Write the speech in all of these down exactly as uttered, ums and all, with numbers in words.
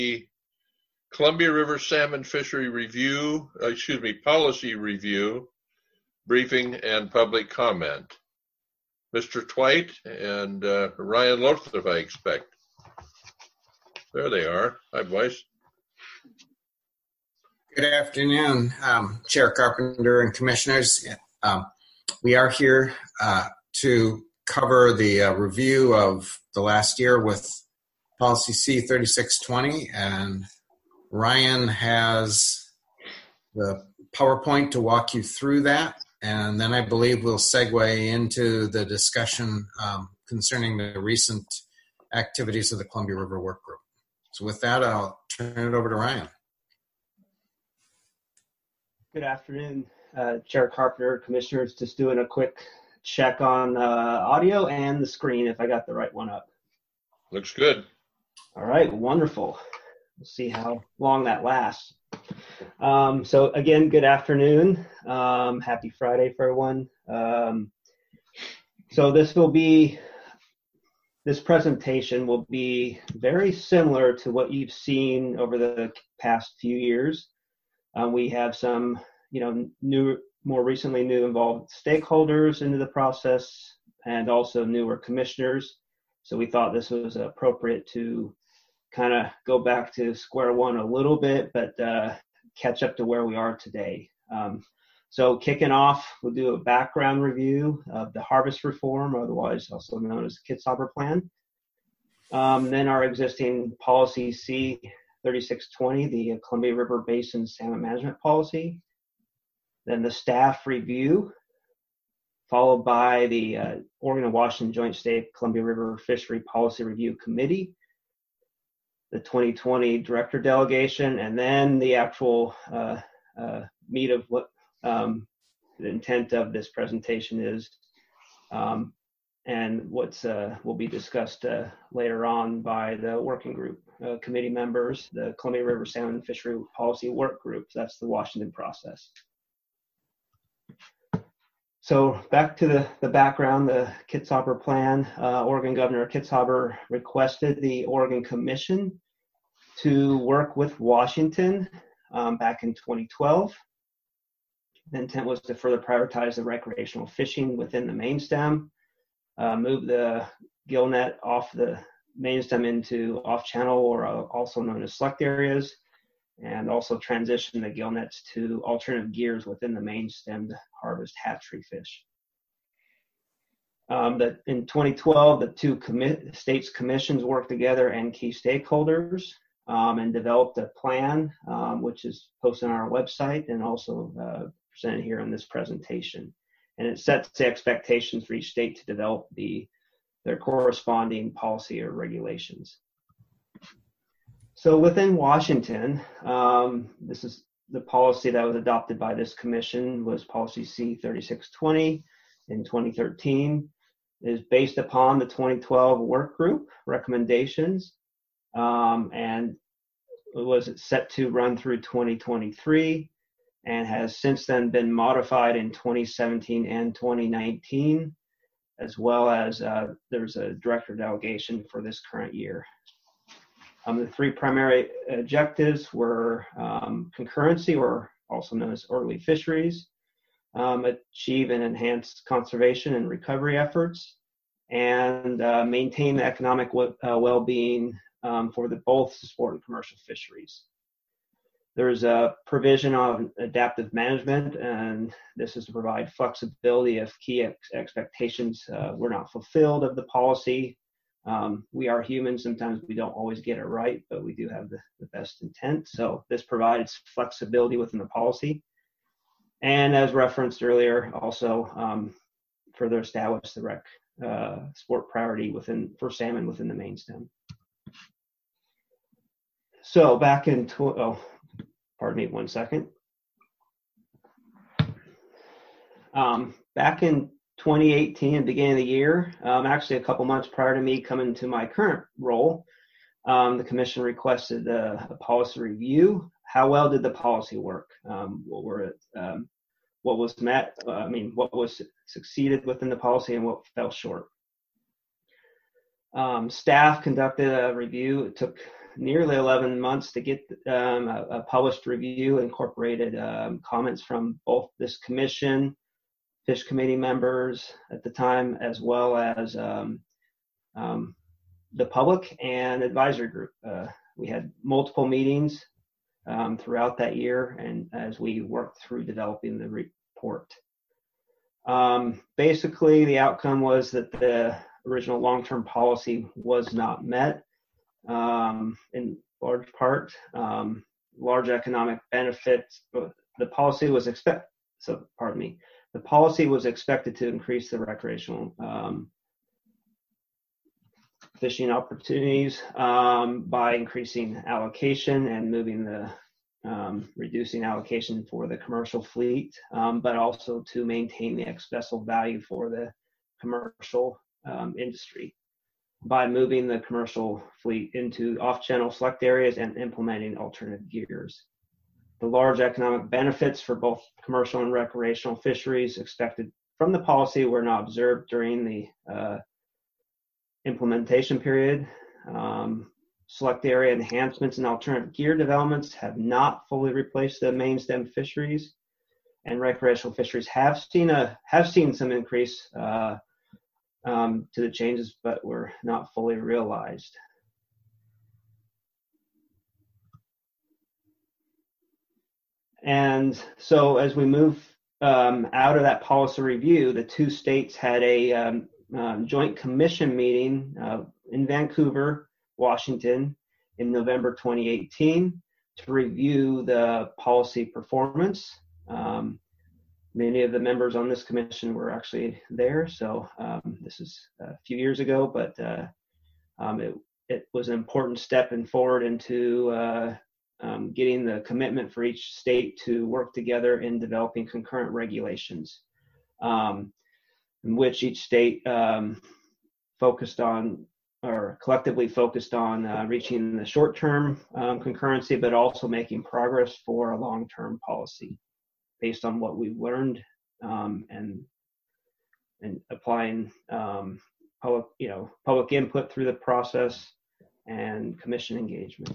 Columbia River Salmon Fishery Review, uh, excuse me, Policy Review, Briefing and Public Comment. Mister Twite and uh, Ryan Lothrop, I expect. There they are. Hi, boys. Good afternoon, um, Chair Carpenter and Commissioners. Um, we are here uh, to cover the uh, review of the last year with Policy C thirty-six twenty, and Ryan has the PowerPoint to walk you through that, and then I believe we'll segue into the discussion um, concerning the recent activities of the Columbia River Work Group. So with that, I'll turn it over to Ryan. Good afternoon, uh, Chair Carpenter, Commissioners. Just doing a quick check on uh, audio and the screen, if I got the right one up. Looks good. All right, wonderful. We'll see how long that lasts. Um, so again, good afternoon. Um, happy Friday for everyone. Um, so this will be, this presentation will be very similar to what you've seen over the past few years. Um, we have some, you know, new, more recently new involved stakeholders into the process, and also newer commissioners. So we thought this was appropriate to kind of go back to square one a little bit, but uh, catch up to where we are today. Um, so kicking off, we'll do a background review of the harvest reform, otherwise also known as the Kitzhaber Plan. Um, then our existing policy C thirty-six twenty, the Columbia River Basin Salmon Management Policy. Then the staff review, followed by the uh, Oregon and Washington Joint State Columbia River Fishery Policy Review Committee, the twenty twenty Director Delegation, and then the actual uh, uh, meat of what um, the intent of this presentation is, um, and what's uh, will be discussed uh, later on by the working group uh, committee members, the Columbia River Salmon Fishery Policy Work Group. That's the Washington process. So back to the, the background, the Kitzhaber Plan. Uh, Oregon Governor Kitzhaber requested the Oregon Commission to work with Washington um, back in twenty twelve. The intent was to further prioritize the recreational fishing within the main stem, uh, move the gill net off the main stem into off-channel, or uh, also known as select areas, and also transition the gill nets to alternative gears within the main stem to harvest hatchery fish. Um, that in twenty twelve, the two commi- states commissions worked together and key stakeholders um, and developed a plan, um, which is posted on our website and also uh, presented here in this presentation. And it sets the expectations for each state to develop the their corresponding policy or regulations. So within Washington, um, this is the policy that was adopted by this commission, was policy C thirty-six twenty in twenty thirteen. It is based upon the twenty twelve work group recommendations, um, and it was set to run through twenty twenty-three, and has since then been modified in twenty seventeen and twenty nineteen, as well as uh, there's a director delegation for this current year. Um, the three primary objectives were um, concurrency, or also known as orderly fisheries, um, achieve and enhance conservation and recovery efforts, and uh, maintain the economic w- uh, well-being um, for the both sport and commercial fisheries. There's a provision of adaptive management, and this is to provide flexibility if key ex- expectations uh, were not fulfilled of the policy. Um, we are human. Sometimes we don't always get it right, but we do have the, the best intent. So this provides flexibility within the policy. And as referenced earlier, also um, further establish the rec uh, sport priority within for salmon within the main stem. So back in, tw- oh, pardon me one second. Um, back in twenty eighteen, beginning of the year, um, actually a couple months prior to me coming to my current role, um, the commission requested a, a policy review. How well did the policy work? Um, what were it, um, what was met? Uh, I mean, what was succeeded within the policy and what fell short? Um, staff conducted a review. It took nearly eleven months to get um, a, a published review, incorporated um, comments from both this commission, fish committee members at the time, as well as um, um, the public and advisory group. Uh, we had multiple meetings um, throughout that year, and as we worked through developing the report. Um, basically, the outcome was that the original long-term policy was not met um, in large part. Um, large economic benefits. The policy was expect. So, pardon me. The policy was expected to increase the recreational um, fishing opportunities um, by increasing allocation and moving the um, reducing allocation for the commercial fleet, um, but also to maintain the ex-vessel value for the commercial um, industry by moving the commercial fleet into off-channel select areas and implementing alternative gears. The large economic benefits for both commercial and recreational fisheries expected from the policy were not observed during the uh, implementation period. Um, select area enhancements and alternative gear developments have not fully replaced the main stem fisheries, and recreational fisheries have seen a have seen some increase uh, um, to the changes, but were not fully realized. And so as we move um, out of that policy review, the two states had a um, um, joint commission meeting uh, in Vancouver, Washington in November twenty eighteen to review the policy performance. Um, many of the members on this commission were actually there, so um, this is a few years ago, but uh, um, it, it was an important step in forward into uh, Um, getting the commitment for each state to work together in developing concurrent regulations, um, in which each state um, focused on or collectively focused on uh, reaching the short-term um, concurrency, but also making progress for a long-term policy based on what we've learned um, and and applying um, public, you know, public input through the process and commission engagement.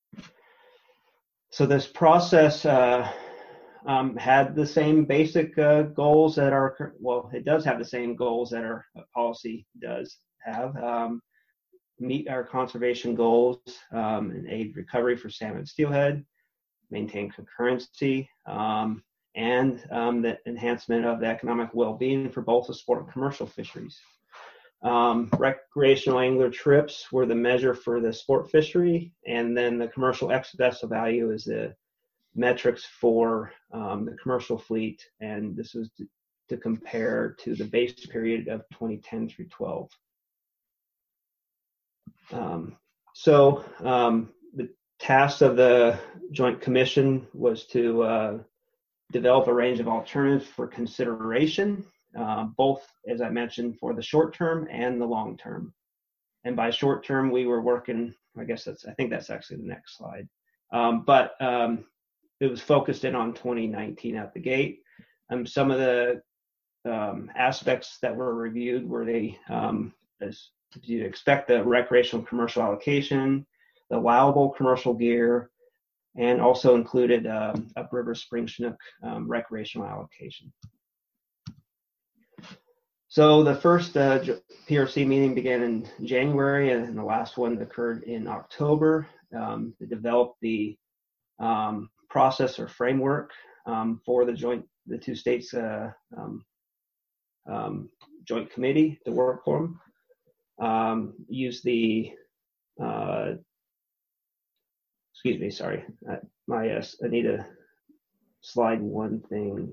So this process uh, um, had the same basic uh, goals that our, well, it does have the same goals that our policy does have. Um, meet our conservation goals um, and aid recovery for salmon and steelhead, maintain concurrency, um, and um, the enhancement of the economic well-being for both the sport and commercial fisheries. Um, recreational angler trips were the measure for the sport fishery, and then the commercial ex-vessel value is the metrics for um, the commercial fleet, and this was to, to compare to the base period of twenty ten through twelve. Um, so um, the task of the Joint Commission was to uh, develop a range of alternatives for consideration. Uh, both, as I mentioned, for the short term and the long term. And by short term, we were working, I guess that's, I think that's actually the next slide. Um, but um, it was focused in on twenty nineteen at the gate. Um, some of the um, aspects that were reviewed were the, um, as you'd expect, the recreational commercial allocation, the allowable commercial gear, and also included um, upriver spring chinook um, recreational allocation. So the first uh, P R C meeting began in January, and the last one occurred in October um, to develop the um, process or framework um, for the joint, the two states uh, um, um, joint committee to work for them. Um, use the, uh, excuse me, sorry, I, my uh, I need to slide one thing.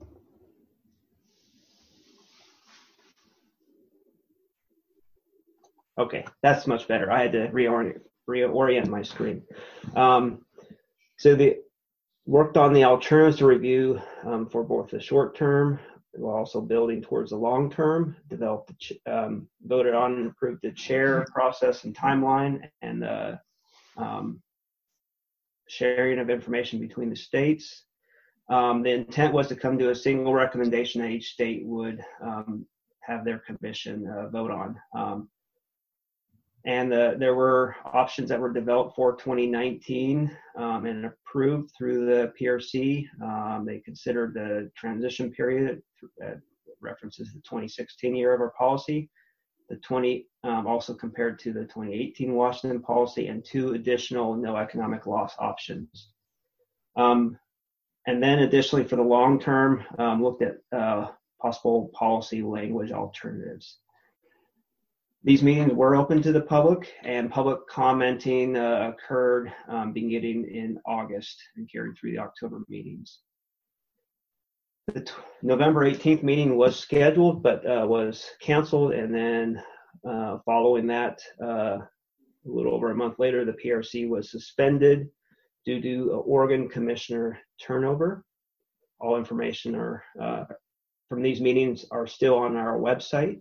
Okay, that's much better. I had to reorient, reorient my screen. Um, so the worked on the alternatives to review um, for both the short term, while also building towards the long term. Developed, the, um, voted on and approved the chair process and timeline, and the um, sharing of information between the states. Um, the intent was to come to a single recommendation that each state would um, have their commission uh, vote on. Um, And uh, there were options that were developed for twenty nineteen um, and approved through the P R C. Um, they considered the transition period that references the twenty sixteen year of our policy. The twenty um, also compared to the twenty eighteen Washington policy, and two additional no economic loss options. Um, and then additionally for the long term, um, looked at uh, possible policy language alternatives. These meetings were open to the public, and public commenting uh, occurred um, beginning in August and carried through the October meetings. The t- November eighteenth meeting was scheduled, but uh, was canceled, and then uh, following that, uh, a little over a month later, the P R C was suspended due to uh, Oregon commissioner turnover. All information are uh, from these meetings are still on our website.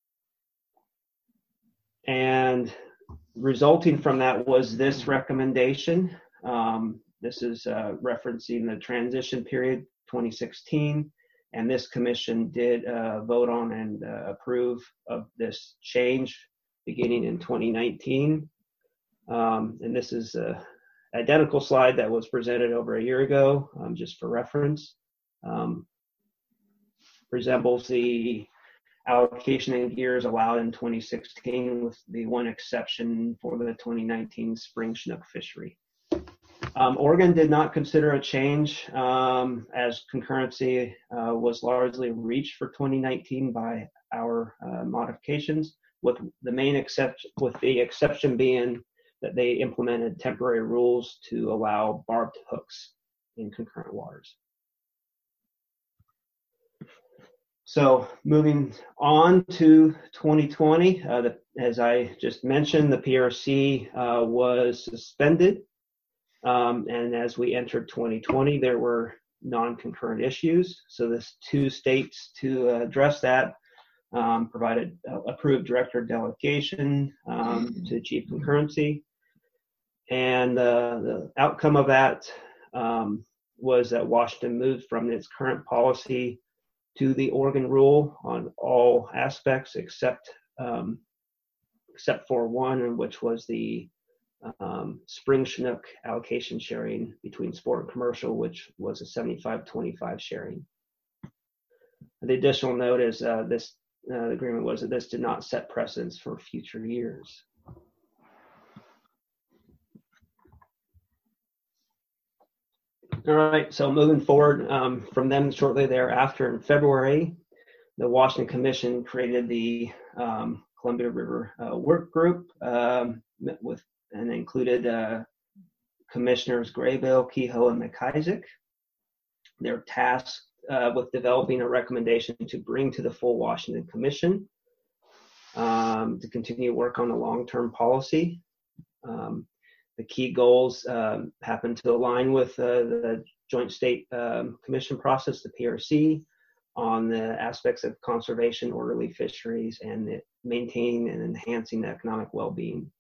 And resulting from that was this recommendation. Um, this is uh, referencing the transition period twenty sixteen, and this commission did uh, vote on and uh, approve of this change beginning in twenty nineteen. Um, and this is an identical slide that was presented over a year ago, um, just for reference. Um, resembles the allocation in gears allowed in twenty sixteen, with the one exception for the twenty nineteen spring Chinook fishery. Um, Oregon did not consider a change um, as concurrency uh, was largely reached for twenty nineteen by our uh, modifications, with the main exception, with the exception being that they implemented temporary rules to allow barbed hooks in concurrent waters. So moving on to twenty twenty, uh, the, as I just mentioned, the P R C uh, was suspended. Um, and as we entered twenty twenty, there were non-concurrent issues. So this two states to address that um, provided uh, approved director delegation um, to achieve concurrency. And uh, the outcome of that um, was that Washington moved from its current policy to the Oregon rule on all aspects except um, except for one, which was the um, spring Chinook allocation sharing between sport and commercial, which was a seventy-five twenty-five sharing. The additional note is uh, this uh, the agreement was that this did not set precedents for future years. All right, so moving forward um, from them shortly thereafter in February, the Washington Commission created the um, Columbia River uh, Work Group um, with and included uh, Commissioners Graybill, Kehoe, and McIsaac. They're tasked uh, with developing a recommendation to bring to the full Washington Commission um, to continue work on a long-term policy. Um, The key goals um, happen to align with uh, the Joint State um, Commission process, the P R C, on the aspects of conservation, orderly fisheries, and the maintaining and enhancing the economic well-being.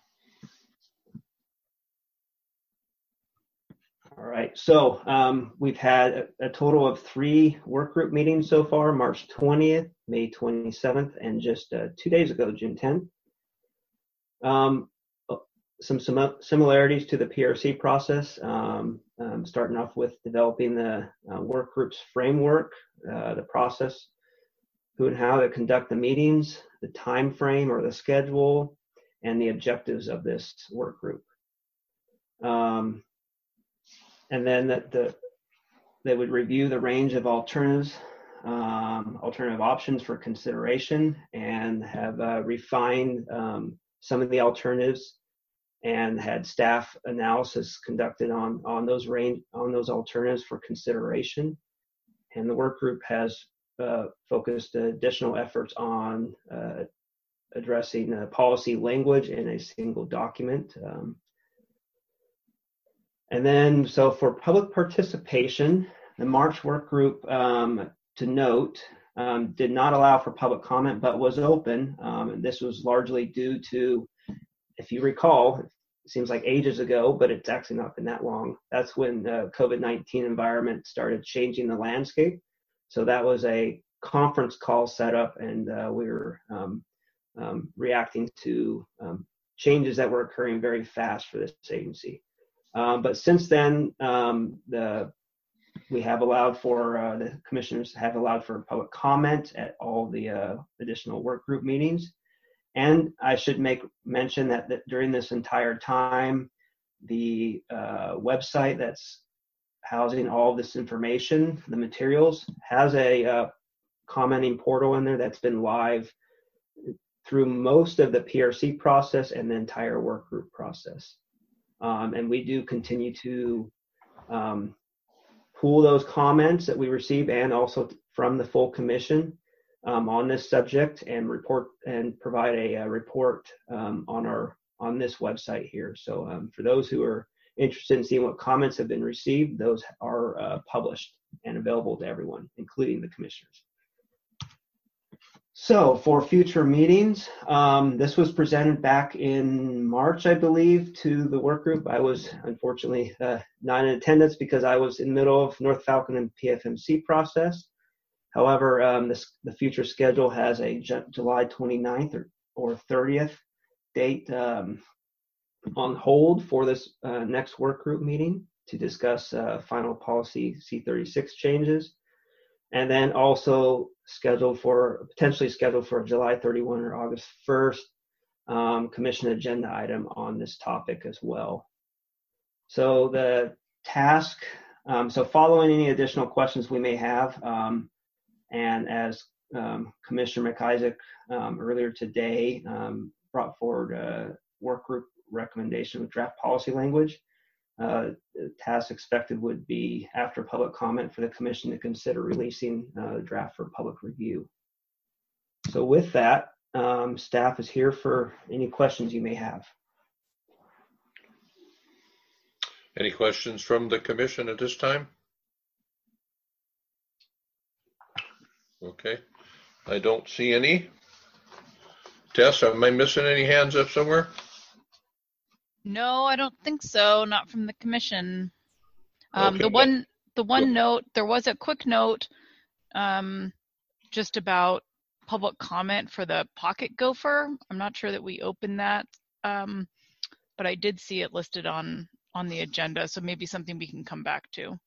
All right, so um, we've had a, a total of three work group meetings so far: March twentieth, May twenty-seventh, and just uh, two days ago, June tenth. Um, Some, some similarities to the P R C process, um, um, starting off with developing the uh, work group's framework, uh, the process, who and how to conduct the meetings, the time frame or the schedule, and the objectives of this work group. Um, and then that the they would review the range of alternatives, um, alternative options for consideration, and have uh, refined um, some of the alternatives, and had staff analysis conducted on on those range on those alternatives for consideration. And the work group has uh, focused additional efforts on uh, addressing uh, policy language in a single document. Um, and then, so for public participation, the March work group, um, to note, um, did not allow for public comment, but was open. Um, and this was largely due to, if you recall, it seems like ages ago, but it's actually not been that long. That's when the COVID nineteen environment started changing the landscape. So that was a conference call set up, and uh, we were um, um, reacting to um, changes that were occurring very fast for this agency. Um, but since then, um, the we have allowed for, uh, the commissioners have allowed for public comment at all the uh, additional work group meetings. And I should make mention that, that during this entire time, the uh, website that's housing all of this information, the materials, has a uh, commenting portal in there that's been live through most of the P R C process and the entire work group process. Um, and we do continue to um, pool those comments that we receive and also from the full commission um, on this subject, and report and provide a, a report um, on our on this website here. So um, for those who are interested in seeing what comments have been received, those are uh, published and available to everyone, including the commissioners. So for future meetings, um, this was presented back in March, I believe, to the work group. I was unfortunately uh, not in attendance because I was in the middle of North Falcon and P F M C process. However, um, this, the future schedule has a July twenty-ninth or, or thirtieth date um, on hold for this uh, next work group meeting to discuss uh, final policy C thirty-six changes. And then also scheduled for, potentially scheduled for July thirty-first or August first um, commission agenda item on this topic as well. So the task, um, so following any additional questions we may have, um, and as um, Commissioner McIsaac um, earlier today um, brought forward a work group recommendation with draft policy language, Uh, the task expected would be after public comment for the commission to consider releasing uh, the draft for public review. So with that, um, staff is here for any questions you may have. Any questions from the commission at this time? Okay, I don't see any. Tess, am I missing any hands up somewhere? No, I don't think so. Not from the commission. Um, Okay. The one, the one note, there was a quick note um, just about public comment for the Pocket Gopher. I'm not sure that we opened that, um, but I did see it listed on on the agenda, so maybe something we can come back to.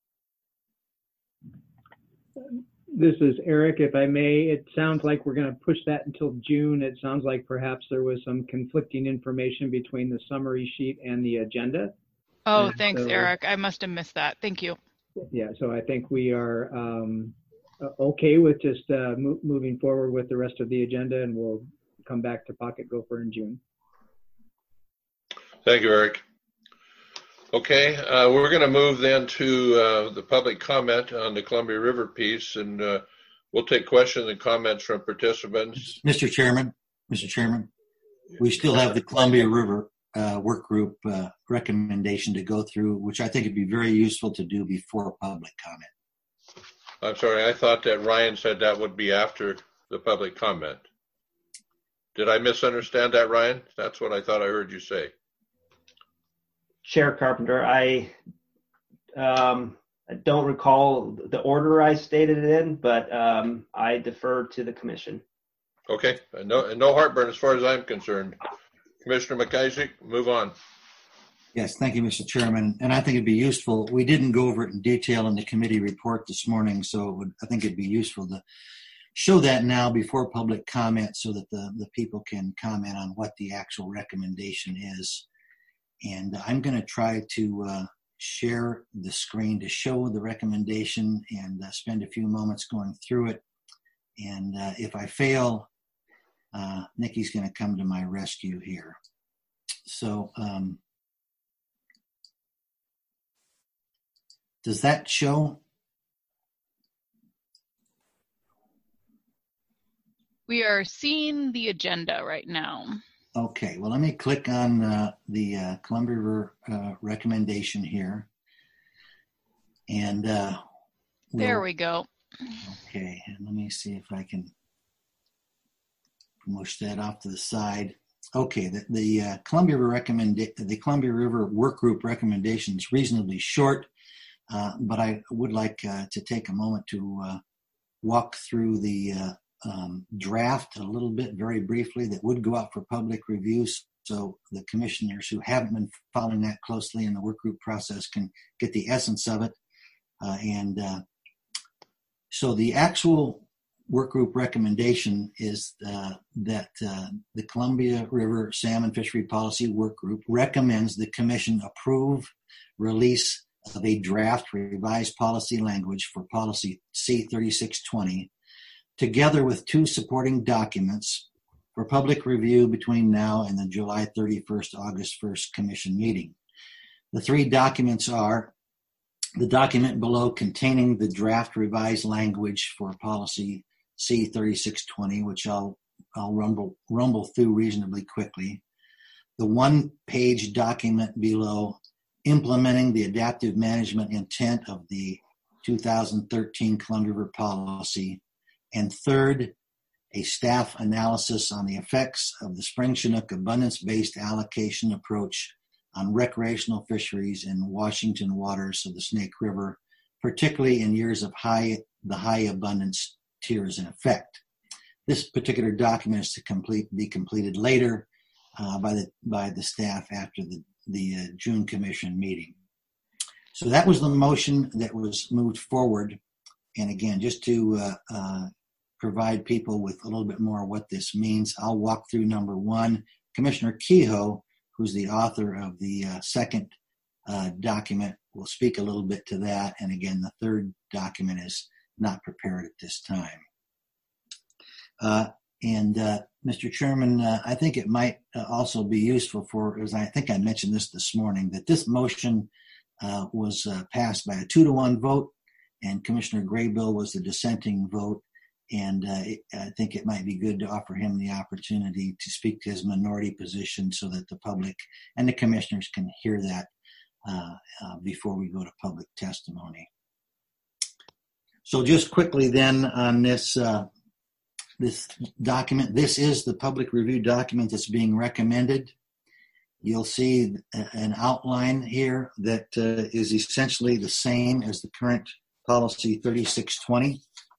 This is Eric, if I may. It sounds like we're going to push that until June. It sounds like perhaps there was some conflicting information between the summary sheet and the agenda. Oh, And thanks, so- Eric. I must have missed that. Thank you. Yeah, so I think we are um, uh, okay with just uh, mo moving forward with the rest of the agenda, and we'll come back to Pocket Gopher in June. Thank you, Eric. Okay, uh, we're going to move then to uh, the public comment on the Columbia River piece, and uh, we'll take questions and comments from participants. Mister Chairman, Mister Chairman, we still have the Columbia River uh, work group uh, recommendation to go through, which I think would be very useful to do before public comment. I'm sorry, I thought that Ryan said that would be after the public comment. Did I misunderstand that, Ryan? That's what I thought I heard you say. Chair Carpenter, I, um, I don't recall the order I stated it in, but um, I defer to the commission. Okay, and no, and no heartburn as far as I'm concerned. Commissioner McIsaac, move on. Yes, thank you, Mister Chairman. And I think it'd be useful. We didn't go over it in detail in the committee report this morning, so it would, I think it'd be useful to show that now before public comment so that the, the people can comment on what the actual recommendation is. And I'm going to try to uh, share the screen to show the recommendation and uh, spend a few moments going through it. And uh, if I fail, uh, Nikki's going to come to my rescue here. So um, does that show? We are seeing the agenda right now. Okay, well, let me click on uh, the uh, Columbia River uh, recommendation here. And uh, we'll, There we go. Okay, and let me see if I can push that off to the side. Okay, the, the uh, Columbia River recommend the Columbia River work group recommendation is reasonably short, uh, but I would like uh, to take a moment to uh, walk through the uh, um, draft a little bit, very briefly, that would go out for public reviews. So the commissioners who haven't been following that closely in the work group process can get the essence of it. Uh, and uh, so the actual work group recommendation is uh, that uh, the Columbia River Salmon Fishery Policy Work Group recommends the commission approve release of a draft revised policy language for policy C thirty-six twenty, together with two supporting documents for public review between now and the July thirty-first, August first commission meeting. The three documents are the document below containing the draft revised language for policy C thirty-six twenty, which I'll, I'll rumble, rumble through reasonably quickly. The one-page document below implementing the adaptive management intent of the two thousand thirteen Columbia River policy. And third, a staff analysis on the effects of the spring Chinook abundance-based allocation approach on recreational fisheries in Washington waters of the Snake River, particularly in years of high the high abundance tiers in effect. This particular document is to complete be completed later uh, by the by the staff after the the uh, June commission meeting. So that was the motion that was moved forward. And again, just to uh, uh, provide people with a little bit more what this means, I'll walk through number one. Commissioner Kehoe, who's the author of the uh, second uh, document, will speak a little bit to that. And again, the third document is not prepared at this time. Uh, and uh, Mister Chairman, uh, I think it might uh, also be useful for, as I think I mentioned this this morning, that this motion uh, was uh, passed by a two to one vote, and Commissioner Graybill was the dissenting vote. And uh, it, I think it might be good to offer him the opportunity to speak to his minority position so that the public and the commissioners can hear that uh, uh, before we go to public testimony. So just quickly then on this uh, this document, this is the public review document that's being recommended. You'll see an outline here that uh, is essentially the same as the current policy thirty-six twenty.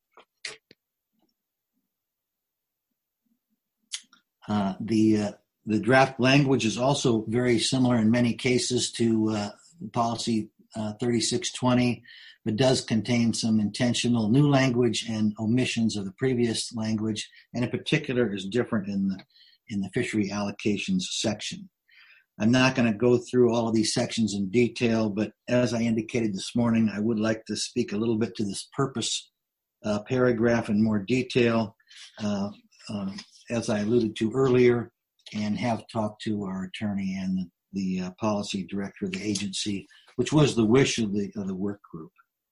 Uh, the uh, the draft language is also very similar in many cases to uh, policy uh, thirty-six twenty, but does contain some intentional new language and omissions of the previous language, and in particular is different in the in the fishery allocations section. I'm not going to go through all of these sections in detail, but as I indicated this morning, I would like to speak a little bit to this purpose uh, paragraph in more detail. Uh, um, as I alluded to earlier, and have talked to our attorney and the, the uh, policy director of the agency, which was the wish of the of the work group.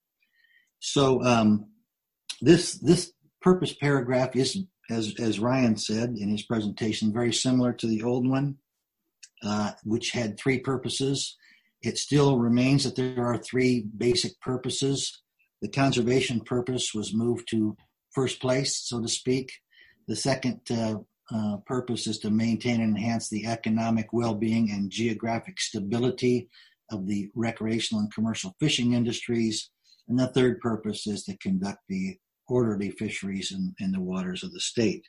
So um, this this purpose paragraph is, as as Ryan said in his presentation, very similar to the old one, uh, which had three purposes. It still remains that there are three basic purposes. The conservation purpose was moved to first place, so to speak. The second uh, uh, purpose is to maintain and enhance the economic well-being and geographic stability of the recreational and commercial fishing industries. And the third purpose is to conduct the orderly fisheries in, in the waters of the state.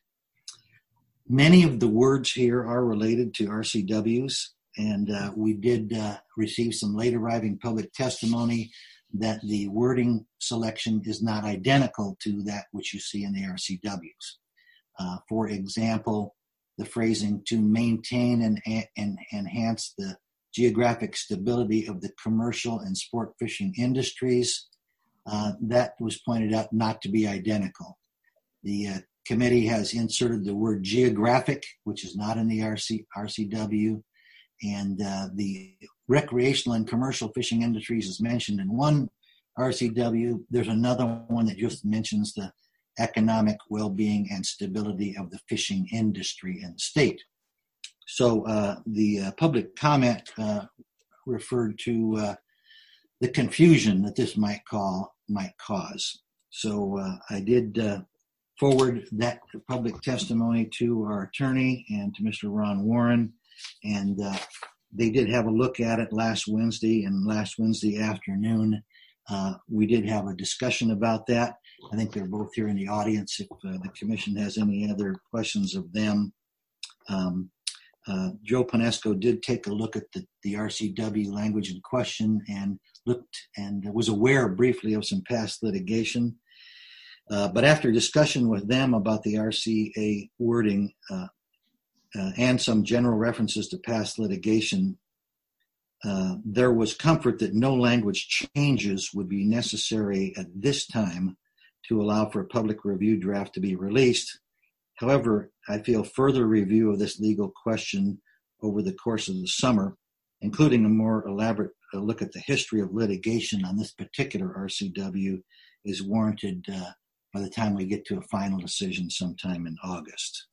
Many of the words here are related to R C Ws, and uh, we did uh, receive some late arriving public testimony that the wording selection is not identical to that which you see in the R C Ws. Uh, for example, the phrasing to maintain and, and enhance the geographic stability of the commercial and sport fishing industries, uh, that was pointed out not to be identical. The uh, committee has inserted the word geographic, which is not in the R C, R C W, and uh, the recreational and commercial fishing industries is mentioned in one R C W. There's another one that just mentions the economic well-being and stability of the fishing industry in the state. So uh, the uh, public comment uh, referred to uh, the confusion that this might call might cause. So uh, I did uh, forward that public testimony to our attorney and to Mister Ron Warren, and uh, they did have a look at it last Wednesday, and last Wednesday afternoon uh, we did have a discussion about that. I think they're both here in the audience if uh, the commission has any other questions of them. Um, uh, Joe Ponesco did take a look at the, the R C W language in question and looked and was aware briefly of some past litigation. Uh, but after discussion with them about the R C A wording uh, uh, and some general references to past litigation, uh, there was comfort that no language changes would be necessary at this time to allow for a public review draft to be released. However, I feel further review of this legal question over the course of the summer, including a more elaborate look at the history of litigation on this particular R C W, is warranted uh, by the time we get to a final decision sometime in August.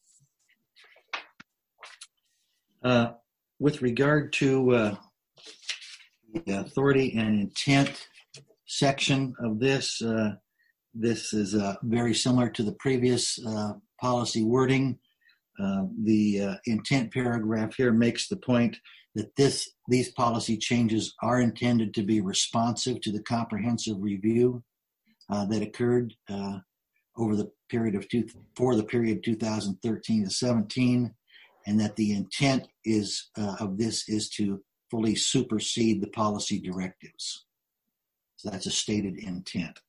Uh, with regard to uh, the authority and intent section of this, uh, this is uh, very similar to the previous uh, policy wording. Uh, the uh, intent paragraph here makes the point that this these policy changes are intended to be responsive to the comprehensive review uh, that occurred uh, over the period of two, for the period two thousand thirteen to seventeen, and that the intent is uh, of this is to fully supersede the policy directives. So that's a stated intent.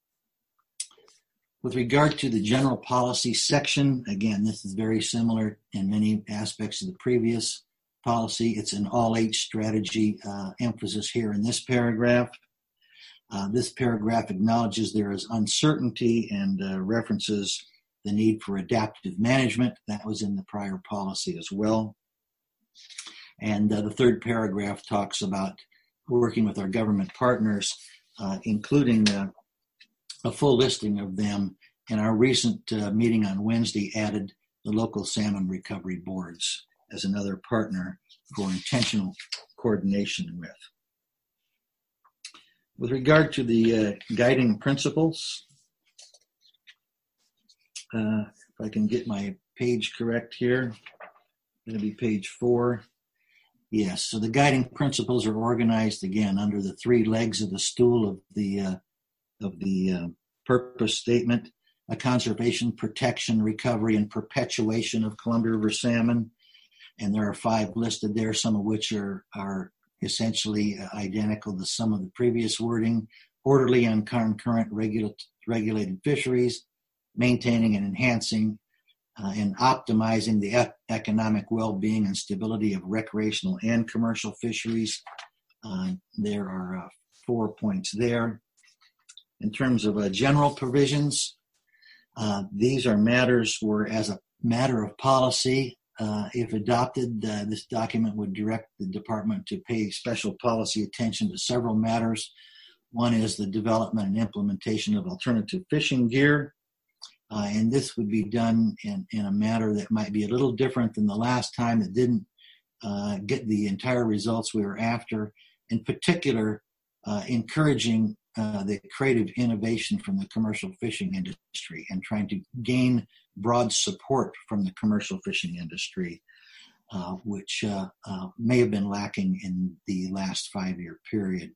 With regard to the general policy section, again, this is very similar in many aspects of the previous policy. It's an all H strategy uh, emphasis here in this paragraph. Uh, this paragraph acknowledges there is uncertainty and uh, references the need for adaptive management. That was in the prior policy as well. And uh, the third paragraph talks about working with our government partners, uh, including uh, a full listing of them. In our recent uh, meeting on Wednesday, added the local salmon recovery boards as another partner for intentional coordination with. With regard to the uh, guiding principles, uh, if I can get my page correct here, it'll be page four. Yes, so the guiding principles are organized again under the three legs of the stool of the uh, of the uh, purpose statement: a conservation, protection, recovery, and perpetuation of Columbia River salmon. And there are five listed there, some of which are, are essentially identical to some of the previous wording: orderly and concurrent regula- regulated fisheries, maintaining and enhancing uh, and optimizing the e- economic well-being and stability of recreational and commercial fisheries. Uh, there are uh, four points there. In terms of uh, general provisions, uh, these are matters where, as a matter of policy, uh, if adopted, uh, this document would direct the department to pay special policy attention to several matters. One is the development and implementation of alternative fishing gear. Uh, and this would be done in, in a manner that might be a little different than the last time. It didn't uh, get the entire results we were after. In particular, uh, encouraging uh, the creative innovation from the commercial fishing industry and trying to gain broad support from the commercial fishing industry, uh, which uh, uh, may have been lacking in the last five-year period.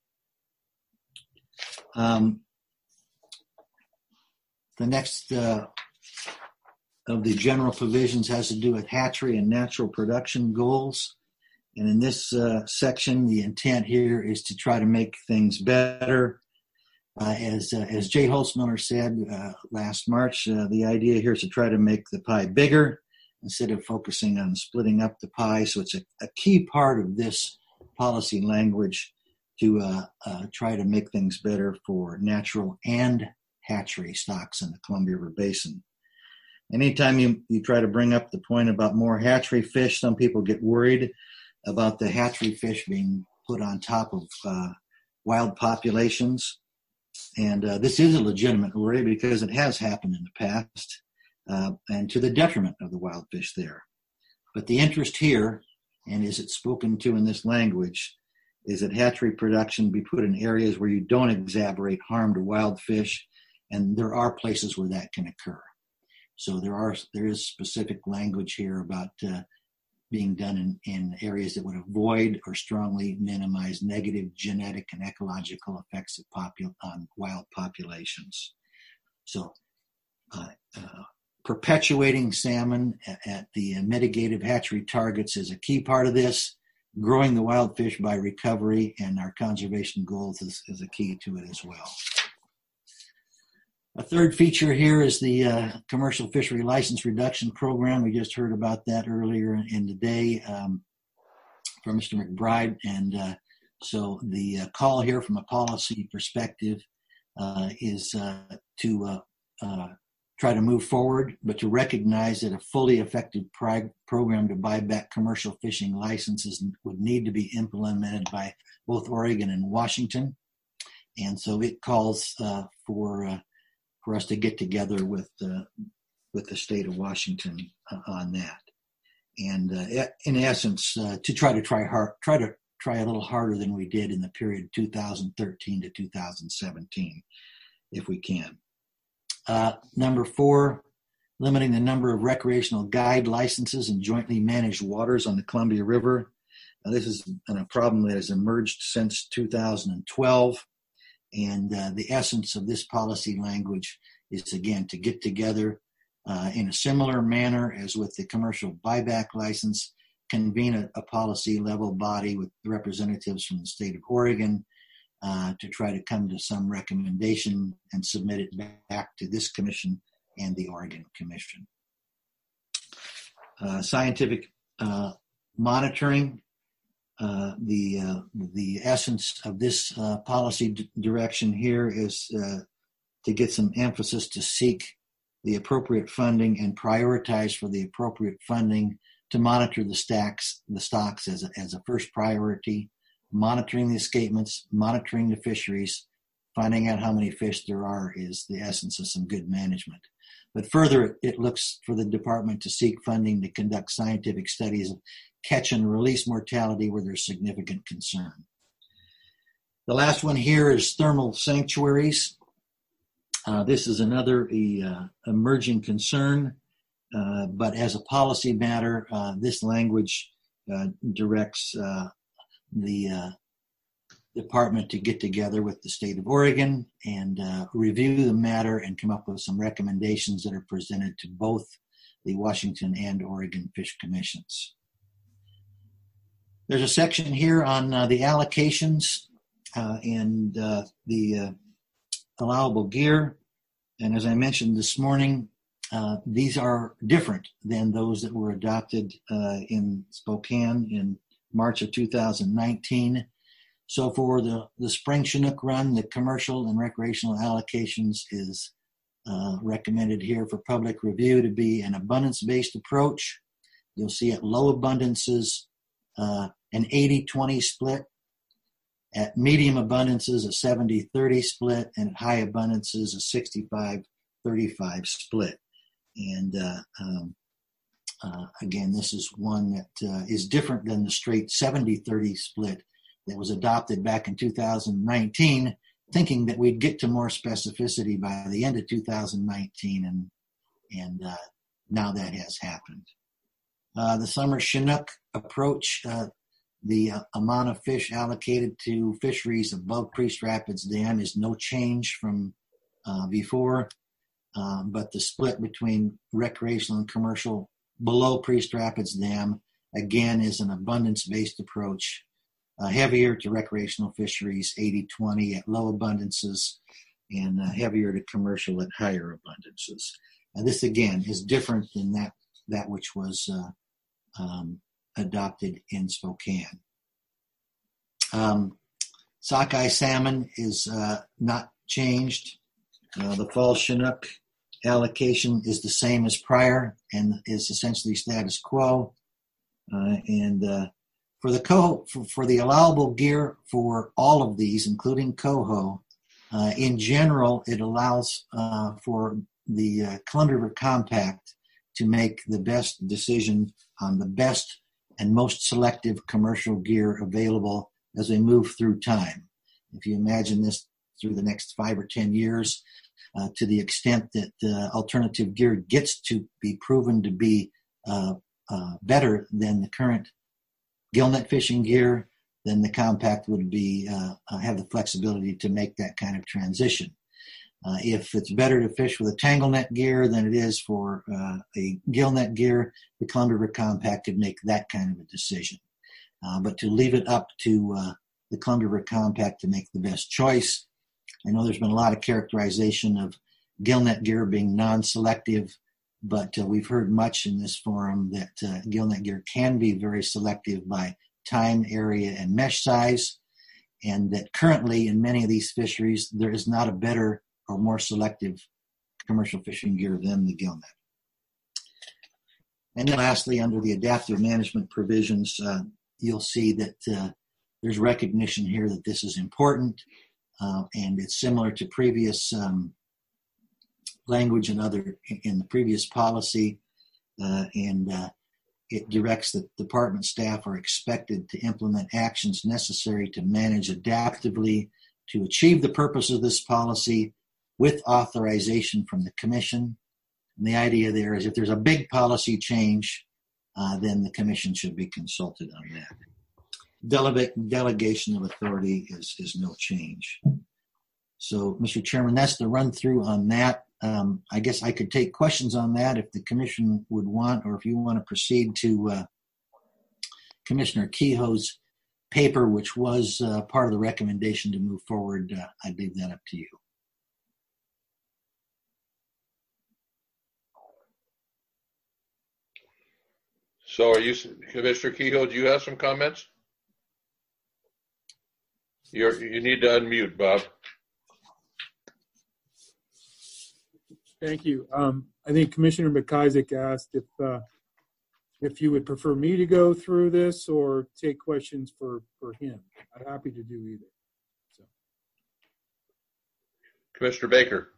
Um, The next uh, of the general provisions has to do with hatchery and natural production goals. And in this uh, section, the intent here is to try to make things better. Uh, as uh, as Jay Holtzmiller said uh, last March, uh, the idea here is to try to make the pie bigger instead of focusing on splitting up the pie. So it's a, a key part of this policy language to uh, uh, try to make things better for natural and hatchery stocks in the Columbia River Basin. Anytime you, you try to bring up the point about more hatchery fish, some people get worried about the hatchery fish being put on top of uh, wild populations. And uh, this is a legitimate worry because it has happened in the past uh, and to the detriment of the wild fish there. But the interest here, and is it spoken to in this language, is that hatchery production be put in areas where you don't exacerbate harm to wild fish. And there are places where that can occur. So there are there is specific language here about uh, being done in, in areas that would avoid or strongly minimize negative genetic and ecological effects of popul- on wild populations. So uh, uh, perpetuating salmon at, at the mitigated hatchery targets is a key part of this. Growing the wild fish by recovery and our conservation goals is, is a key to it as well. A third feature here is the uh, commercial fishery license reduction program. We just heard about that earlier in the day um, from Mister McBride. And uh, so the uh, call here from a policy perspective uh, is uh, to uh, uh, try to move forward, but to recognize that a fully effective pri- program to buy back commercial fishing licenses would need to be implemented by both Oregon and Washington. And so it calls uh, for uh, for us to get together with uh, with the state of Washington uh, on that. And uh, in essence, uh, to try to try hard, try to try a little harder than we did in the period two thousand thirteen to two thousand seventeen, if we can. Uh, number four, limiting the number of recreational guide licenses in jointly managed waters on the Columbia River. Uh, this is a problem that has emerged since two thousand twelve. And uh, the essence of this policy language is, again, to get together uh, in a similar manner as with the commercial buyback license, convene a, a policy level body with representatives from the state of Oregon uh, to try to come to some recommendation and submit it back to this commission and the Oregon Commission. Uh, scientific uh, monitoring. Uh, the uh, the essence of this uh, policy d- direction here is uh, to get some emphasis to seek the appropriate funding and prioritize for the appropriate funding to monitor the stacks, the stocks as a, as a first priority, monitoring the escapements, monitoring the fisheries, finding out how many fish there are is the essence of some good management. But further, it looks for the department to seek funding to conduct scientific studies of catch and release mortality where there's significant concern. The last one here is thermal sanctuaries. Uh, this is another uh, emerging concern, uh, but as a policy matter, uh, this language uh, directs uh, the uh, department to get together with the state of Oregon and uh, review the matter and come up with some recommendations that are presented to both the Washington and Oregon Fish Commissions. There's a section here on uh, the allocations uh, and uh, the uh, allowable gear. And as I mentioned this morning, uh, these are different than those that were adopted uh, in Spokane in March of two thousand nineteen. So for the, the spring Chinook run, the commercial and recreational allocations is uh, recommended here for public review to be an abundance-based approach. You'll see at low abundances, uh, an eighty twenty split, at medium abundances, a seventy thirty split, and at high abundances, a sixty-five thirty-five split. And uh, um, uh, again, this is one that uh, is different than the straight seventy thirty split that was adopted back in two thousand nineteen, thinking that we'd get to more specificity by the end of two thousand nineteen, and and uh, now that has happened. Uh, the summer Chinook approach, uh, the uh, amount of fish allocated to fisheries above Priest Rapids Dam is no change from uh, before, uh, but the split between recreational and commercial below Priest Rapids Dam, again, is an abundance-based approach. Uh, heavier to recreational fisheries, eighty twenty at low abundances, and uh, heavier to commercial at higher abundances. And this, again, is different than that, that which was uh, um, adopted in Spokane. Um, sockeye salmon is uh, not changed. Uh, the fall Chinook allocation is the same as prior and is essentially status quo. Uh, and uh, For the coho, for, for the allowable gear for all of these, including coho, uh, in general, it allows uh, for the uh, Columbia River Compact to make the best decision on the best and most selective commercial gear available as we move through time. If you imagine this through the next five or ten years, uh, to the extent that uh, alternative gear gets to be proven to be uh, uh, better than the current gillnet fishing gear, then the compact would be uh, have the flexibility to make that kind of transition. Uh, if it's better to fish with a tangle net gear than it is for uh, a gill net gear, the Columbia River Compact could make that kind of a decision. Uh, but to leave it up to uh, the Columbia River Compact to make the best choice. I know there's been a lot of characterization of gill net gear being non-selective, but uh, we've heard much in this forum that uh, gill net gear can be very selective by time, area, and mesh size, and that currently in many of these fisheries, there is not a better or more selective commercial fishing gear than the gill net. And then lastly, under the adaptive management provisions, uh, you'll see that uh, there's recognition here that this is important, uh, and it's similar to previous um, language and other in the previous policy, uh, and uh, it directs that department staff are expected to implement actions necessary to manage adaptively to achieve the purpose of this policy with authorization from the commission. And the idea there is if there's a big policy change, uh, then the commission should be consulted on that. Delegate, delegation of authority is, is no change. So, Mister Chairman, that's the run through on that. Um, I guess I could take questions on that if the commission would want, or if you want to proceed to uh, Commissioner Kehoe's paper, which was uh, part of the recommendation to move forward. uh, I'd leave that up to you. So are you, Commissioner Kehoe, do you have some comments? You're, you need to unmute, Bob. Thank you. Um, I think Commissioner McIsaac asked if uh, if you would prefer me to go through this or take questions for, for him. I'm happy to do either. So. Commissioner Baker.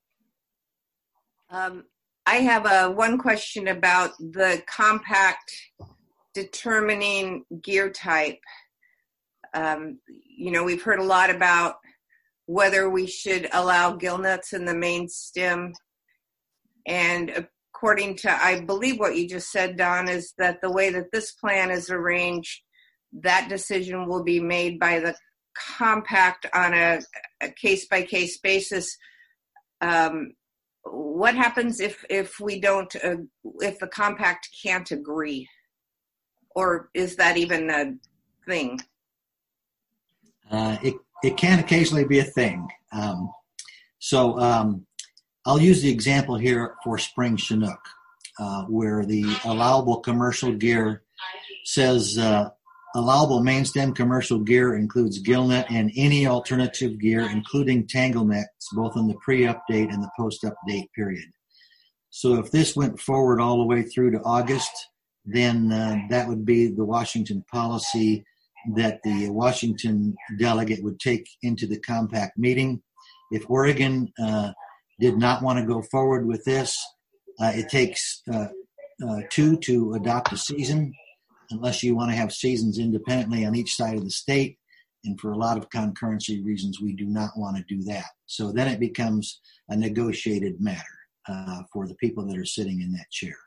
Um, I have a one question about the compact determining gear type. Um, you know, we've heard a lot about whether we should allow gill nets in the main stem. And according to, I believe what you just said, Don, is that the way that this plan is arranged, that decision will be made by the compact on a, a case-by-case basis. Um, what happens if, if we don't, uh, if the compact can't agree? Or is that even a thing? Uh, it, it can occasionally be a thing. Um, so um, I'll use the example here for spring Chinook, uh, where the allowable commercial gear says uh, allowable main stem commercial gear includes gill net and any alternative gear, including tangle nets, both in the pre-update and the post-update period. So if this went forward all the way through to August, then uh, that would be the Washington policy that the Washington delegate would take into the compact meeting. If Oregon uh, did not want to go forward with this, uh, it takes uh, uh, two to adopt a season, unless you want to have seasons independently on each side of the state. And for a lot of concurrency reasons, we do not want to do that. So then it becomes a negotiated matter uh, for the people that are sitting in that chair.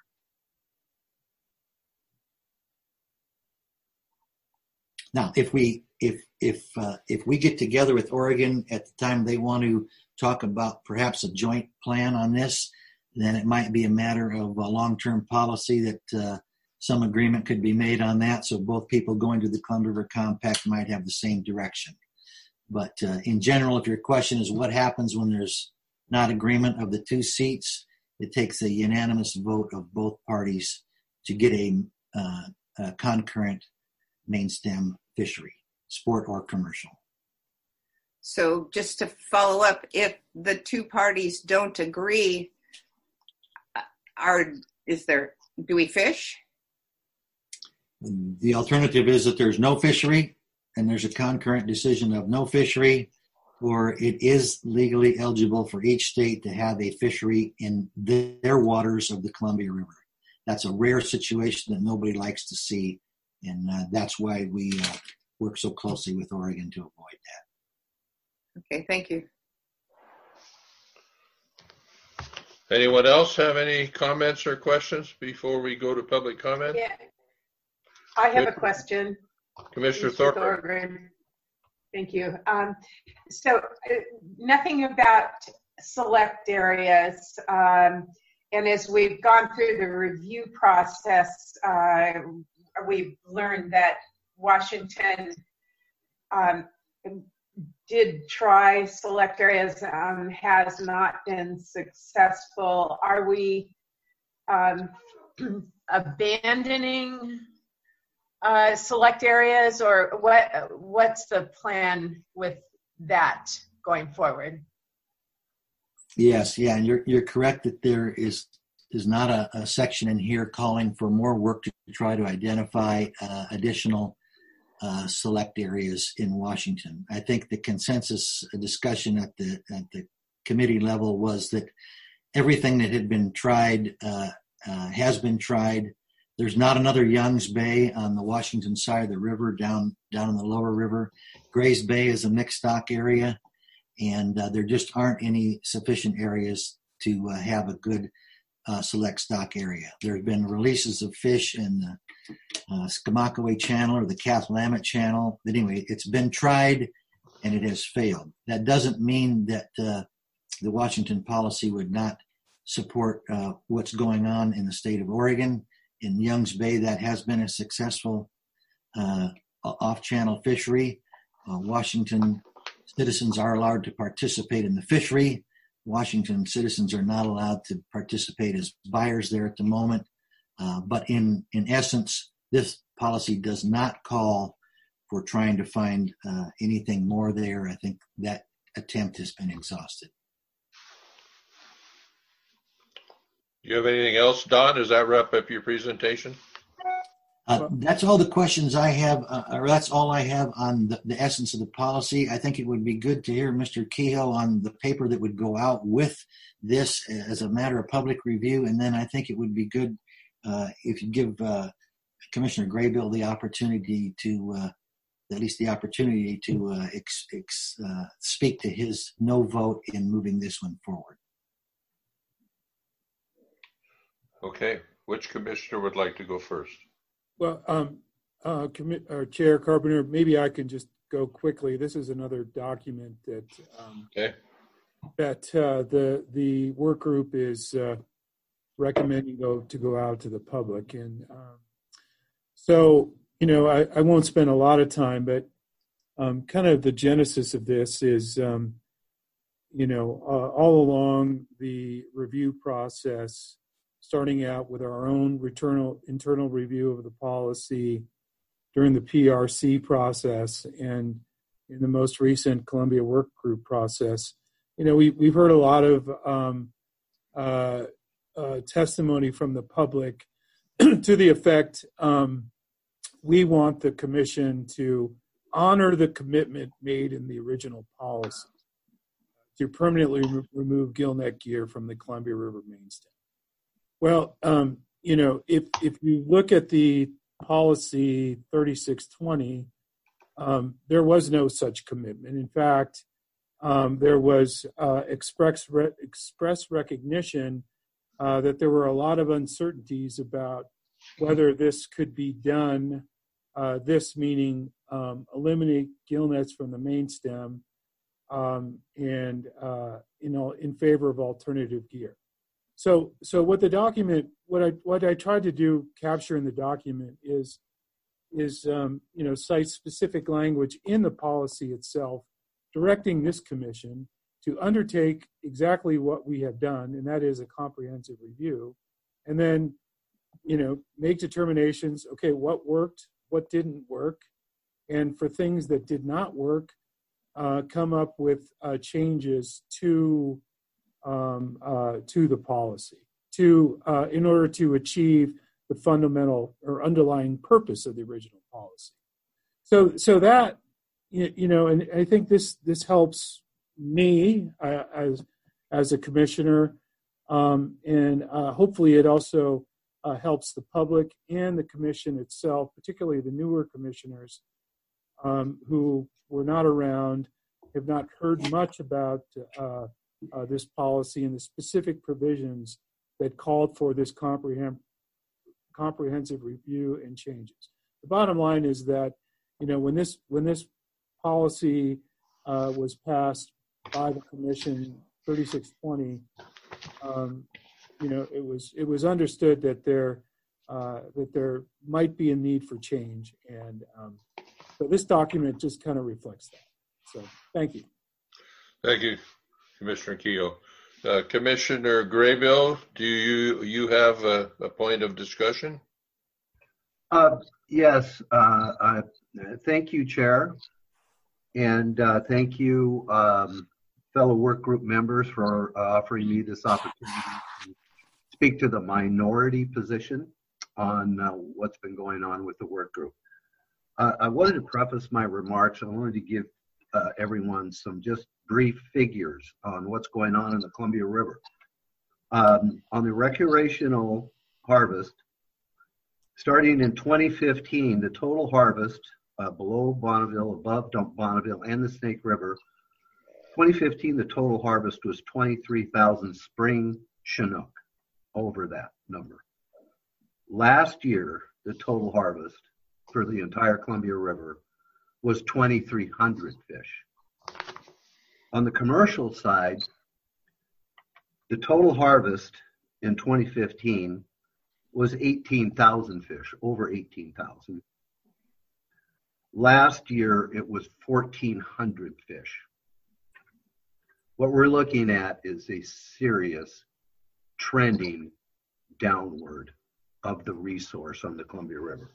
Now, if we if if uh, if we get together with Oregon at the time they want to talk about perhaps a joint plan on this, then it might be a matter of a long-term policy that uh, some agreement could be made on that. So both people going to the Columbia River Compact might have the same direction. But uh, in general, if your question is what happens when there's not agreement of the two seats, it takes a unanimous vote of both parties to get a, uh, a concurrent main stem fishery, sport or commercial. So just to follow up, if the two parties don't agree, are is there, do we fish? The alternative is that there's no fishery and there's a concurrent decision of no fishery, or it is legally eligible for each state to have a fishery in their waters of the Columbia River. That's a rare situation that nobody likes to see. And uh, that's why we uh, work so closely with Oregon to avoid that. Okay, thank you. Anyone else have any comments or questions before we go to public comment? Yeah, I have a question. Commissioner Mister Thornton. Thorgren. Thank you. Um, so uh, nothing about select areas. Um, and as we've gone through the review process, uh, we've learned that Washington um, did try select areas, um, has not been successful. Are we um, abandoning uh, select areas, or what? What's the plan with that going forward? Yes, yeah, and you're you're correct that there is is not a, a section in here calling for more work to try to identify uh, additional uh, select areas in Washington. I think the consensus discussion at the at the committee level was that everything that had been tried uh, uh, has been tried. There's not another Youngs Bay on the Washington side of the river, down down in the lower river. Grays Bay is a mixed stock area, and uh, there just aren't any sufficient areas to uh, have a good uh, select stock area. There have been releases of fish in the uh, Skamakawe Channel or the Kathlamet Channel. But anyway, it's been tried, and it has failed. That doesn't mean that uh, the Washington policy would not support uh, what's going on in the state of Oregon. In Youngs Bay, that has been a successful uh, off-channel fishery. Uh, Washington citizens are allowed to participate in the fishery. Washington citizens are not allowed to participate as buyers there at the moment. Uh, but in, in essence, this policy does not call for trying to find uh, anything more there. I think that attempt has been exhausted. Do you have anything else, Don? Does that wrap up your presentation? Uh, that's all the questions I have, uh, or that's all I have on the, the essence of the policy. I think it would be good to hear Mister Kehoe on the paper that would go out with this as a matter of public review. And then I think it would be good uh, if you give uh, Commissioner Graybill the opportunity to, uh, at least the opportunity to uh, ex, ex, uh, speak to his no vote in moving this one forward. Okay. Which commissioner would like to go first? Well, um, uh, Commi- uh, Chair Carpenter, maybe I can just go quickly. This is another document that um, okay. that uh, the the work group is uh, recommending go to go out to the public, and um, so you know I, I won't spend a lot of time, but um, kind of the genesis of this is um, you know uh, all along the review process, starting out with our own internal internal review of the policy during the P R C process and in the most recent Columbia Work Group process. You know, we, we've heard a lot of um, uh, uh, testimony from the public to the effect um, we want the commission to honor the commitment made in the original policy to permanently re- remove gillnet gear from the Columbia River mainstem. Well, um, you know, if if you look at the policy thirty-six twenty, um, there was no such commitment. In fact, um, there was uh, express re- express recognition uh, that there were a lot of uncertainties about whether this could be done. Uh, this meaning um, eliminate gillnets from the main stem, um, and uh, you know, in favor of alternative gear. So, so what the document, what I what I tried to do, capture in the document is, is um, you know, cite specific language in the policy itself, directing this commission to undertake exactly what we have done, and that is a comprehensive review, and then, you know, make determinations. Okay, what worked, what didn't work, and for things that did not work, uh, come up with uh, changes to. Um, uh, to the policy, to uh, in order to achieve the fundamental or underlying purpose of the original policy. So, so that you, you know, and I think this this helps me uh, as as a commissioner, um, and uh, hopefully it also uh, helps the public and the commission itself, particularly the newer commissioners um, who were not around, have not heard much about. Uh, Uh, this policy and the specific provisions that called for this comprehend, comprehensive review and changes. The bottom line is that, you know, when this when this policy uh, was passed by the commission thirty-six twenty, um, you know, it was it was understood that there uh, that there might be a need for change, and um, so this document just kind of reflects that. So, thank you. Thank you, Commissioner Keough. Uh, Commissioner Graybill, do you you have a, a point of discussion? Uh, yes. Uh, uh, thank you, Chair, and uh, thank you, um, fellow work group members, for uh, offering me this opportunity to speak to the minority position on uh, what's been going on with the work group. Uh, I wanted to preface my remarks. I wanted to give uh, everyone some just brief figures on what's going on in the Columbia River. Um, on the recreational harvest, starting in twenty fifteen, the total harvest uh, below Bonneville, above Bonneville, and the Snake River, twenty fifteen, the total harvest was twenty-three thousand spring Chinook, over that number. Last year, the total harvest for the entire Columbia River was twenty-three hundred fish. On the commercial side, the total harvest in twenty fifteen was eighteen thousand fish, over eighteen thousand. Last year, it was fourteen hundred fish. What we're looking at is a serious trending downward of the resource on the Columbia River.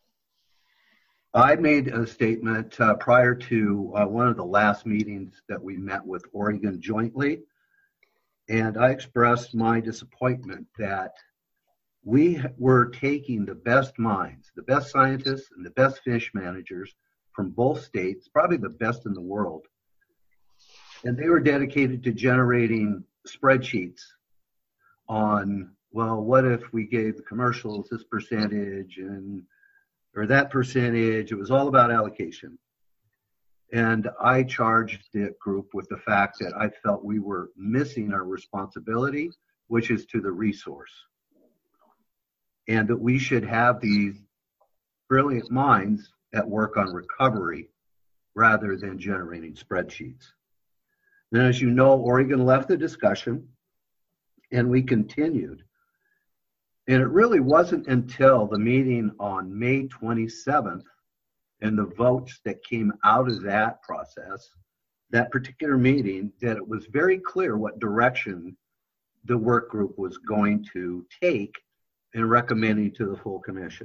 I made a statement uh, prior to uh, one of the last meetings that we met with Oregon jointly, and I expressed my disappointment that we were taking the best minds, the best scientists, and the best fish managers from both states, probably the best in the world, and they were dedicated to generating spreadsheets on, well, what if we gave the commercials this percentage and or that percentage. It was all about allocation. And I charged the group with the fact that I felt we were missing our responsibility, which is to the resource. And that we should have these brilliant minds at work on recovery rather than generating spreadsheets. And as you know, Oregon left the discussion and we continued. And it really wasn't until the meeting on May twenty-seventh and the votes that came out of that process, that particular meeting, that it was very clear what direction the work group was going to take in recommending to the full commission.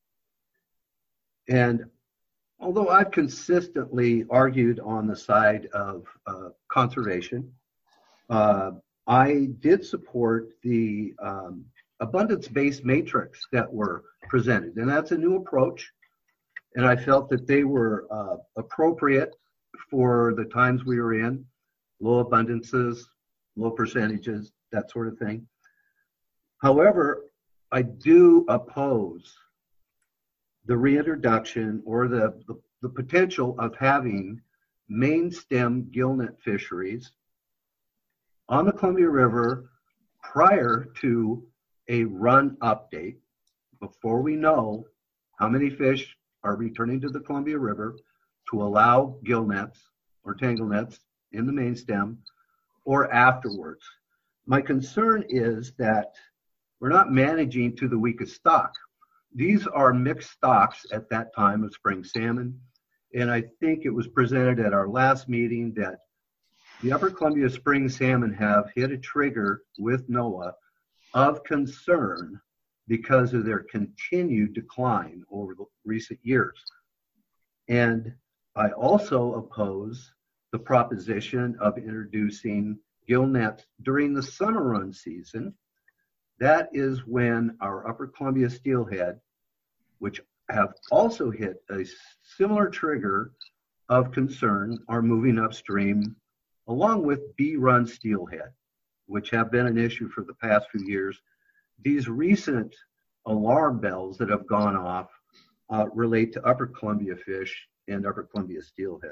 And although I've consistently argued on the side of uh, conservation, uh, I did support the um, abundance-based matrix that were presented, and that's a new approach, and I felt that they were uh, appropriate for the times we were in, low abundances, low percentages, that sort of thing. However, I do oppose the reintroduction or the, the, the potential of having main stem gillnet fisheries on the Columbia River prior to a run update, before we know how many fish are returning to the Columbia River, to allow gill nets or tangle nets in the main stem, or afterwards. My concern is that we're not managing to the weakest stock. These are mixed stocks at that time of spring salmon, and I think it was presented at our last meeting that the Upper Columbia spring salmon have hit a trigger with NOAA of concern because of their continued decline over the recent years. And I also oppose the proposition of introducing gill nets during the summer run season. That is when our Upper Columbia steelhead, which have also hit a similar trigger of concern, are moving upstream, along with B-run steelhead, which have been an issue for the past few years. These recent alarm bells that have gone off uh, relate to Upper Columbia fish and Upper Columbia steelhead.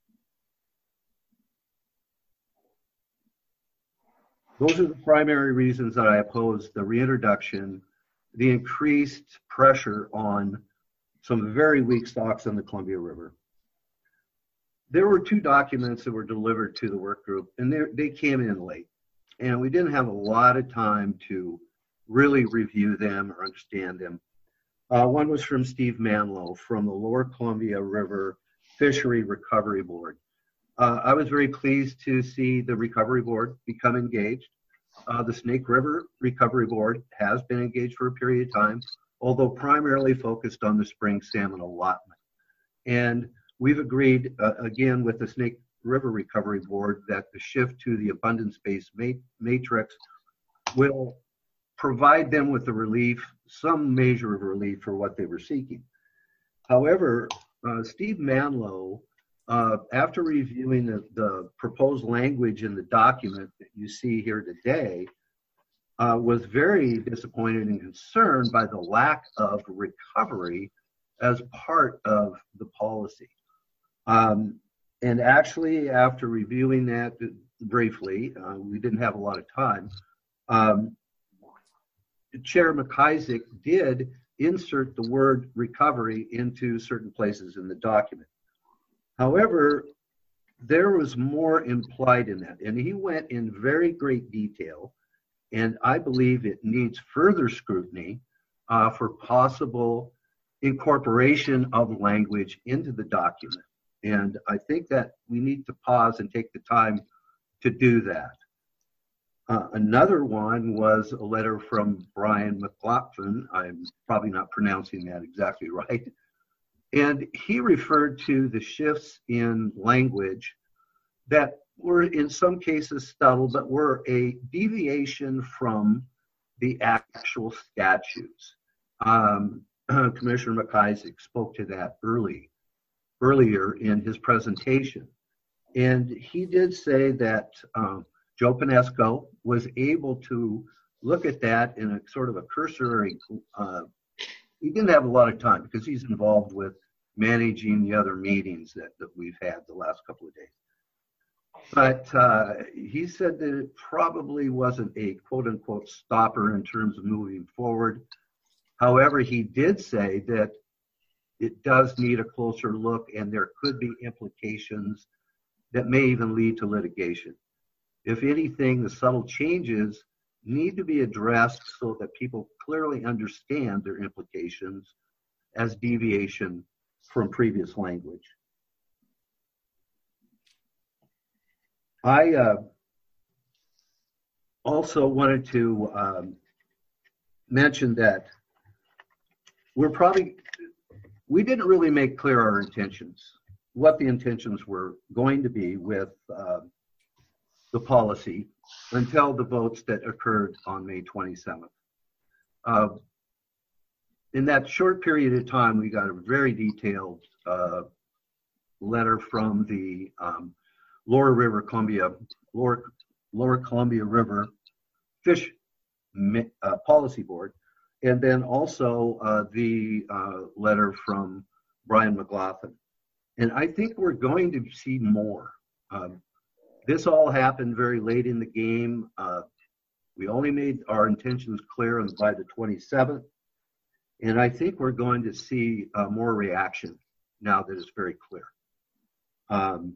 Those are the primary reasons that I oppose the reintroduction, the increased pressure on some very weak stocks on the Columbia River. there were two documents that were delivered to the work group, and they came in late. And we didn't have a lot of time to really review them or understand them. Uh, one was from Steve Manlow from the Lower Columbia River Fishery Recovery Board. Uh, I was very pleased to see the Recovery Board become engaged. Uh, the Snake River Recovery Board has been engaged for a period of time, although primarily focused on the spring salmon allotment. And we've agreed, uh, again, with the Snake River Recovery Board that the shift to the abundance-based matrix will provide them with the relief, some measure of relief for what they were seeking. However, uh, Steve Manlow, uh, after reviewing the, the proposed language in the document that you see here today, uh, was very disappointed and concerned by the lack of recovery as part of the policy. Um, and actually, after reviewing that briefly, uh, we didn't have a lot of time, um, Chair McIsaac did insert the word recovery into certain places in the document. However, there was more implied in that, and he went in very great detail, and I believe it needs further scrutiny uh, for possible incorporation of language into the document. And I think that we need to pause and take the time to do that. Uh, another one was a letter from Brian McLaughlin. I'm probably not pronouncing that exactly right. And he referred to the shifts in language that were in some cases subtle, but were a deviation from the actual statutes. Um, Commissioner McIsaac spoke to that early, earlier in his presentation. And he did say that um, Joe Pinesco was able to look at that in a sort of a cursory, uh, he didn't have a lot of time because he's involved with managing the other meetings that, that we've had the last couple of days. But uh, he said that it probably wasn't a quote unquote stopper in terms of moving forward. However, he did say that it does need a closer look and there could be implications that may even lead to litigation. If anything, the subtle changes need to be addressed so that people clearly understand their implications as deviation from previous language. I uh, also wanted to um, mention that we're probably, we didn't really make clear our intentions, what the intentions were going to be with uh, the policy until the votes that occurred on May twenty-seventh. Uh, in that short period of time, we got a very detailed uh, letter from the um, Lower River Columbia, Lower, Lower Columbia River Fish uh, Policy Board, and then also uh, the uh, letter from Brian McLaughlin. And I think we're going to see more. Um, this all happened very late in the game. Uh, we only made our intentions clear by the twenty-seventh. And I think we're going to see uh, more reaction now that it's very clear. Um,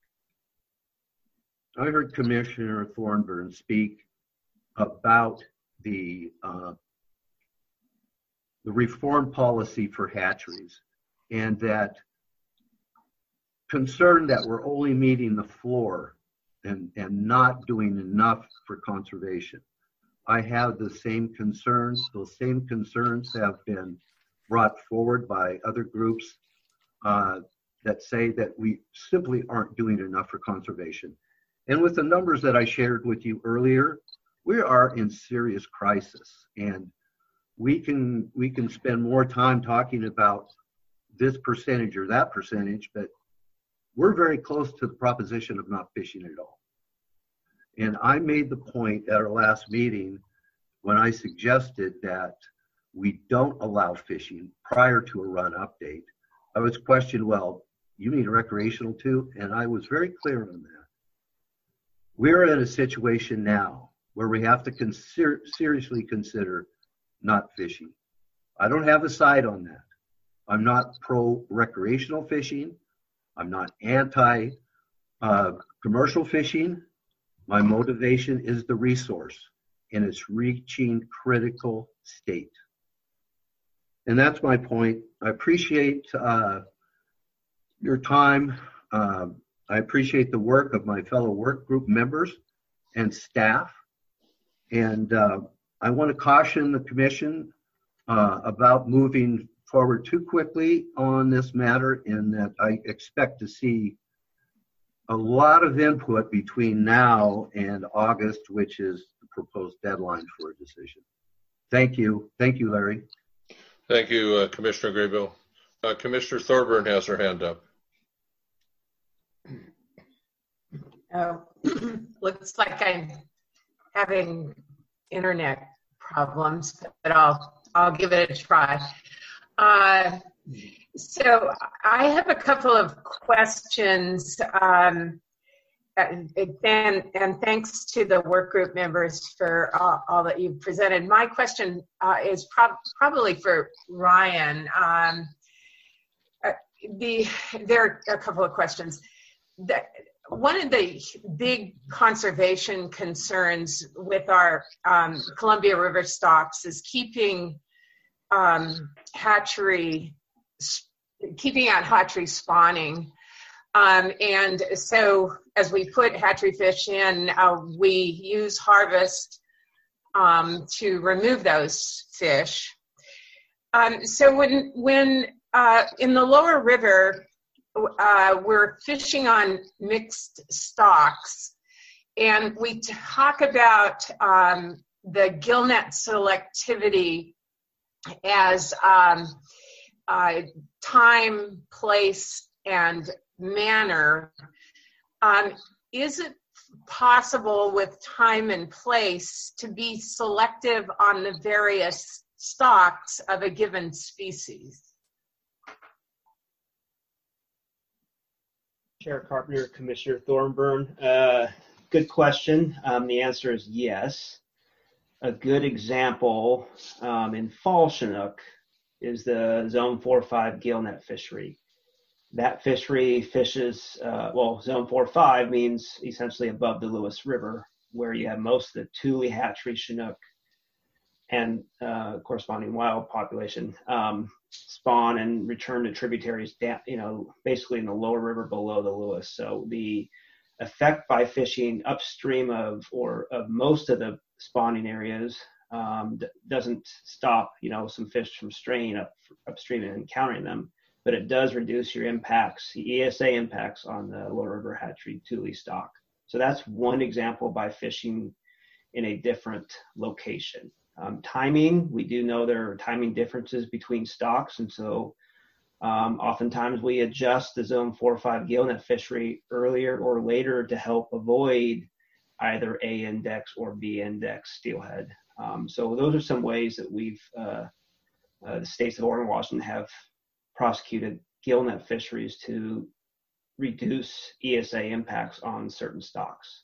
I heard Commissioner Thornburn speak about the uh, the reform policy for hatcheries, and that concern that we're only meeting the floor and, and not doing enough for conservation. I have the same concerns. Those same concerns have been brought forward by other groups uh, that say that we simply aren't doing enough for conservation. And with the numbers that I shared with you earlier, we are in serious crisis. And we can we can spend more time talking about this percentage or that percentage, but we're very close to the proposition of not fishing at all. And I made the point at our last meeting when I suggested that we don't allow fishing prior to a run update. I was questioned, well, you mean recreational too? And I was very clear on that. We're in a situation now where we have to consider, seriously consider not fishing. I don't have a side on that. I'm not pro recreational fishing. I'm not anti uh, commercial fishing. My motivation is the resource, and it's reaching critical state. And that's my point. I appreciate uh, your time. Uh, I appreciate the work of my fellow work group members and staff. And uh, I want to caution the commission uh, about moving forward too quickly on this matter, in that I expect to see a lot of input between now and August, which is the proposed deadline for a decision. Thank you. Thank you, Larry. Thank you, uh, Commissioner Graybill. Uh, Commissioner Thorburn has her hand up. Oh, looks like I'm having internet problems, but I'll I'll give it a try. Uh, so I have a couple of questions, um, and, and thanks to the work group members for all, all that you've presented. My question uh, is prob probably for Ryan. Um, uh, the there are a couple of questions. The, one of the big conservation concerns with our um, Columbia River stocks is keeping um, hatchery, keeping out hatchery spawning. Um, and so as we put hatchery fish in, uh, we use harvest um, to remove those fish. Um, so when, when uh, in the lower river, Uh, we're fishing on mixed stocks, and we talk about um, the gillnet selectivity as um, uh, time, place, and manner. Um, is it possible with time and place to be selective on the various stocks of a given species? Chair Carpenter, Commissioner Thorburn. Uh, good question. Um, the answer is yes. A good example um, in fall Chinook is the Zone four five gillnet fishery. That fishery fishes, uh, well, Zone four five means essentially above the Lewis River, where you have most of the Tule hatchery Chinook and uh, corresponding wild population um, spawn and return to tributaries, down, you know, basically in the lower river below the Lewis. So the effect by fishing upstream of or of most of the spawning areas um, doesn't stop, you know, some fish from straying up upstream and encountering them, but it does reduce your impacts, the E S A impacts on the lower river hatchery Tule stock. So that's one example by fishing in a different location. Um, timing, we do know there are timing differences between stocks, and so um, oftentimes we adjust the Zone four five gillnet fishery earlier or later to help avoid either A index or B index steelhead. Um, so those are some ways that we've, uh, uh, the states of Oregon and Washington have prosecuted gillnet fisheries to reduce E S A impacts on certain stocks.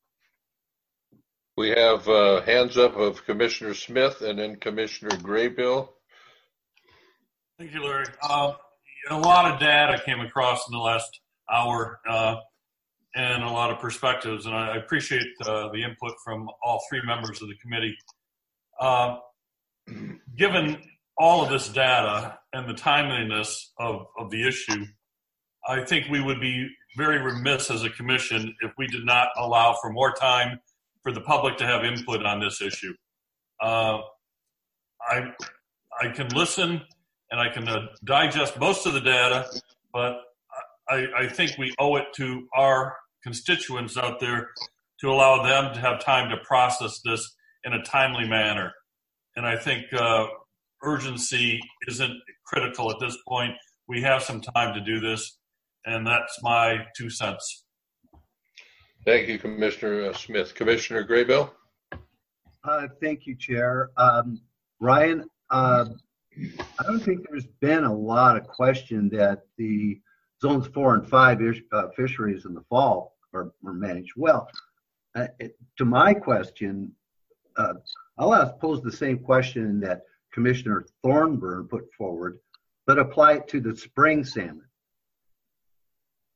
We have uh, hands up of Commissioner Smith and then Commissioner Graybill. Thank you, Larry. Uh, a lot of data came across in the last hour uh, and a lot of perspectives, and I appreciate uh, the input from all three members of the committee. Uh, given all of this data and the timeliness of, of the issue, I think we would be very remiss as a commission if we did not allow for more time for the public to have input on this issue. Uh, I, I can listen and I can uh, digest most of the data, but I, I think we owe it to our constituents out there to allow them to have time to process this in a timely manner. And I think uh, urgency isn't critical at this point. We have some time to do this, and that's my two cents. Thank you, Commissioner Smith. Commissioner Graybill? Uh, thank you, Chair. Um, Ryan, uh, I don't think there's been a lot of question that the zones four and five ish, uh, fisheries in the fall are, are managed well. Uh, it, to my question, uh, I'll ask, pose the same question that Commissioner Thorburn put forward, but apply it to the spring salmon.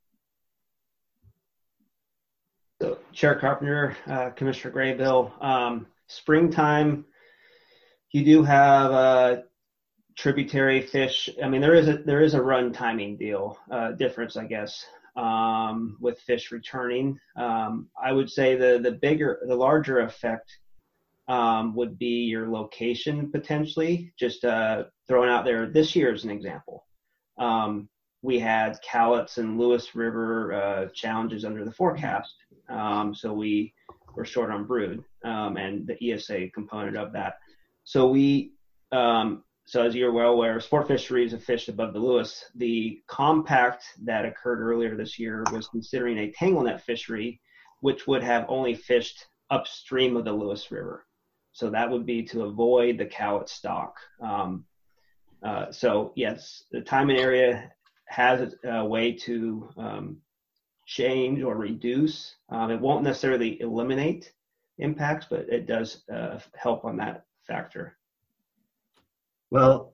Chair Carpenter, uh, Commissioner Graybill, um, springtime, you do have uh, tributary fish. I mean, there is a there is a run timing deal uh, difference, I guess, um, with fish returning. Um, I would say the the bigger, the larger effect um, would be your location potentially. Just uh, throwing out there this year as an example. Um, we had Cowlitz and Lewis River uh, challenges under the forecast, um, so we were short on brood um, and the E S A component of that. So we, um, so as you're well aware, sport fisheries have fished above the Lewis. The compact that occurred earlier this year was considering a tangle net fishery, which would have only fished upstream of the Lewis River. So that would be to avoid the Cowlitz stock. Um, uh, so yes, the time and area has a way to um, change or reduce. Um, it won't necessarily eliminate impacts, but it does uh, help on that factor. Well,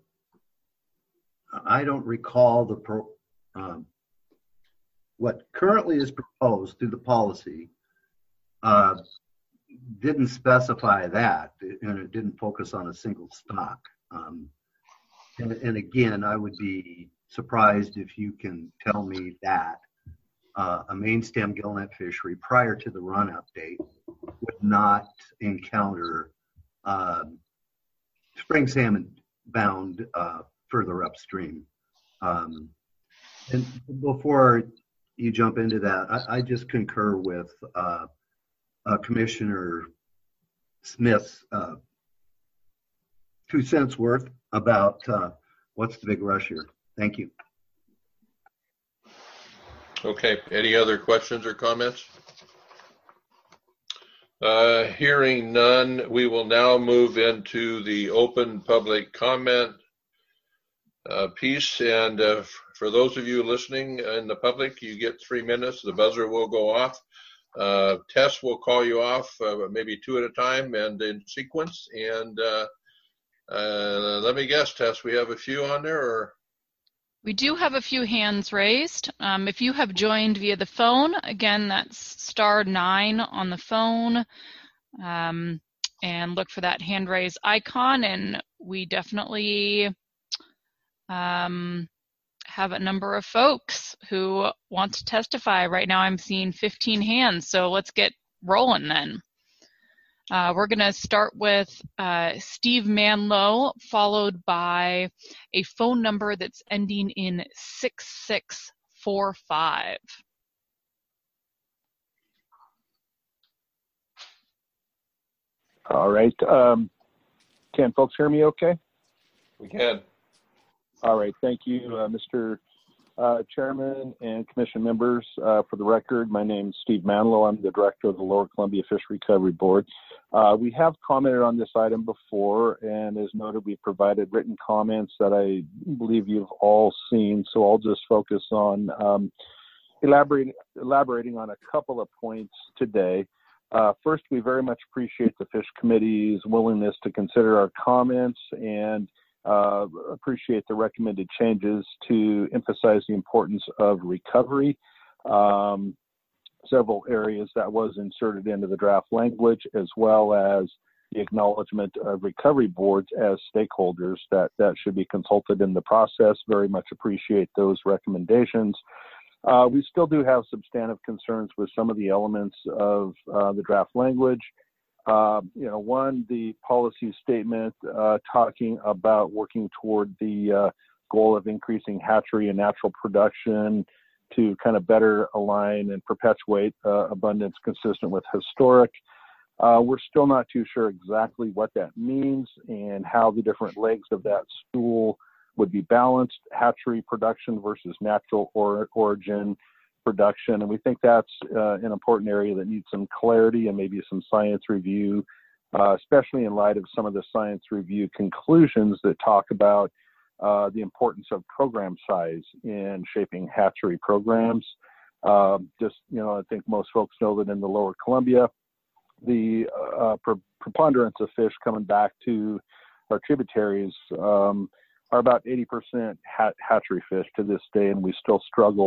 I don't recall the pro, um, what currently is proposed through the policy uh, didn't specify that, and it didn't focus on a single stock. Um, and, and again, I would be surprised if you can tell me that uh, a main stem gillnet fishery prior to the run update would not encounter um, spring salmon bound uh, further upstream. Um, and before you jump into that, I, I just concur with uh, uh, Commissioner Smith's uh, two cents worth about uh, what's the big rush here. Thank you. Okay, any other questions or comments? Uh, hearing none, we will now move into the open public comment uh, piece. And uh, for those of you listening in the public, you get three minutes. The buzzer will go off. Uh, Tess will call you off, uh, maybe two at a time and in sequence. And uh, uh, let me guess, Tess, we have a few on there, or? We do have a few hands raised. Um, if you have joined via the phone, again, that's star nine on the phone, um, and look for that hand raise icon. And we definitely um, have a number of folks who want to testify. Right now I'm seeing fifteen hands, so let's get rolling then. Uh, we're going to start with uh, Steve Manlow, followed by a phone number that's ending in six six four five. All right. Um, can folks hear me okay? We can. All right. Thank you, uh, Mister Uh, Chairman and Commission members. Uh, for the record, my name is Steve Manlow. I'm the Director of the Lower Columbia Fish Recovery Board. Uh, we have commented on this item before, and as noted, we provided written comments that I believe you've all seen, so I'll just focus on um, elaborating, elaborating on a couple of points today. Uh, first, we very much appreciate the Fish Committee's willingness to consider our comments and Uh, appreciate the recommended changes to emphasize the importance of recovery. Um, several areas that was inserted into the draft language, as well as the acknowledgement of recovery boards as stakeholders that, that should be consulted in the process. Very much appreciate those recommendations. Uh, we still do have substantive concerns with some of the elements of uh, the draft language. Uh, you know, one, the policy statement uh, talking about working toward the uh, goal of increasing hatchery and natural production to kind of better align and perpetuate uh, abundance consistent with historic. Uh, we're still not too sure exactly what that means and how the different legs of that stool would be balanced, hatchery production versus natural or origin production. And we think that's uh, an important area that needs some clarity and maybe some science review, uh, especially in light of some of the science review conclusions that talk about uh, the importance of program size in shaping hatchery programs. Uh, just, you know, I think most folks know that in the Lower Columbia, the uh, pre- preponderance of fish coming back to our tributaries um, are about eighty percent hat- hatchery fish to this day, and we still struggle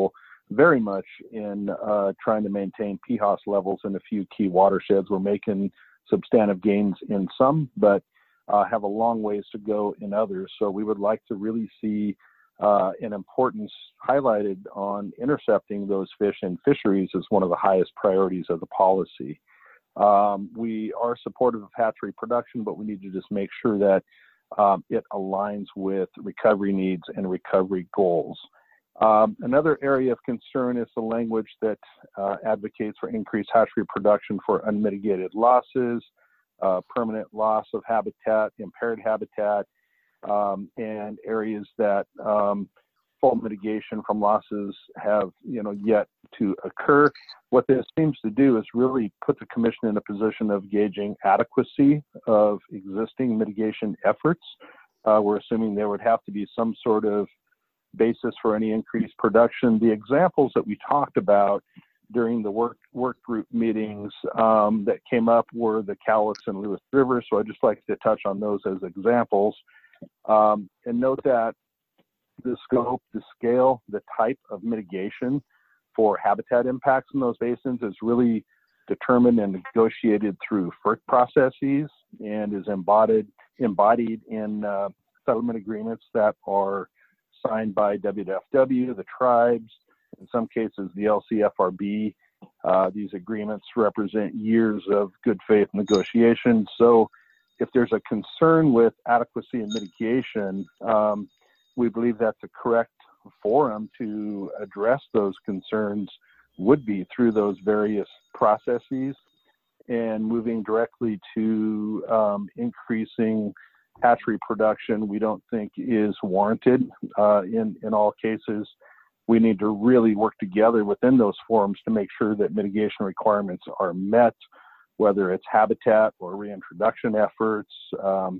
very much in uh, trying to maintain P H O S levels in a few key watersheds. We're making substantive gains in some, but uh, have a long ways to go in others. So we would like to really see uh, an importance highlighted on intercepting those fish in fisheries as one of the highest priorities of the policy. Um, we are supportive of hatchery production, but we need to just make sure that um, it aligns with recovery needs and recovery goals. Um, another area of concern is the language that uh, advocates for increased hatchery production for unmitigated losses, uh, permanent loss of habitat, impaired habitat, um, and areas that um, full mitigation from losses have, you know, yet to occur. What this seems to do is really put the commission in a position of gauging adequacy of existing mitigation efforts. Uh, we're assuming there would have to be some sort of basis for any increased production. The examples that we talked about during the work work group meetings um, that came up were the Cowlitz and Lewis Rivers. So I'd just like to touch on those as examples um, and note that the scope, the scale, the type of mitigation for habitat impacts in those basins is really determined and negotiated through F E R C processes and is embodied embodied in uh, settlement agreements that are signed by W W F W, the tribes, in some cases the L C F R B. Uh, these agreements represent years of good faith negotiation. So if there's a concern with adequacy and mitigation, um, we believe that the correct forum to address those concerns would be through those various processes, and moving directly to um, increasing hatchery production we don't think is warranted. Uh, in, in all cases, we need to really work together within those forums to make sure that mitigation requirements are met, whether it's habitat or reintroduction efforts um,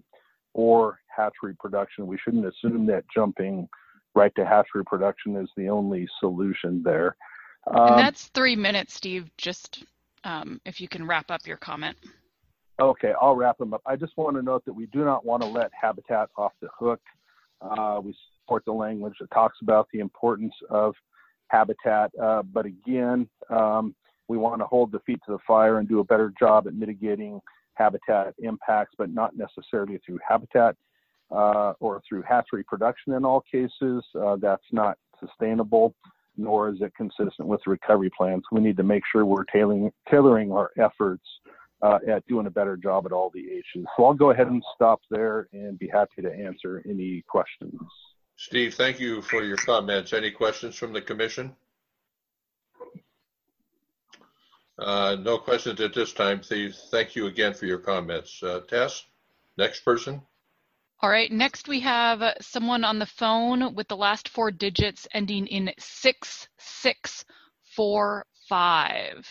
or hatchery production. We shouldn't assume that jumping right to hatchery production is the only solution there. Um, and that's three minutes, Steve, just um, if you can wrap up your comment. Okay, I'll wrap them up. I just want to note that we do not want to let habitat off the hook. Uh, we support the language that talks about the importance of habitat, uh, but again, um, we want to hold the feet to the fire and do a better job at mitigating habitat impacts, but not necessarily through habitat uh, or through hatchery production in all cases. Uh, that's not sustainable, nor is it consistent with the recovery plans. We need to make sure we're tailoring, tailoring our efforts uh, at doing a better job at all the H's. So I'll go ahead and stop there and be happy to answer any questions. Steve, thank you for your comments. Any questions from the commission? Uh, no questions at this time. Steve, thank you again for your comments. Uh, Tess, next person. All right, next we have someone on the phone with the last four digits ending in six six four five.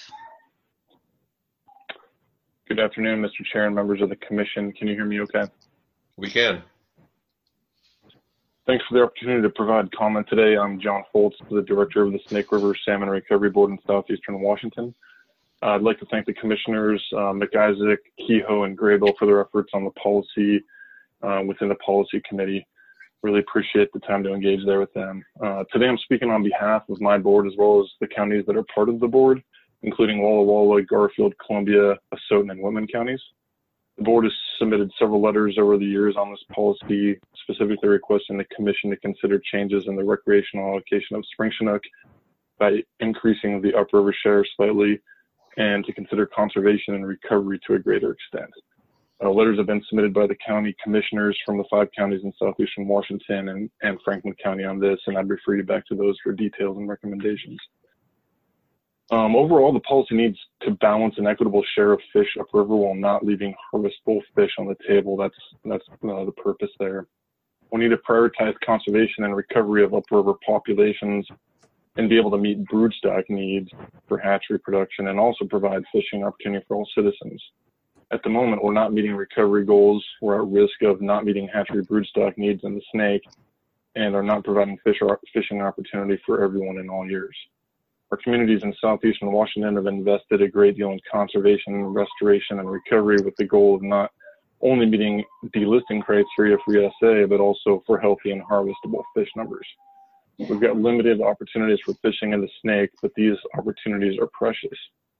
Good afternoon, Mister Chair and members of the commission. Can you hear me okay? We can. Thanks for the opportunity to provide comment today. I'm John Foltz, the director of the Snake River Salmon Recovery Board in Southeastern Washington. Uh, I'd like to thank the commissioners, uh, McIsaac, Kehoe, and Graybill for their efforts on the policy uh, within the policy committee. Really appreciate the time to engage there with them. Uh, today I'm speaking on behalf of my board as well as the counties that are part of the board, including Walla Walla, Garfield, Columbia, Asotin, and Whitman counties. The board has submitted several letters over the years on this policy, specifically requesting the commission to consider changes in the recreational allocation of spring chinook by increasing the upriver share slightly, and to consider conservation and recovery to a greater extent. Uh, letters have been submitted by the county commissioners from the five counties in southeastern Washington and, and Franklin County on this, and I'd refer you back to those for details and recommendations. Um, overall, the policy needs to balance an equitable share of fish upriver while not leaving harvestable fish on the table. That's that's uh, the purpose there. We need to prioritize conservation and recovery of upriver populations and be able to meet broodstock needs for hatchery production and also provide fishing opportunity for all citizens. At the moment, we're not meeting recovery goals. We're at risk of not meeting hatchery broodstock needs in the snake and are not providing fish or fishing opportunity for everyone in all years. Our communities in southeastern Washington have invested a great deal in conservation, restoration, and recovery with the goal of not only meeting delisting criteria for E S A, but also for healthy and harvestable fish numbers. We've got limited opportunities for fishing in the Snake, but these opportunities are precious.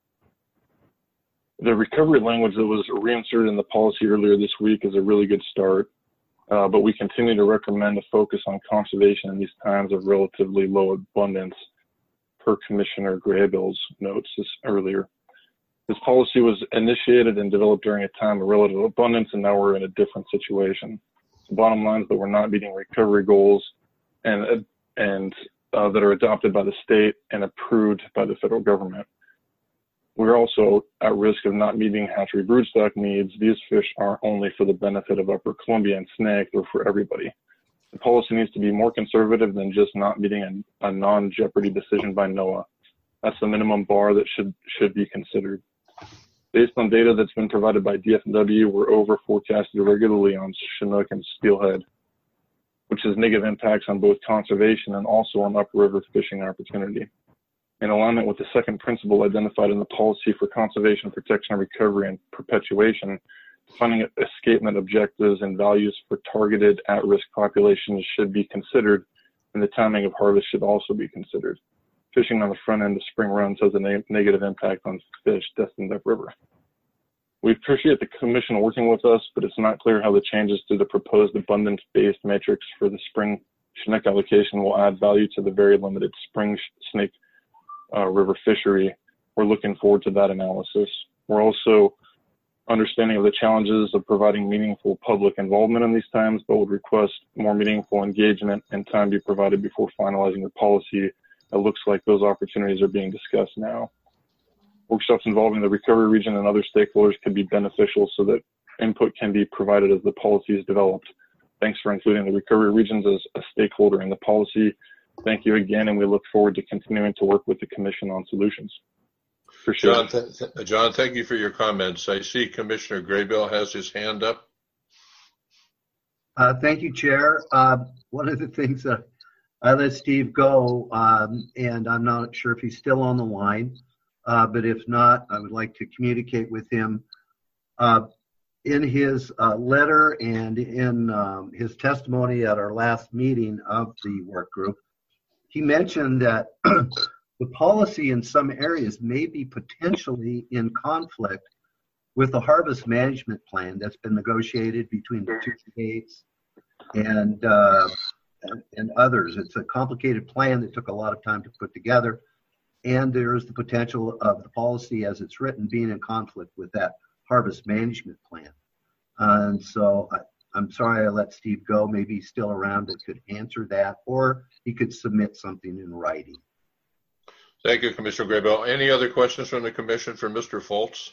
The recovery language that was reinserted in the policy earlier this week is a really good start, uh, but we continue to recommend a focus on conservation in these times of relatively low abundance, per Commissioner Graybill's notes this earlier. This policy was initiated and developed during a time of relative abundance, and now we're in a different situation. The bottom line is that we're not meeting recovery goals and, and uh, that are adopted by the state and approved by the federal government. We're also at risk of not meeting hatchery broodstock needs. These fish aren't only for the benefit of Upper Columbia and Snake, they're for everybody. The policy needs to be more conservative than just not meeting a, a non-jeopardy decision by NOAA. That's the minimum bar that should should be considered. Based on data that's been provided by D F W, we're over forecasted regularly on Chinook and Steelhead, which has negative impacts on both conservation and also on upriver fishing opportunity. In alignment with the second principle identified in the policy for conservation, protection, and recovery and perpetuation, defining escapement objectives and values for targeted at-risk populations should be considered, and the timing of harvest should also be considered. Fishing on the front end of spring runs has a ne negative impact on fish destined upriver. We appreciate the Commission working with us, but it's not clear how the changes to the proposed abundance-based matrix for the spring Chinook allocation will add value to the very limited spring Snake uh, River fishery. We're looking forward to that analysis. We're also understanding of the challenges of providing meaningful public involvement in these times, but would request more meaningful engagement and time be provided before finalizing the policy. It looks like those opportunities are being discussed now. Workshops involving the recovery region and other stakeholders could be beneficial so that input can be provided as the policy is developed. Thanks for including the recovery regions as a stakeholder in the policy. Thank you again, and we look forward to continuing to work with the Commission on solutions. Appreciate John, it. th John, thank you for your comments. I see Commissioner Graybill has his hand up. Uh, thank you, Chair. Uh, one of the things that I let Steve go, um, and I'm not sure if he's still on the line, uh, but if not, I would like to communicate with him. Uh, in his uh, letter and in um, his testimony at our last meeting of the work group, he mentioned that the policy in some areas may be potentially in conflict with the harvest management plan that's been negotiated between the two states and, uh, and, and others. It's a complicated plan that took a lot of time to put together, and there is the potential of the policy as it's written being in conflict with that harvest management plan. Uh, and so I, I'm sorry I let Steve go. Maybe he's still around that could answer that, or he could submit something in writing. Thank you, Commissioner Graybill. Any other questions from the Commission for Mister Foltz?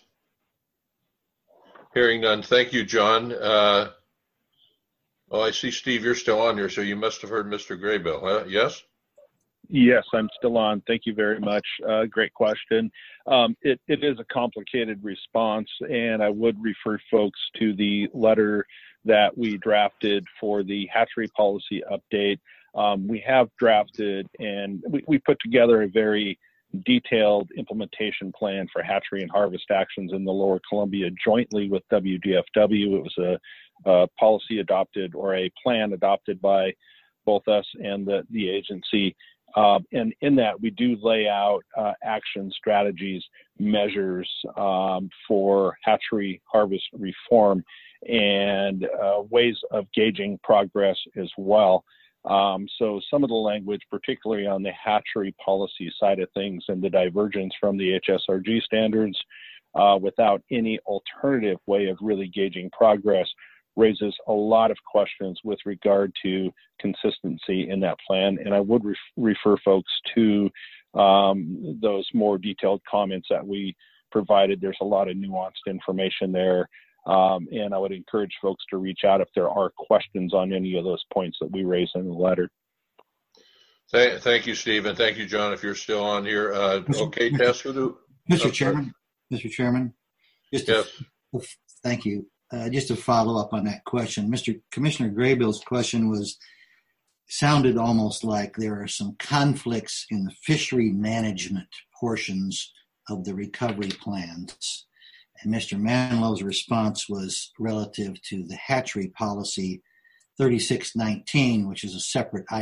Hearing none. Thank you, John. Uh, oh, I see, Steve, you're still on here, so you must have heard Mister Graybill. Huh? Yes? Yes, I'm still on. Thank you very much. Uh, great question. Um, it, it is a complicated response, and I would refer folks to the letter that we drafted for the hatchery policy update. Um, we have drafted and we, we put together a very detailed implementation plan for hatchery and harvest actions in the Lower Columbia jointly with W D F W. It was a, a policy adopted or a plan adopted by both us and the, the agency. Um, and in that, we do lay out uh, action strategies, measures um, for hatchery harvest reform, and uh, ways of gauging progress as well. Um, so some of the language, particularly on the hatchery policy side of things and the divergence from the H S R G standards uh, without any alternative way of really gauging progress, raises a lot of questions with regard to consistency in that plan. And I would ref refer folks to um, those more detailed comments that we provided. There's a lot of nuanced information there. Um, and I would encourage folks to reach out if there are questions on any of those points that we raise in the letter. Thank, thank you, Steve, and thank you, John, if you're still on here. Uh, okay, Tess, who do? Mister Chairman, Mister Chairman, just yes. To, thank you. Uh, just to follow up on that question, Mister Commissioner Graybill's question was sounded almost like there are some conflicts in the fishery management portions of the recovery plans. And Mister Manlow's response was relative to the hatchery policy thirty-six nineteen, which is a separate item.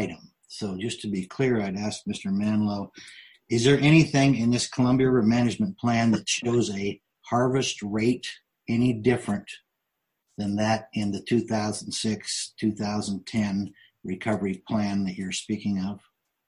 So just to be clear, I'd ask Mister Manlow, is there anything in this Columbia River Management Plan that shows a harvest rate any different than that in the two thousand six, two thousand ten recovery plan that you're speaking of?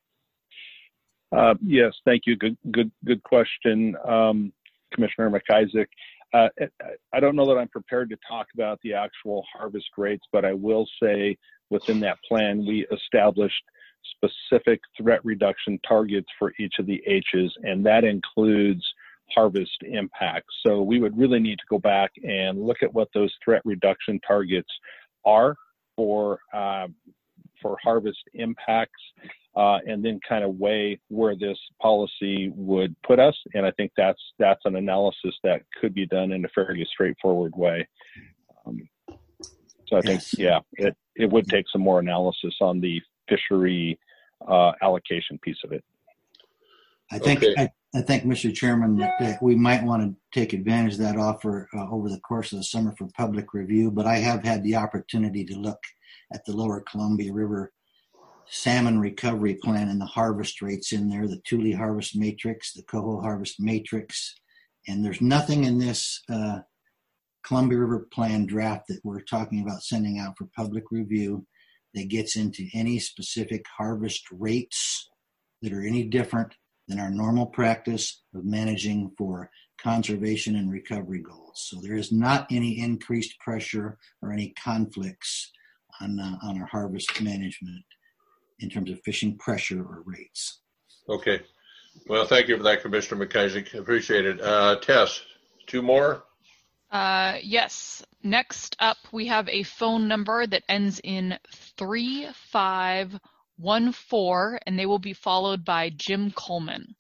Uh, yes, thank you. Good, good, good question, um, Commissioner McIsaac. Uh, I don't know that I'm prepared to talk about the actual harvest rates, but I will say within that plan, we established specific threat reduction targets for each of the H's, and that includes harvest impact. So we would really need to go back and look at what those threat reduction targets are for uh, for harvest impacts, uh, and then kind of weigh where this policy would put us. And I think that's that's an analysis that could be done in a fairly straightforward way. Um, so I yes. think, yeah, it, it would take some more analysis on the fishery uh, allocation piece of it. I think, okay. I, I think, Mister Chairman, that, that we might want to take advantage of that offer uh, over the course of the summer for public review, but I have had the opportunity to look at the Lower Columbia River Salmon Recovery Plan and the harvest rates in there, the Tule Harvest Matrix, the Coho Harvest Matrix, and there's nothing in this uh, Columbia River Plan draft that we're talking about sending out for public review that gets into any specific harvest rates that are any different than our normal practice of managing for conservation and recovery goals. So there is not any increased pressure or any conflicts on uh, on our harvest management in terms of fishing pressure or rates. Okay. Well, thank you for that, Commissioner McIsaac. Appreciate it. Uh, Tess, two more? Uh, yes. Next up, we have a phone number that ends in three five one four, and they will be followed by Jim Coleman.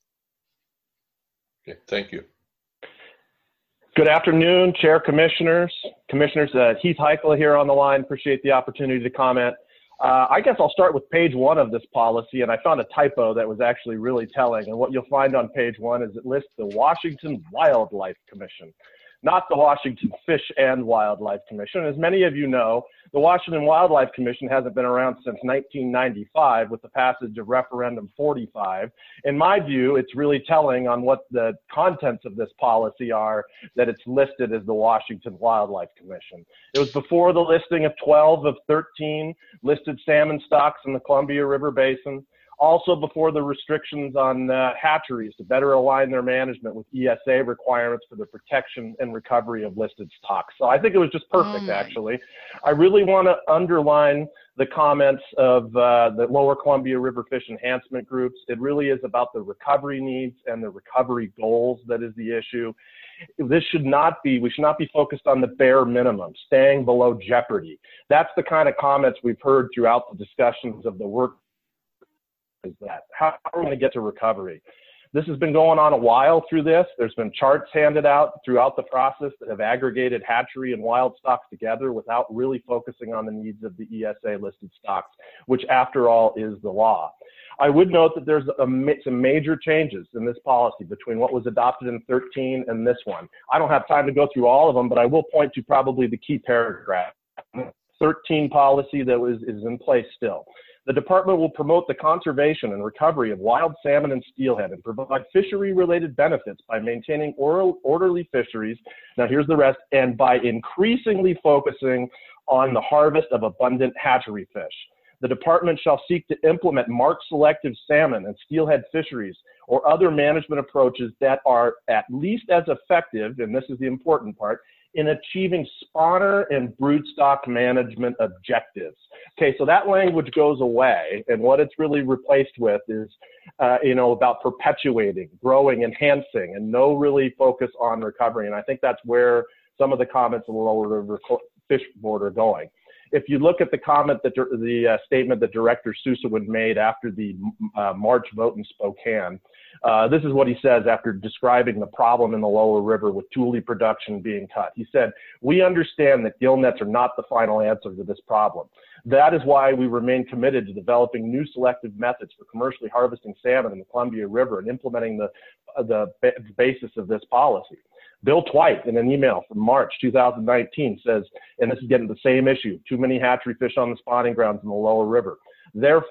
Okay, thank you. Good afternoon, Chair, Commissioners. Commissioners, uh, Heath Heichel here on the line. Appreciate the opportunity to comment. Uh, I guess I'll start with page one of this policy, and I found a typo that was actually really telling. And what you'll find on page one is it lists the Washington Wildlife Commission, not the Washington Fish and Wildlife Commission. As many of you know, the Washington Wildlife Commission hasn't been around since nineteen ninety-five with the passage of Referendum forty-five. In my view, it's really telling on what the contents of this policy are that it's listed as the Washington Wildlife Commission. It was before the listing of twelve of thirteen listed salmon stocks in the Columbia River Basin. Also before the restrictions on uh, hatcheries to better align their management with E S A requirements for the protection and recovery of listed stocks. So I think it was just perfect, oh actually. I really want to underline the comments of uh, the Lower Columbia River Fish Enhancement Groups. It really is about the recovery needs and the recovery goals that is the issue. This should not be, we should not be focused on the bare minimum, staying below jeopardy. That's the kind of comments we've heard throughout the discussions of the work is that. How are we going to get to recovery? This has been going on a while through this. There's been charts handed out throughout the process that have aggregated hatchery and wild stocks together without really focusing on the needs of the E S A listed stocks, which after all is the law. I would note that there's a, some major changes in this policy between what was adopted in thirteen and this one. I don't have time to go through all of them, but I will point to probably the key paragraph. thirteen policy that was, is in place still. The department will promote the conservation and recovery of wild salmon and steelhead and provide fishery-related benefits by maintaining oral, orderly fisheries. Now here's the rest, and by increasingly focusing on the harvest of abundant hatchery fish. The department shall seek to implement mark-selective salmon and steelhead fisheries or other management approaches that are at least as effective, and this is the important part, in achieving spawner and broodstock management objectives. Okay, so that language goes away, and what it's really replaced with is, uh, you know, about perpetuating, growing, enhancing, and no really focus on recovery. And I think that's where some of the comments of the Lower River Fish Board are going. If you look at the comment that the uh, statement that Director Susawood made after the uh, March vote in Spokane, uh, this is what he says after describing the problem in the Lower River with Tule production being cut. He said, "We understand that gill nets are not the final answer to this problem. That is why we remain committed to developing new selective methods for commercially harvesting salmon in the Columbia River and implementing the, uh, the basis of this policy." Bill Twite, in an email from March two thousand nineteen, says, and this is getting the same issue, too many hatchery fish on the spawning grounds in the Lower River. Therefore,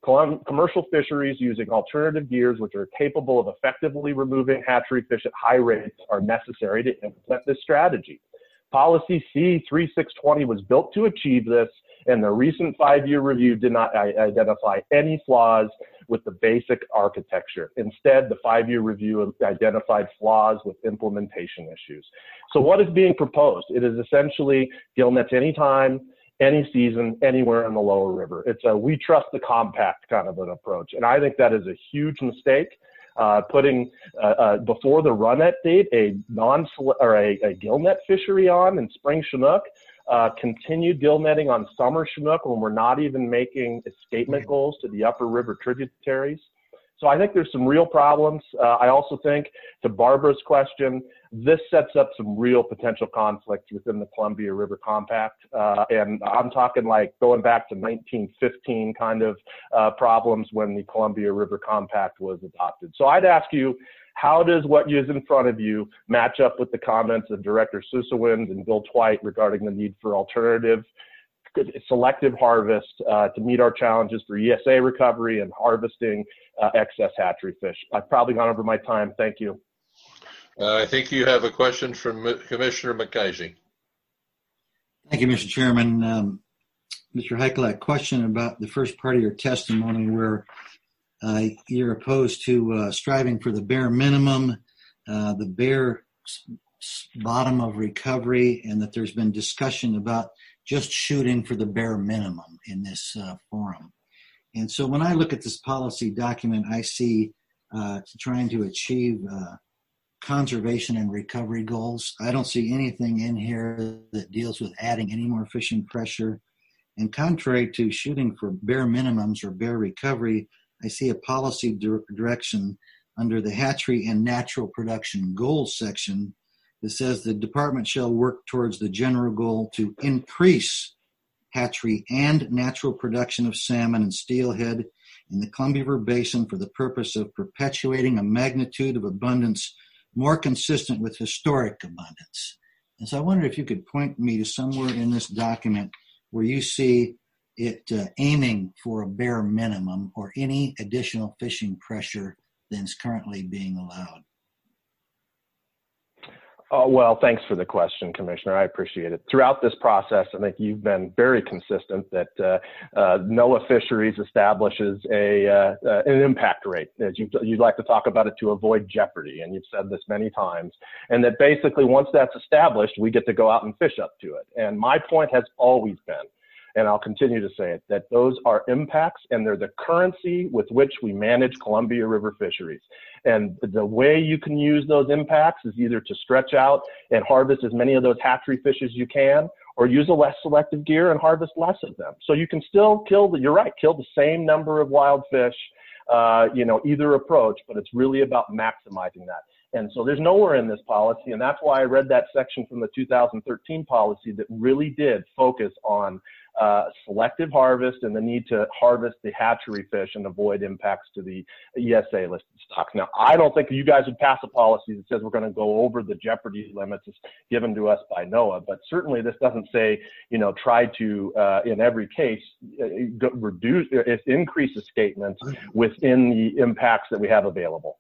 Com- commercial fisheries using alternative gears which are capable of effectively removing hatchery fish at high rates are necessary to implement this strategy. Policy C thirty-six twenty was built to achieve this, and the recent five-year review did not I- identify any flaws with the basic architecture. Instead, the five-year review identified flaws with implementation issues. So what is being proposed? It is essentially gill nets anytime, any season, anywhere in the lower river. It's a we trust the compact kind of an approach. And I think that is a huge mistake. Uh, putting uh, uh, before the run-net date a non or a, a gill net fishery on in spring Chinook, uh, continued gill netting on summer Chinook when we're not even making escapement goals to the upper river tributaries. So I think there's some real problems. Uh, I also think, to Barbara's question, this sets up some real potential conflicts within the Columbia River Compact. Uh, and I'm talking like going back to nineteen fifteen kind of uh, problems when the Columbia River Compact was adopted. So I'd ask you, how does what is in front of you match up with the comments of Director Sussowins and Bill Twite regarding the need for alternative selective harvest uh, to meet our challenges for E S A recovery and harvesting uh, excess hatchery fish? I've probably gone over my time. Thank you. Uh, I think you have a question from Commissioner McKenzie. Thank you, Mister Chairman. Um, Mister Heikkila, a question about the first part of your testimony where uh, you're opposed to uh, striving for the bare minimum, uh, the bare bottom of recovery, and that there's been discussion about just shooting for the bare minimum in this uh, forum. And so when I look at this policy document, I see uh, trying to achieve uh, conservation and recovery goals. I don't see anything in here that deals with adding any more fishing pressure. And contrary to shooting for bare minimums or bare recovery, I see a policy di- direction under the hatchery and natural production goals section that says the department shall work towards the general goal to increase hatchery and natural production of salmon and steelhead in the Columbia River Basin for the purpose of perpetuating a magnitude of abundance more consistent with historic abundance. And so I wondered if you could point me to somewhere in this document where you see it uh, aiming for a bare minimum or any additional fishing pressure than is currently being allowed. Oh, well, thanks for the question, Commissioner. I appreciate it. Throughout this process, I think you've been very consistent that uh, uh, NOAA Fisheries establishes a uh, uh, an impact rate, as you, you'd like to talk about it, to avoid jeopardy, and you've said this many times, and that basically once that's established, we get to go out and fish up to it. And my point has always been, and I'll continue to say it, that those are impacts and they're the currency with which we manage Columbia River fisheries. And the way you can use those impacts is either to stretch out and harvest as many of those hatchery fish as you can, or use a less selective gear and harvest less of them. So you can still kill the, you're right, kill the same number of wild fish, uh, you know, either approach, but it's really about maximizing that. And so there's nowhere in this policy, and that's why I read that section from the two thousand thirteen policy that really did focus on uh, selective harvest and the need to harvest the hatchery fish and avoid impacts to the E S A listed stocks. Now, I don't think you guys would pass a policy that says we're going to go over the jeopardy limits given to us by NOAA, but certainly this doesn't say, you know, try to, uh, in every case, uh, reduce, uh, increase escapements within the impacts that we have available.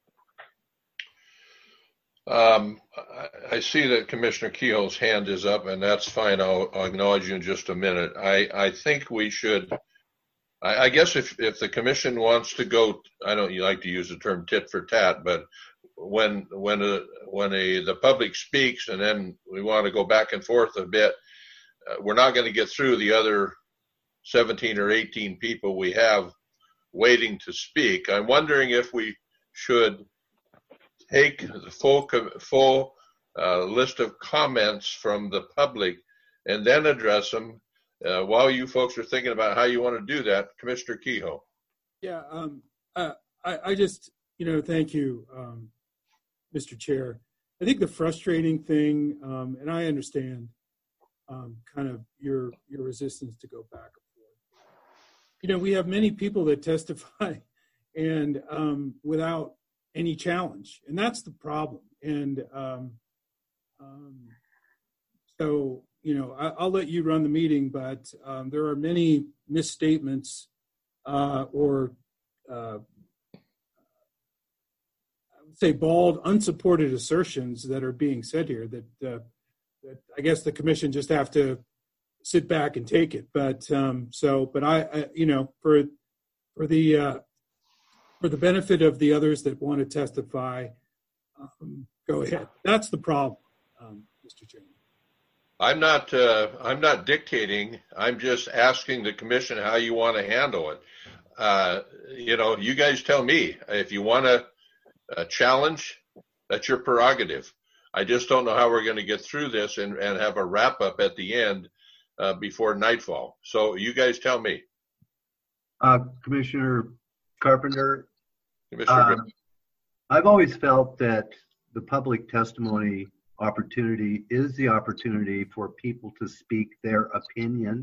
Um, I, I see that Commissioner Kehoe's hand is up, and that's fine. I'll, I'll acknowledge you in just a minute. I, I think we should, I, I guess if, if the commission wants to go, I don't you like to use the term tit for tat, but when when a, when a the public speaks and then we want to go back and forth a bit, uh, we're not going to get through the other seventeen or eighteen people we have waiting to speak. I'm wondering if we should take the full full uh, list of comments from the public and then address them. Uh, while you folks are thinking about how you want to do that, Commissioner Kehoe. Yeah, um, uh, I, I just, you know, thank you, um, Mister Chair. I think the frustrating thing, um, and I understand um, kind of your your resistance to go back and forth. You know, we have many people that testify and um, without any challenge, and that's the problem. And um, um, so, you know, I, I'll let you run the meeting, but um, there are many misstatements uh, or uh, I would say bald, unsupported assertions that are being said here that, uh, that I guess the commission just have to sit back and take it. But um, so, but I, I, you know, for for the uh, for the benefit of the others that want to testify, um, go ahead. That's the problem, um, Mister Chairman. I'm not. Uh, I'm not dictating. I'm just asking the commission how you want to handle it. Uh, you know, you guys tell me if you want to uh, challenge. That's your prerogative. I just don't know how we're going to get through this and, and have a wrap up at the end uh, before nightfall. So you guys tell me. Uh, Commissioner Carpenter, Commissioner uh, I've always felt that the public testimony opportunity is the opportunity for people to speak their opinion,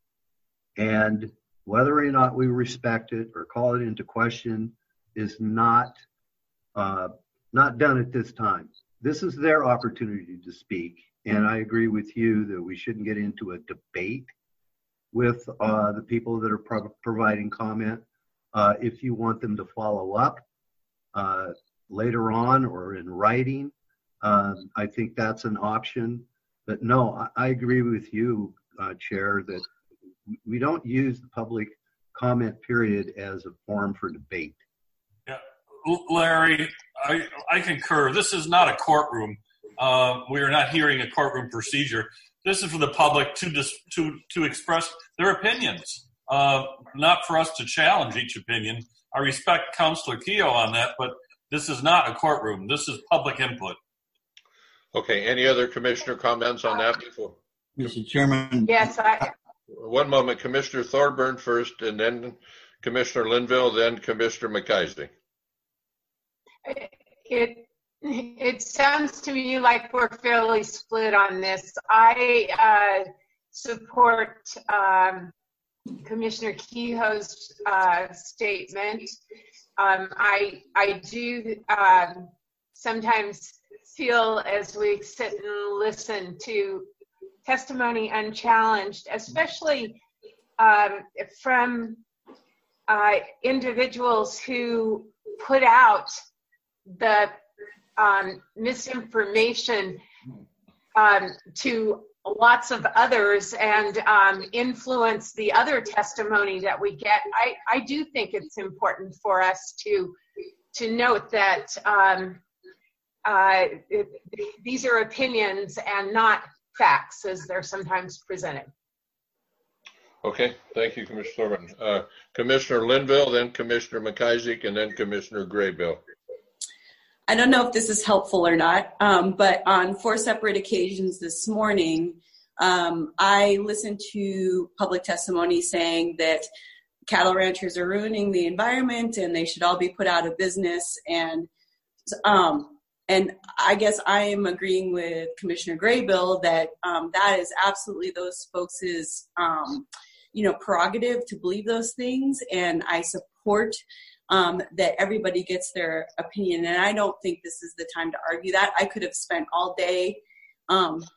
and whether or not we respect it or call it into question is not uh, not done at this time. This is their opportunity to speak, and I agree with you that we shouldn't get into a debate with uh, the people that are pro- providing comment. Uh, if you want them to follow up uh, later on or in writing, uh, I think that's an option. But no, I, I agree with you, uh, Chair, that we don't use the public comment period as a forum for debate. Yeah, Larry, I, I concur. This is not a courtroom. Uh, we are not hearing a courtroom procedure. This is for the public to dis, to to express their opinions, uh, not for us to challenge each opinion. I respect Councilor Kehoe on that, but this is not a courtroom. This is public input. Okay. Any other commissioner comments on that before? Mister Chairman. Yes, I. One moment, Commissioner Thorburn first, and then Commissioner Linville, then Commissioner McIsaac. It it sounds to me like we're fairly split on this. I uh, support um, Commissioner Kehoe's uh, statement. Um, I I do um, sometimes feel as we sit and listen to testimony unchallenged, especially um, from uh, individuals who put out the um, misinformation um, to lots of others and um, influence the other testimony that we get. I, I do think it's important for us to to note that um, uh, it, these are opinions and not facts as they're sometimes presented. Okay, thank you, Commissioner Thorburn. Uh, Commissioner Linville, then Commissioner McIsaac, and then Commissioner Graybill. I don't know if this is helpful or not, um, but on four separate occasions this morning, um, I listened to public testimony saying that cattle ranchers are ruining the environment and they should all be put out of business. And um, and I guess I am agreeing with Commissioner Graybill that um, that is absolutely those folks' um, you know, prerogative to believe those things, and I support Um, that everybody gets their opinion. And I don't think this is the time to argue that. I could have spent all day um,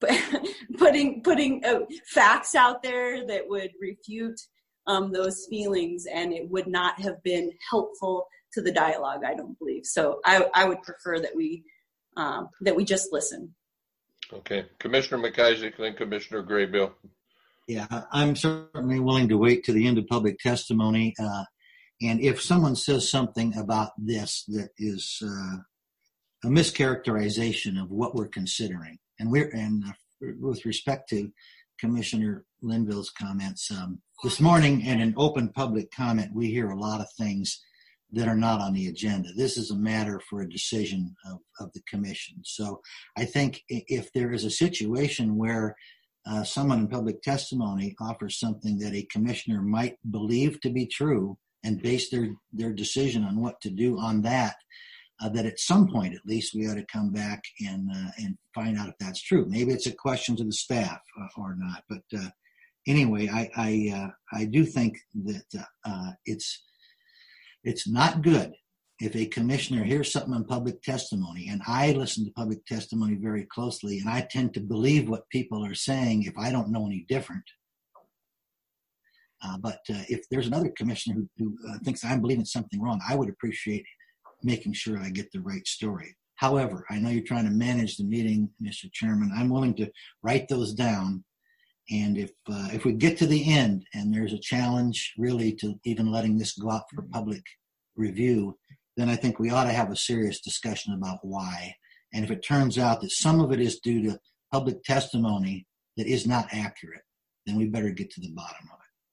putting putting uh, facts out there that would refute um, those feelings, and it would not have been helpful to the dialogue, I don't believe. So I, I would prefer that we um, that we just listen. Okay. Commissioner McIsaac, then Commissioner Graybill. Yeah, I'm certainly willing to wait to the end of public testimony. Uh, And if someone says something about this that is uh, a mischaracterization of what we're considering, and we're and uh, with respect to Commissioner Linville's comments um, this morning, in an open public comment, we hear a lot of things that are not on the agenda. This is a matter for a decision of, of the commission. So I think if there is a situation where uh, someone in public testimony offers something that a commissioner might believe to be true, and base their, their decision on what to do on that, uh, that at some point at least we ought to come back and uh, and find out if that's true. Maybe it's a question to the staff uh, or not. But uh, anyway, I I, uh, I do think that uh, it's it's not good if a commissioner hears something in public testimony, and I listen to public testimony very closely, and I tend to believe what people are saying if I don't know any different. Uh, but uh, if there's another commissioner who, who uh, thinks I'm believing something wrong, I would appreciate making sure I get the right story. However, I know you're trying to manage the meeting, Mister Chairman. I'm willing to write those down. And if uh, if we get to the end and there's a challenge really to even letting this go out for public review, then I think we ought to have a serious discussion about why. And if it turns out that some of it is due to public testimony that is not accurate, then we better get to the bottom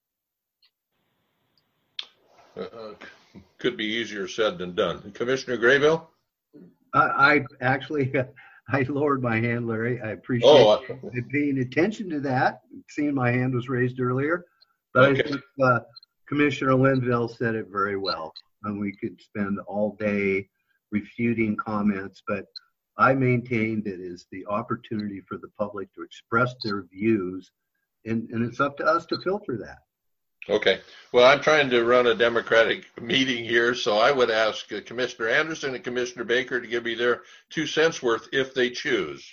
of it. Uh, could be easier said than done. Commissioner Graybill? I, I actually, I lowered my hand, Larry. I appreciate oh, you paying attention to that, seeing my hand was raised earlier. But okay. I think uh, Commissioner Linville said it very well. And we could spend all day refuting comments, but I maintain that it is the opportunity for the public to express their views, and, and it's up to us to filter that. Okay. Well, I'm trying to run a democratic meeting here, so I would ask uh, Commissioner Anderson and Commissioner Baker to give me their two cents worth if they choose.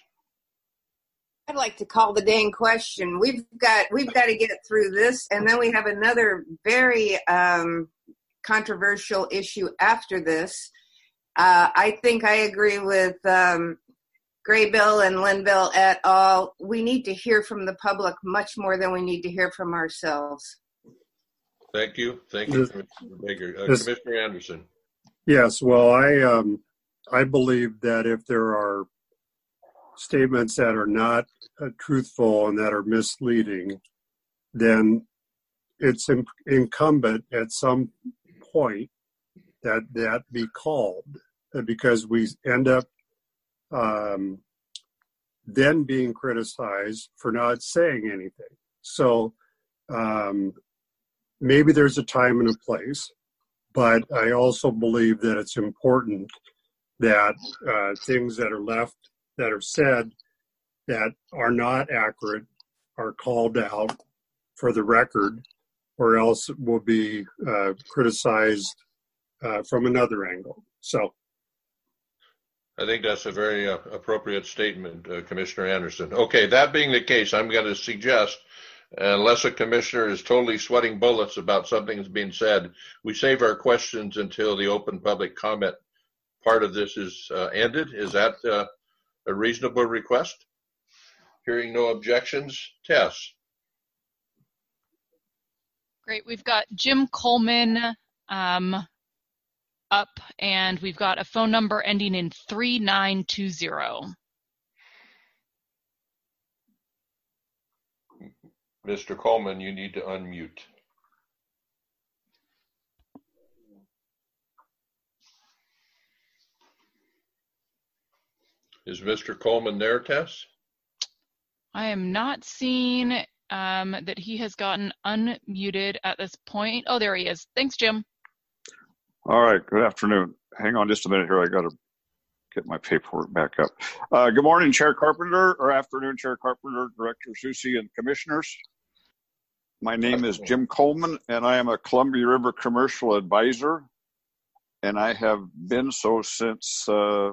I'd like to call the dang question. We've got we've got to get through this, and then we have another very um, controversial issue after this. Uh, I think I agree with um, Graybill and Linville et al. We need to hear from the public much more than we need to hear from ourselves. Thank you. Thank you, Commissioner Baker. Uh, this, Commissioner Anderson. Yes, well, I um, I believe that if there are statements that are not uh, truthful and that are misleading, then it's in, incumbent at some point that that be called, because we end up um, then being criticized for not saying anything. So um, maybe there's a time and a place, but I also believe that it's important that uh, things that are left, that are said, that are not accurate are called out for the record, or else will be uh, criticized uh, from another angle. So I think that's a very uh, appropriate statement, uh, Commissioner Anderson. Okay, that being the case, I'm going to suggest, unless a commissioner is totally sweating bullets about something that's being said, we save our questions until the open public comment part of this is uh, ended. Is that uh, a reasonable request? Hearing no objections, Tess. Great. We've got Jim Coleman um, up, and we've got a phone number ending in three nine two zero. Mister Coleman, you need to unmute. Is Mister Coleman there, Tess? I am not seeing um, that he has gotten unmuted at this point. Oh, there he is. Thanks, Jim. All right. Good afternoon. Hang on just a minute here. I got to get my paperwork back up. Uh, good morning, Chair Carpenter, or afternoon, Chair Carpenter, Director Susi, and Commissioners. My name is Jim Coleman, and I am a Columbia River Commercial Advisor, and I have been so since uh,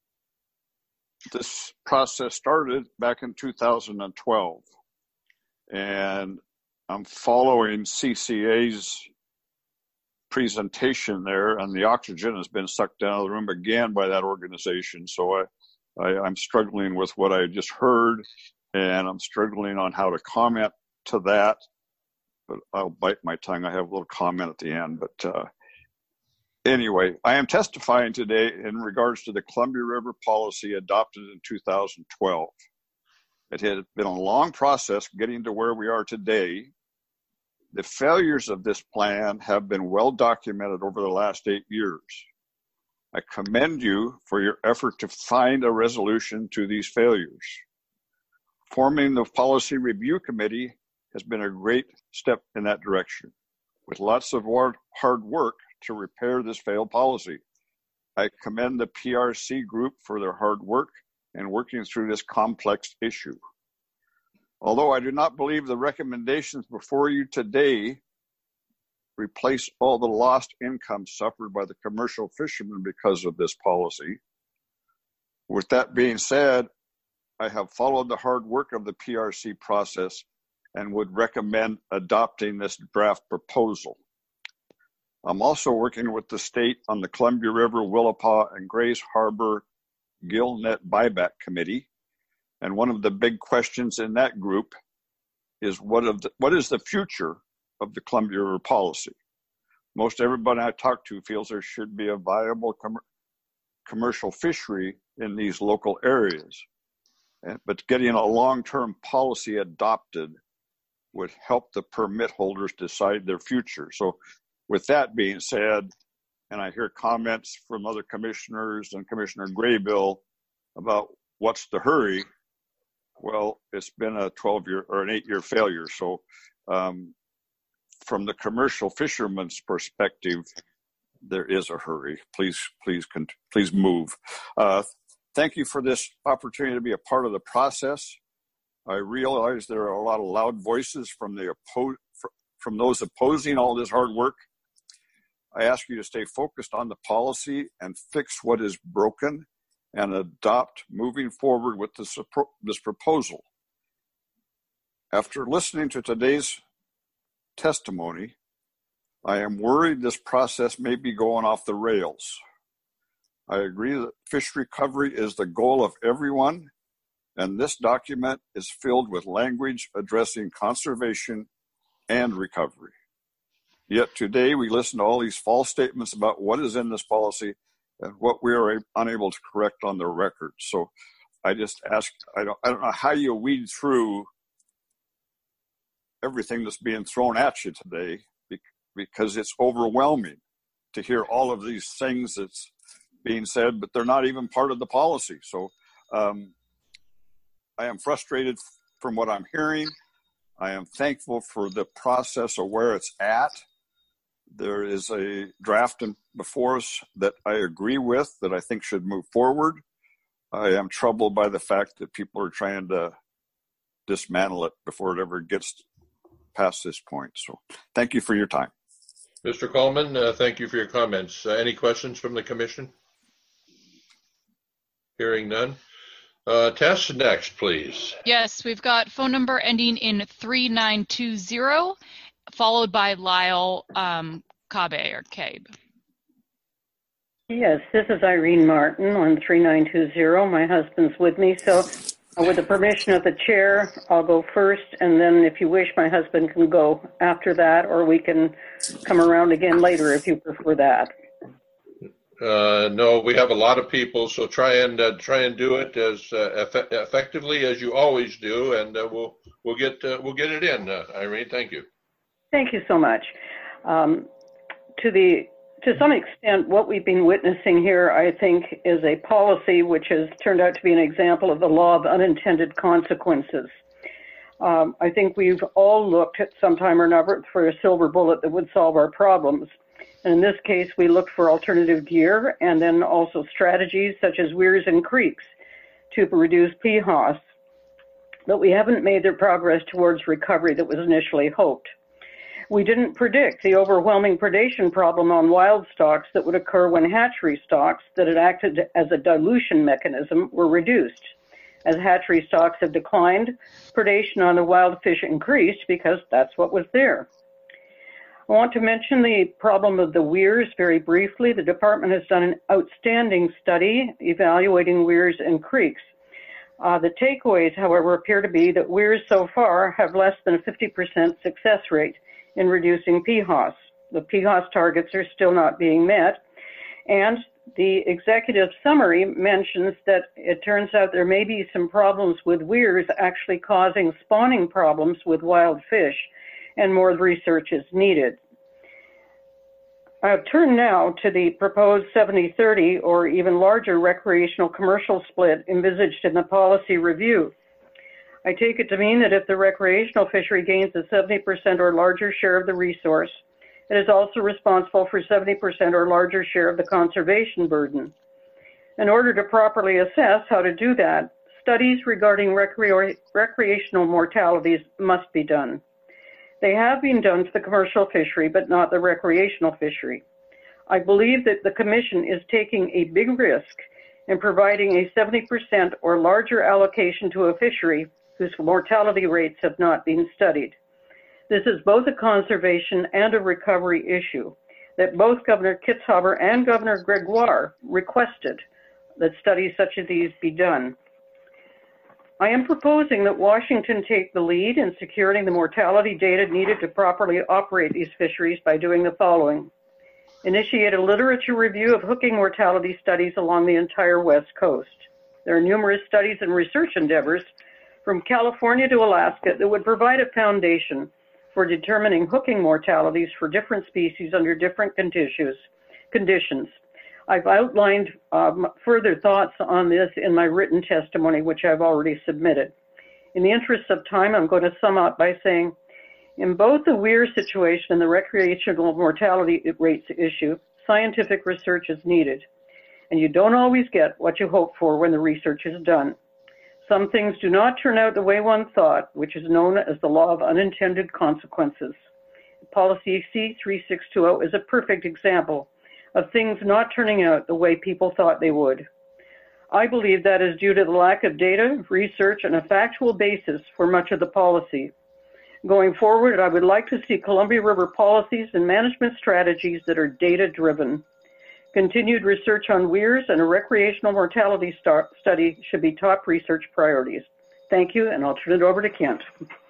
this process started back in two thousand twelve. And I'm following C C A's presentation there, and the oxygen has been sucked out of the room again by that organization. So I, I, I'm struggling with what I just heard, and I'm struggling on how to comment to that. But I'll bite my tongue. I have a little comment at the end. But uh, anyway, I am testifying today in regards to the Columbia River policy adopted in two thousand twelve. It had been a long process getting to where we are today. The failures of this plan have been well documented over the last eight years. I commend you for your effort to find a resolution to these failures. Forming the Policy Review Committee has been a great step in that direction, with lots of hard work to repair this failed policy. I commend the P R C group for their hard work and working through this complex issue. Although I do not believe the recommendations before you today replace all the lost income suffered by the commercial fishermen because of this policy. With that being said, I have followed the hard work of the P R C process and would recommend adopting this draft proposal. I'm also working with the state on the Columbia River, Willapa, and Grays Harbor Gillnet Buyback Committee. And one of the big questions in that group is what, of the, what is the future of the Columbia River policy? Most everybody I talk to feels there should be a viable com- commercial fishery in these local areas. And, but getting a long-term policy adopted would help the permit holders decide their future. So with that being said, and I hear comments from other commissioners and Commissioner Graybill about what's the hurry, well, it's been a twelve-year or an eight-year failure. So um, from the commercial fisherman's perspective, there is a hurry. Please, please, please move. Uh, thank you for this opportunity to be a part of the process. I realize there are a lot of loud voices from the oppo- from those opposing all this hard work. I ask you to stay focused on the policy and fix what is broken and adopt moving forward with this, this proposal. After listening to today's testimony, I am worried this process may be going off the rails. I agree that fish recovery is the goal of everyone, and this document is filled with language addressing conservation and recovery. Yet today we listen to all these false statements about what is in this policy and what we are unable to correct on the record. So I just ask, I don't, I don't know how you weed through everything that's being thrown at you today, because it's overwhelming to hear all of these things that's being said, but they're not even part of the policy. So um, I am frustrated from what I'm hearing. I am thankful for the process of where it's at. There is a draft in, before us that I agree with, that I think should move forward. I am troubled by the fact that people are trying to dismantle it before it ever gets past this point. So thank you for your time. Mister Coleman, uh, thank you for your comments. Uh, any questions from the commission? Hearing none. Uh, Tess, next, please. Yes, we've got phone number ending in three nine two zero, followed by Lyle um, Cabe or Cabe. Yes, this is Irene Martin on three nine two zero. My husband's with me, so uh, with the permission of the chair, I'll go first, and then if you wish, my husband can go after that, or we can come around again later if you prefer that. Uh, no, we have a lot of people, so try and uh, try and do it as uh, eff- effectively as you always do, and uh, we'll we'll get uh, we'll get it in. Uh, Irene, thank you. Thank you so much. Um, to the to some extent, what we've been witnessing here, I think, is a policy which has turned out to be an example of the law of unintended consequences. Um, I think we've all looked at some time or another for a silver bullet that would solve our problems. And in this case, we looked for alternative gear and then also strategies such as weirs and creeks to reduce P H O S, but we haven't made the progress towards recovery that was initially hoped. We didn't predict the overwhelming predation problem on wild stocks that would occur when hatchery stocks that had acted as a dilution mechanism were reduced. As hatchery stocks have declined, predation on the wild fish increased because that's what was there. I want to mention the problem of the weirs very briefly. The department has done an outstanding study evaluating weirs and creeks. Uh, the takeaways, however, appear to be that weirs so far have less than a fifty percent success rate in reducing P H O S. The P H O S targets are still not being met. And the executive summary mentions that it turns out there may be some problems with weirs actually causing spawning problems with wild fish, and more research is needed. I'll turn now to the proposed seventy thirty or even larger recreational commercial split envisaged in the policy review. I take it to mean that if the recreational fishery gains a seventy percent or larger share of the resource, it is also responsible for seventy percent or larger share of the conservation burden. In order to properly assess how to do that, studies regarding recre- recreational mortalities must be done. They have been done to the commercial fishery, but not the recreational fishery. I believe that the Commission is taking a big risk in providing a seventy percent or larger allocation to a fishery whose mortality rates have not been studied. This is both a conservation and a recovery issue that both Governor Kitzhaber and Governor Gregoire requested that studies such as these be done. I am proposing that Washington take the lead in securing the mortality data needed to properly operate these fisheries by doing the following. Initiate a literature review of hooking mortality studies along the entire West Coast. There are numerous studies and research endeavors from California to Alaska that would provide a foundation for determining hooking mortalities for different species under different conditions. conditions. I've outlined um, further thoughts on this in my written testimony, which I've already submitted. In the interest of time, I'm going to sum up by saying, in both the Weir situation and the recreational mortality rates issue, scientific research is needed, and you don't always get what you hope for when the research is done. Some things do not turn out the way one thought, which is known as the law of unintended consequences. Policy C three six two zero is a perfect example of things not turning out the way people thought they would. I believe that is due to the lack of data, research, and a factual basis for much of the policy. Going forward, I would like to see Columbia River policies and management strategies that are data-driven. Continued research on weirs and a recreational mortality study should be top research priorities. Thank you, and I'll turn it over to Kent.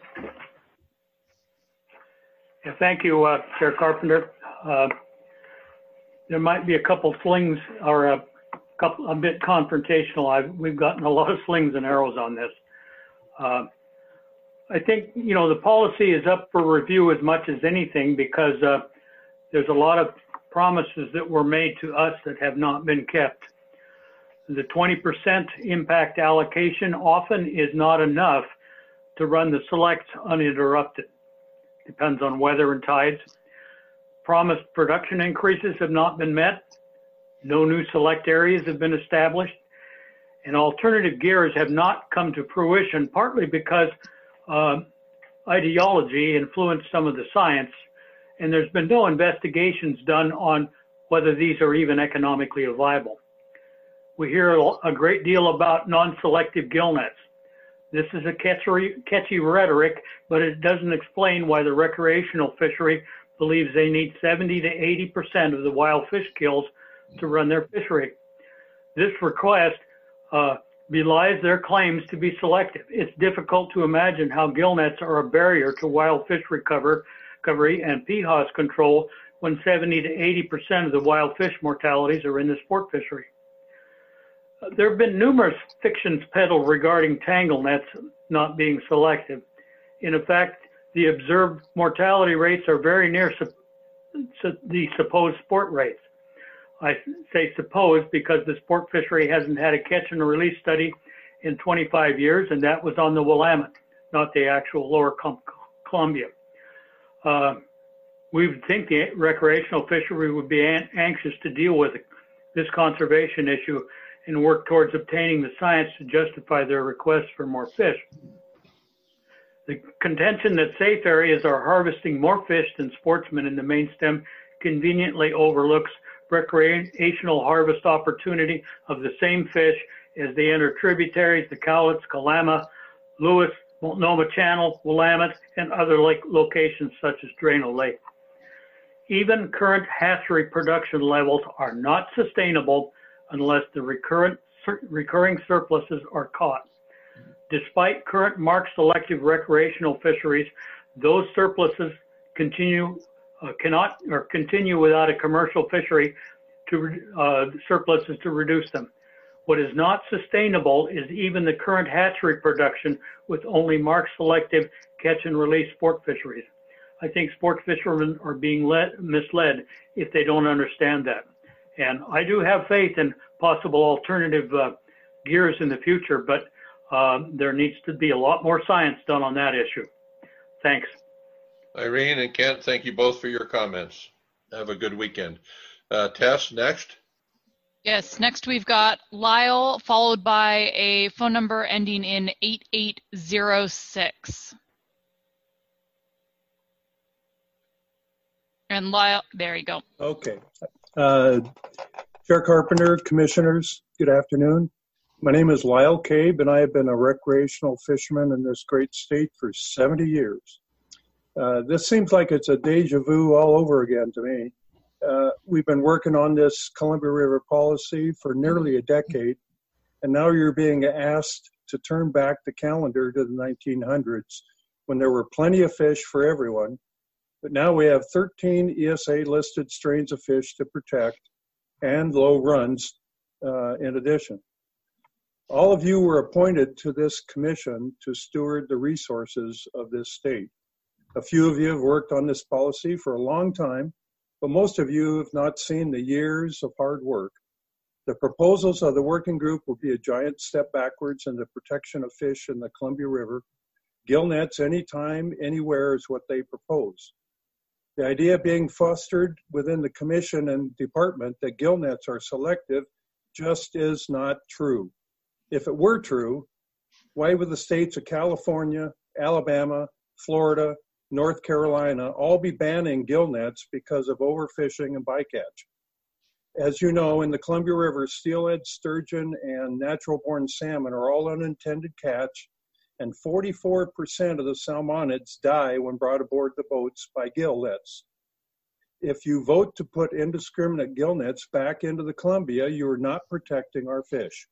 Yeah, thank you, uh, Chair Carpenter. Uh, there might be a couple slings or a couple a bit confrontational. I've, we've gotten a lot of slings and arrows on this. Uh, I think, you know, the policy is up for review as much as anything because uh, there's a lot of promises that were made to us that have not been kept. The twenty percent impact allocation often is not enough to run the selects uninterrupted. Depends on weather and tides. Promised production increases have not been met. No new select areas have been established. And alternative gears have not come to fruition, partly because uh, ideology influenced some of the science, and there's been no investigations done on whether these are even economically viable. We hear a great deal about non-selective gill nets. This is a catchy, catchy rhetoric, but it doesn't explain why the recreational fishery believes they need seventy to eighty percent of the wild fish kills to run their fishery. This request uh, belies their claims to be selective. It's difficult to imagine how gill nets are a barrier to wild fish recover, recovery and P H O S control when seventy to eighty percent of the wild fish mortalities are in the sport fishery. There have been numerous fictions peddled regarding tangle nets not being selective. In effect, the observed mortality rates are very near su su the supposed sport rates. I say supposed because the sport fishery hasn't had a catch and release study in twenty-five years, and that was on the Willamette, not the actual lower Columbia. Uh, we would think the recreational fishery would be an anxious to deal with this conservation issue and work towards obtaining the science to justify their request for more fish. The contention that safe areas are harvesting more fish than sportsmen in the main stem conveniently overlooks recreational harvest opportunity of the same fish as they enter tributaries, the Cowlitz, Kalama, Lewis, Multnomah Channel, Willamette, and other lake locations such as Drano Lake. Even current hatchery production levels are not sustainable unless the recurrent, recurring surpluses are caught. Despite current marked selective recreational fisheries, those surpluses continue uh, cannot or continue without a commercial fishery to uh, surpluses to reduce them. What is not sustainable is even the current hatchery production with only marked selective catch and release sport fisheries. I think sport fishermen are being led, misled if they don't understand that. And I do have faith in possible alternative uh, gears in the future, but uh, there needs to be a lot more science done on that issue. Thanks. Irene and Kent, thank you both for your comments. Have a good weekend. Uh, Tess, next. Yes, next we've got Lyle, followed by a phone number ending in eight eight zero six. And Lyle, there you go. Okay. Uh, Chair Carpenter, commissioners, good afternoon. My name is Lyle Cabe, and I have been a recreational fisherman in this great state for seventy years. Uh, this seems like it's a deja vu all over again to me. Uh, we've been working on this Columbia River policy for nearly a decade, and now you're being asked to turn back the calendar to the nineteen hundreds when there were plenty of fish for everyone. But now we have thirteen E S A-listed strains of fish to protect and low runs uh, in addition. All of you were appointed to this commission to steward the resources of this state. A few of you have worked on this policy for a long time, but most of you have not seen the years of hard work. The proposals of the working group will be a giant step backwards in the protection of fish in the Columbia River. Gill nets anytime, anywhere is what they propose. The idea being fostered within the commission and department that gill nets are selective just is not true. If it were true, why would the states of California, Alabama, Florida, North Carolina all be banning gill nets because of overfishing and bycatch? As you know, in the Columbia River, steelhead, sturgeon, and natural-born salmon are all unintended catch, and forty-four percent of the salmonids die when brought aboard the boats by gill nets. If you vote to put indiscriminate gill nets back into the Columbia, you are not protecting our fish.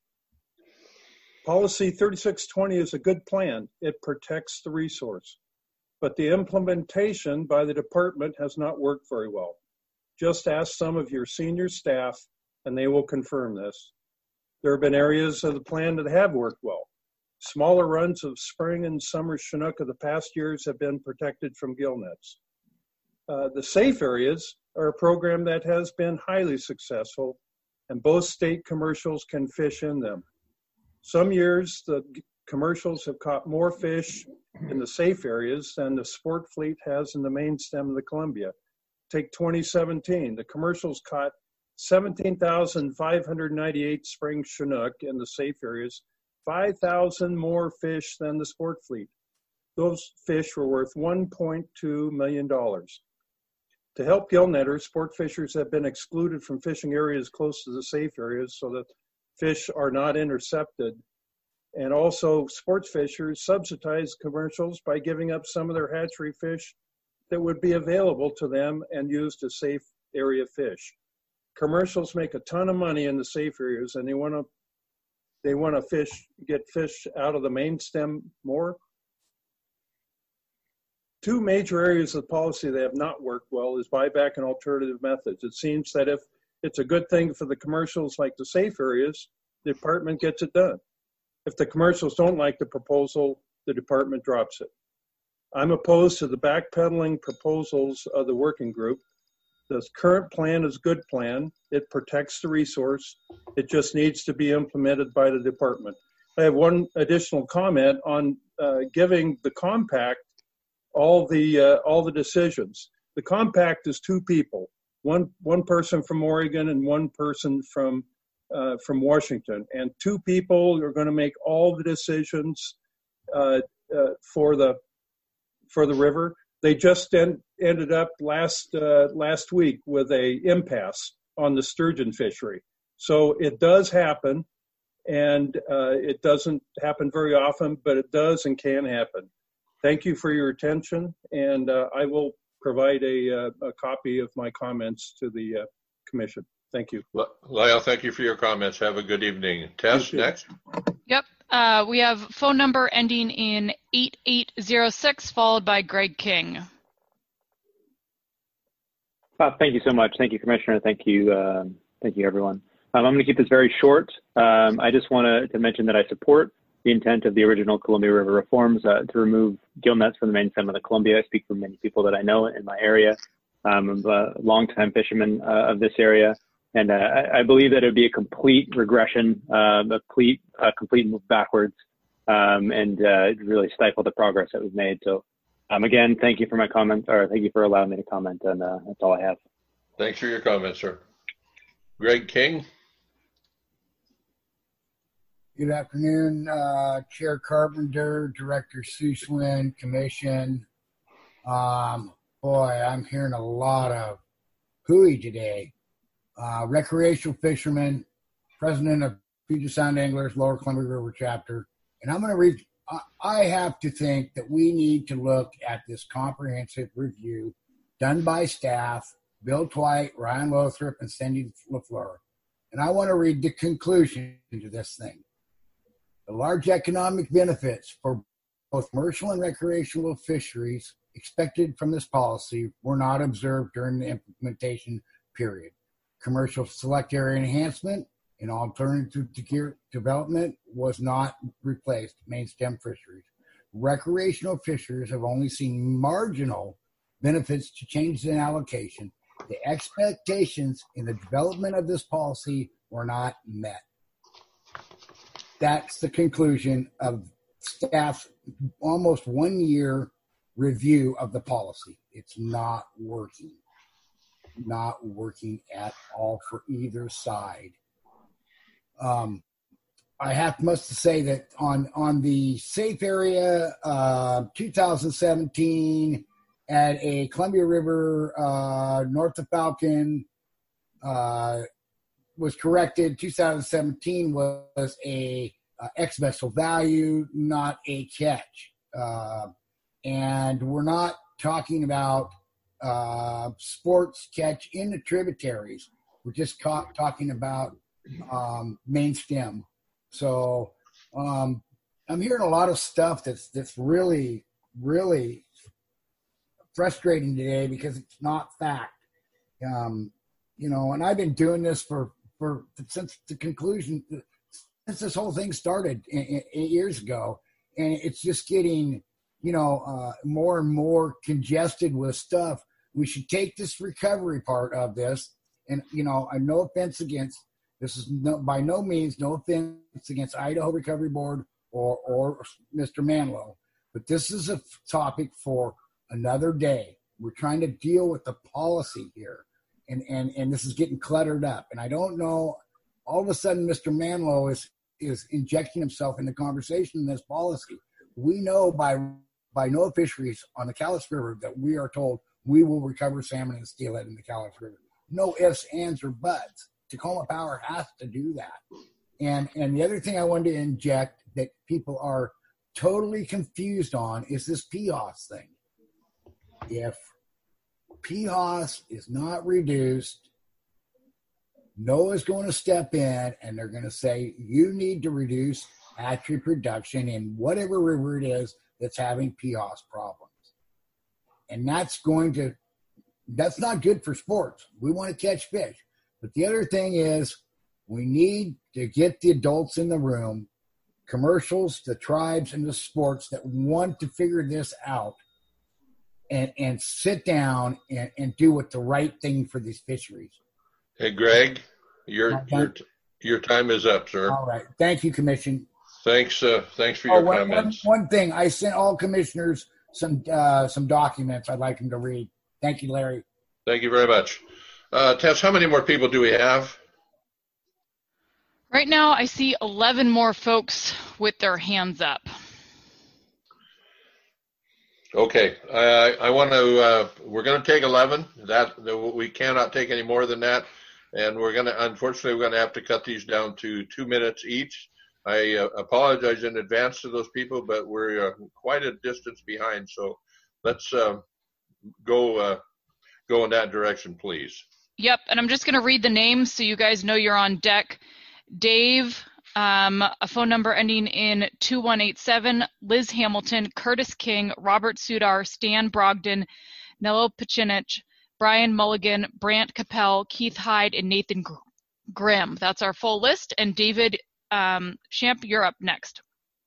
Policy thirty-six twenty is a good plan. It protects the resource. But the implementation by the department has not worked very well. Just ask some of your senior staff, and they will confirm this. There have been areas of the plan that have worked well. Smaller runs of spring and summer Chinook of the past years have been protected from gill nets. Uh, the safe areas are a program that has been highly successful, and both state commercials can fish in them. Some years, the commercials have caught more fish in the safe areas than the sport fleet has in the main stem of the Columbia. Take twenty seventeen, the commercials caught seventeen thousand five hundred ninety-eight spring Chinook in the safe areas, five thousand more fish than the sport fleet. Those fish were worth one point two million dollars. To help gill netters, sport fishers have been excluded from fishing areas close to the safe areas so that fish are not intercepted. And also, sports fishers subsidize commercials by giving up some of their hatchery fish that would be available to them and used as safe area fish. Commercials make a ton of money in the safe areas, and they want to they want to fish get fish out of the main stem more. Two major areas of policy that have not worked well is buyback and alternative methods. It seems that if it's a good thing for the commercials like the safe areas, the department gets it done. If the commercials don't like the proposal, the department drops it. I'm opposed to the backpedaling proposals of the working group. The current plan is a good plan. It protects the resource. It just needs to be implemented by the department. I have one additional comment on uh, giving the compact all the uh, all the decisions. The compact is two people, one one person from Oregon and one person from uh, from Washington, and two people are going to make all the decisions uh, uh, for the for the river. They just en- ended up last uh, last week with a impasse on the sturgeon fishery. So it does happen, and uh, it doesn't happen very often, but it does and can happen. Thank you for your attention, and uh, I will provide a, uh, a copy of my comments to the uh, commission. Thank you. Lyle, thank you for your comments. Have a good evening. Tess, next. Yep. Uh, we have phone number ending in eight eight zero six, followed by Greg King. Uh, thank you so much. Thank you, Commissioner. Thank you. Uh, thank you, everyone. Um, I'm going to keep this very short. Um, I just want to mention that I support the intent of the original Columbia River reforms uh, to remove gill nets from the main stem of the Columbia. I speak for many people that I know in my area. Um, I'm a longtime fisherman uh, of this area, and uh, I, I believe that it would be a complete regression, uh, a complete, uh, complete move backwards, um, and uh, really stifle the progress that was made. So, um, again, thank you for my comment, or thank you for allowing me to comment, and uh, that's all I have. Thanks for your comments, sir. Greg King. Good afternoon, uh, Chair Carpenter, Director Sussman, Commission. Um, boy, I'm hearing a lot of hooey today. Uh, recreational fisherman, president of Puget Sound Anglers, Lower Columbia River chapter. And I'm going to read, I have to think that we need to look at this comprehensive review done by staff, Bill Twite, Ryan Lothrop, and Cindy LaFleur. And I want to read the conclusion to this thing. The large economic benefits for both commercial and recreational fisheries expected from this policy were not observed during the implementation period. Commercial select area enhancement and alternative to gear development was not replaced, main stem fisheries. Recreational fisheries have only seen marginal benefits to changes in allocation. The expectations in the development of this policy were not met. That's the conclusion of staff's almost one year review of the policy. It's not working. Not working at all for either side. Um, I have must say that on on the safe area, uh, two thousand seventeen at a Columbia River uh, north of Falcon uh, was corrected. two thousand seventeen was a uh, X vessel value, not a catch, uh, and we're not talking about uh, sports catch in the tributaries. We're just ca- talking about um, main stem. So um, I'm hearing a lot of stuff that's that's really, really frustrating today because it's not fact. Um, you know, and I've been doing this for, for since the conclusion, since this whole thing started eight years ago, and it's just getting, you know, uh, more and more congested with stuff. We should take this recovery part of this, and you know, I'm no offense against. This is no, by no means no offense against Idaho Recovery Board or, or Mister Manlow, but this is a topic for another day. We're trying to deal with the policy here, and, and, and this is getting cluttered up. And I don't know, all of a sudden Mister Manlow is, is injecting himself in the conversation in this policy. We know by, by NOAA Fisheries on the Cowlitz River that we are told we will recover salmon and steelhead in the Cowlitz River. No ifs, ands, or buts. Tacoma Power has to do that. And and the other thing I wanted to inject that people are totally confused on is this P H O S thing. If P H O S is not reduced, NOAA is going to step in and they're going to say, you need to reduce hatchery production in whatever river it is that's having P H O S problems. And that's going to, that's not good for sports. We want to catch fish. But the other thing is we need to get the adults in the room, commercials, the tribes, and the sports that want to figure this out and, and sit down and, and do what the right thing for these fisheries. Hey, Greg, your your your time is up, sir. All right. Thank you, Commission. Thanks. Uh, thanks for your oh, one, comments. One, one thing, I sent all commissioners some uh, some documents I'd like them to read. Thank you, Larry. Thank you very much. Uh, Tess, how many more people do we have? Right now, I see eleven more folks with their hands up. Okay, I, I want to, uh, we're going to take eleven. That, we cannot take any more than that. And we're going to, unfortunately, we're going to have to cut these down to two minutes each. I uh, apologize in advance to those people, but we're uh, quite a distance behind. So let's uh, go, uh, go in that direction, please. Yep, and I'm just going to read the names so you guys know you're on deck. Dave, um, a phone number ending in two one eight seven, Liz Hamilton, Curtis King, Robert Sudar, Stan Brogdon, Nello Pachinich, Brian Mulligan, Brant Capel, Keith Hyde, and Nathan Grimm. That's our full list. And David um, Champ, you're up next.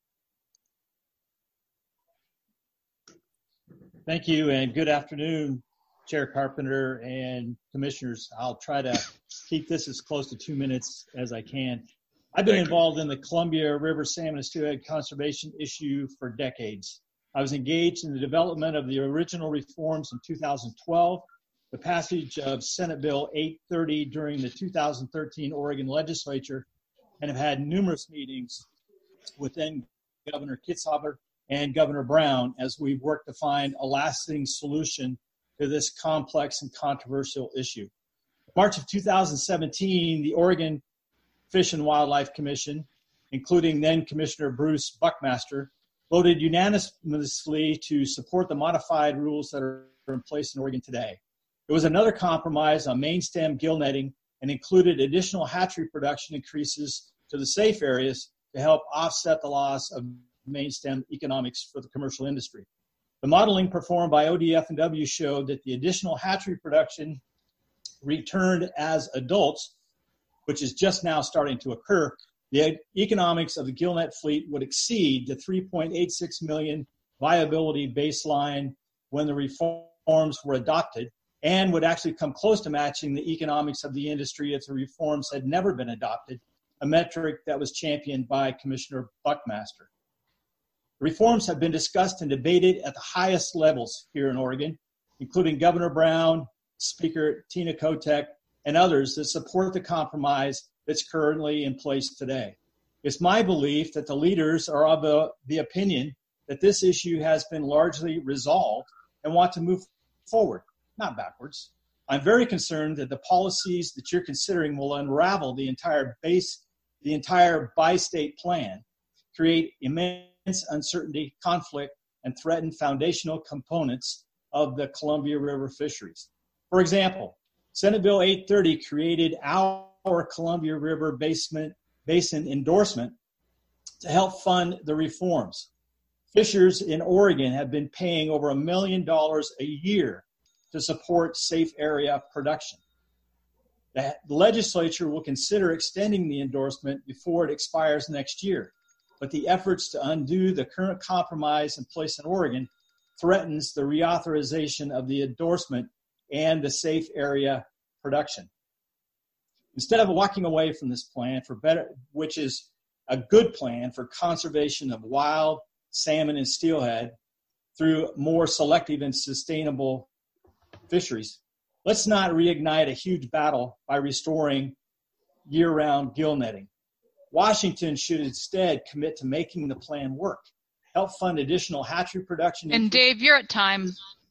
Thank you, and good afternoon, Chair Carpenter and commissioners. I'll try to keep this as close to two minutes as I can. I've been involved in the Columbia River salmon and steelhead conservation issue for decades. I was engaged in the development of the original reforms in two thousand twelve, the passage of Senate Bill eight thirty during the two thousand thirteen Oregon legislature, and have had numerous meetings with then Governor Kitzhaber and Governor Brown as we've worked to find a lasting solution to this complex and controversial issue. March of two thousand seventeen, the Oregon Fish and Wildlife Commission, including then Commissioner Bruce Buckmaster, voted unanimously to support the modified rules that are in place in Oregon today. It was another compromise on main stem gill netting and included additional hatchery production increases to the safe areas to help offset the loss of main stem economics for the commercial industry. The modeling performed by O D F and W showed that the additional hatchery production returned as adults, which is just now starting to occur. The economics of the gillnet fleet would exceed the three point eight six million viability baseline when the reforms were adopted, and would actually come close to matching the economics of the industry if the reforms had never been adopted, a metric that was championed by Commissioner Buckmaster. Reforms have been discussed and debated at the highest levels here in Oregon, including Governor Brown, Speaker Tina Kotek, and others that support the compromise that's currently in place today. It's my belief that the leaders are of the, the opinion that this issue has been largely resolved and want to move forward, not backwards. I'm very concerned that the policies that you're considering will unravel the entire base, the entire bi-state plan, create immense uncertainty, conflict, and threaten foundational components of the Columbia River fisheries. For example, Senate Bill eight thirty created our Columbia River basement, Basin endorsement to help fund the reforms. Fishers in Oregon have been paying over a million dollars a year to support safe area production. The legislature will consider extending the endorsement before it expires next year, but the efforts to undo the current compromise in place in Oregon threatens the reauthorization of the endorsement and the safe area production. Instead of walking away from this plan for better, which is a good plan for conservation of wild salmon and steelhead through more selective and sustainable fisheries, let's not reignite a huge battle by restoring year-round gill netting. Washington should instead commit to making the plan work, help fund additional hatchery production. And Dave, you're at time.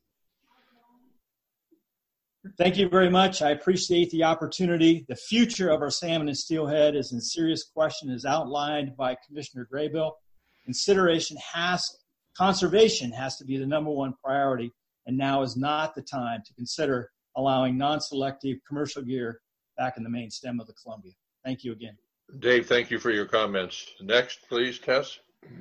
Thank you very much. I appreciate the opportunity. The future of our salmon and steelhead is in serious question, as outlined by Commissioner Graybill. Consideration has, conservation has to be the number one priority, and now is not the time to consider allowing non-selective commercial gear back in the main stem of the Columbia. Thank you again. Dave, thank you for your comments. Next, please, Tess.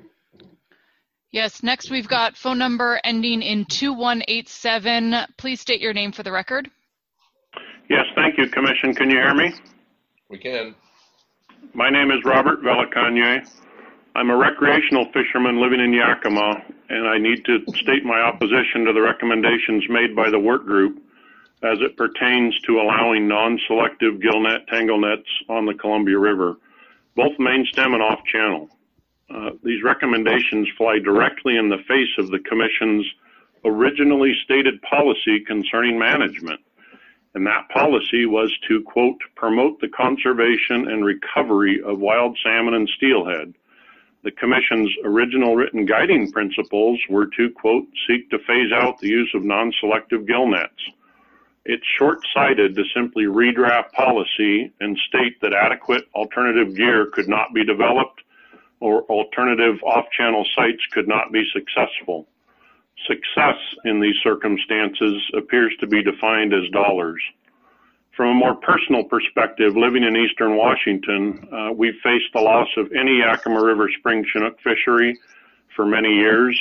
Yes, next we've got phone number ending in two one eight seven. Please state your name for the record. Yes, thank you, Commission. Can you hear me? We can. My name is Robert Velicanye. I'm a recreational fisherman living in Yakima, and I need to state my opposition to the recommendations made by the work group as it pertains to allowing non-selective gillnet tangle nets on the Columbia River, both main stem and off channel. Uh, these recommendations fly directly in the face of the Commission's originally stated policy concerning management. And that policy was to, quote, promote the conservation and recovery of wild salmon and steelhead. The Commission's original written guiding principles were to, quote, seek to phase out the use of non-selective gill nets. It's short-sighted to simply redraft policy and state that adequate alternative gear could not be developed or alternative off-channel sites could not be successful. Success in these circumstances appears to be defined as dollars. From a more personal perspective, living in eastern Washington, uh, we've faced the loss of any Yakima River spring Chinook fishery for many years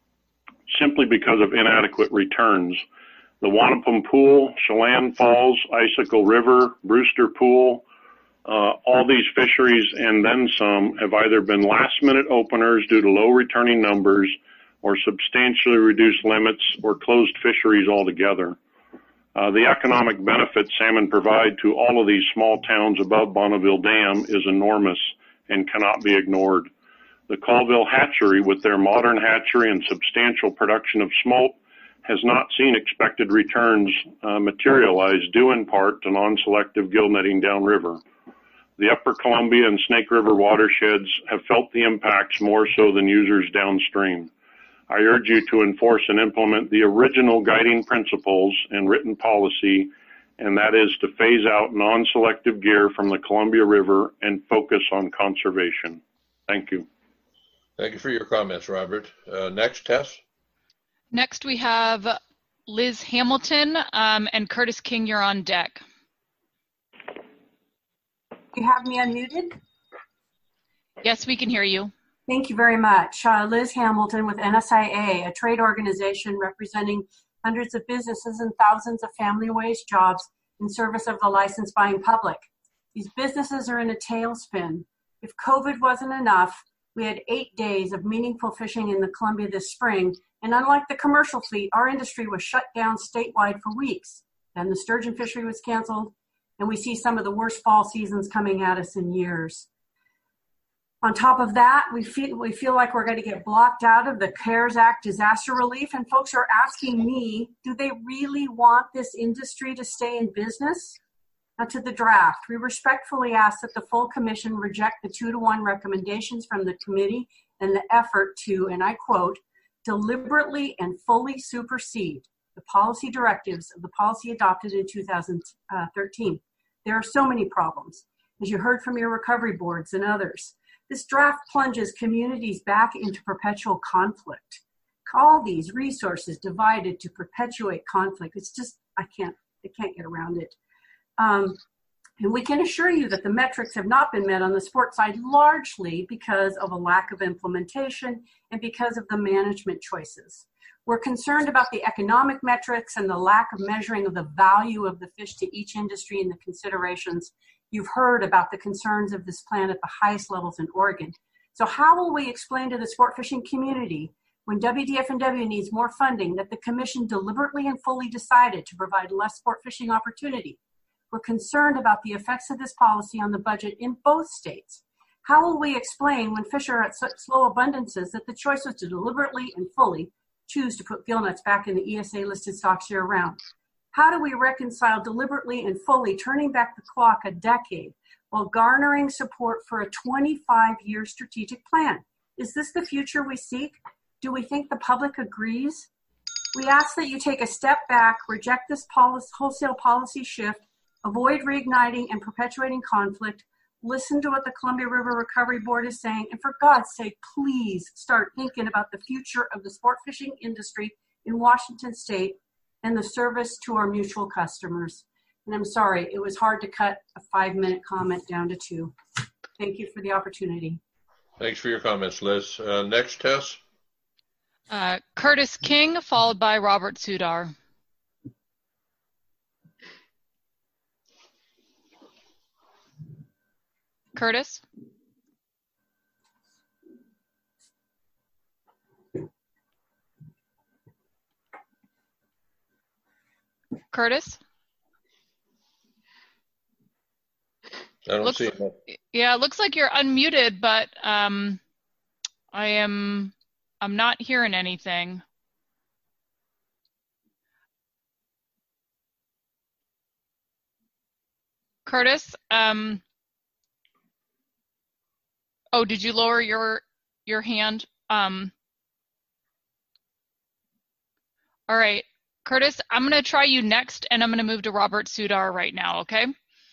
simply because of inadequate returns. The Wanapum Pool, Chelan Falls, Icicle River, Brewster Pool, uh, all these fisheries and then some have either been last-minute openers due to low returning numbers or substantially reduced limits or closed fisheries altogether. Uh, the economic benefit salmon provide to all of these small towns above Bonneville Dam is enormous and cannot be ignored. The Colville Hatchery, with their modern hatchery and substantial production of smolt, has not seen expected returns uh, materialize due in part to non-selective gill netting downriver. The upper Columbia and Snake River watersheds have felt the impacts more so than users downstream. I urge you to enforce and implement the original guiding principles and written policy and that is to phase out non-selective gear from the Columbia River and focus on conservation. Thank you. Thank you for your comments, Robert. Uh, next, Tess. Next, we have Liz Hamilton um, and Curtis King. You're on deck. You have me unmuted? Yes, we can hear you. Thank you very much. Uh, Liz Hamilton with N S I A, a trade organization representing hundreds of businesses and thousands of family-wage jobs in service of the license-buying public. These businesses are in a tailspin. If COVID wasn't enough, we had eight days of meaningful fishing in the Columbia this spring, and unlike the commercial fleet, our industry was shut down statewide for weeks. Then the sturgeon fishery was canceled, and we see some of the worst fall seasons coming at us in years. On top of that, we feel, we feel like we're going to get blocked out of the CARES Act disaster relief, and folks are asking me, do they really want this industry to stay in business? Now to the draft, we respectfully ask that the full commission reject the two to one recommendations from the committee and the effort to, and I quote, deliberately and fully supersede the policy directives of the policy adopted in two thousand thirteen. There are so many problems, as you heard from your recovery boards and others. This draft plunges communities back into perpetual conflict. All these resources divided to perpetuate conflict. It's just, I can't, I can't get around it. Um, and we can assure you that the metrics have not been met on the sport side largely because of a lack of implementation and because of the management choices. We're concerned about the economic metrics and the lack of measuring of the value of the fish to each industry and the considerations. You've heard about the concerns of this plan at the highest levels in Oregon. So how will we explain to the sport fishing community when W D F and W needs more funding that the commission deliberately and fully decided to provide less sport fishing opportunity? We're concerned about the effects of this policy on the budget in both states. How will we explain when fish are at such slow abundances that the choice was to deliberately and fully choose to put gill nets back in the E S A-listed stocks year-round? How do we reconcile deliberately and fully turning back the clock a decade while garnering support for a twenty-five year strategic plan? Is this the future we seek? Do we think the public agrees? We ask that you take a step back, reject this policy, wholesale policy shift, avoid reigniting and perpetuating conflict, listen to what the Columbia River Recovery Board is saying, and for God's sake, please start thinking about the future of the sport fishing industry in Washington State and the service to our mutual customers. And I'm sorry, it was hard to cut a five minute comment down to two. Thank you for the opportunity. Thanks for your comments, Liz. Uh, next, Tess. Uh, Curtis King, followed by Robert Sudar. Curtis? Curtis? I don't looks, see him. Yeah, it looks like you're unmuted, but um, I am, I'm not hearing anything. Curtis, um, oh, did you lower your your hand? Um, all right, Curtis, I'm going to try you next, and I'm going to move to Robert Sudar right now, okay?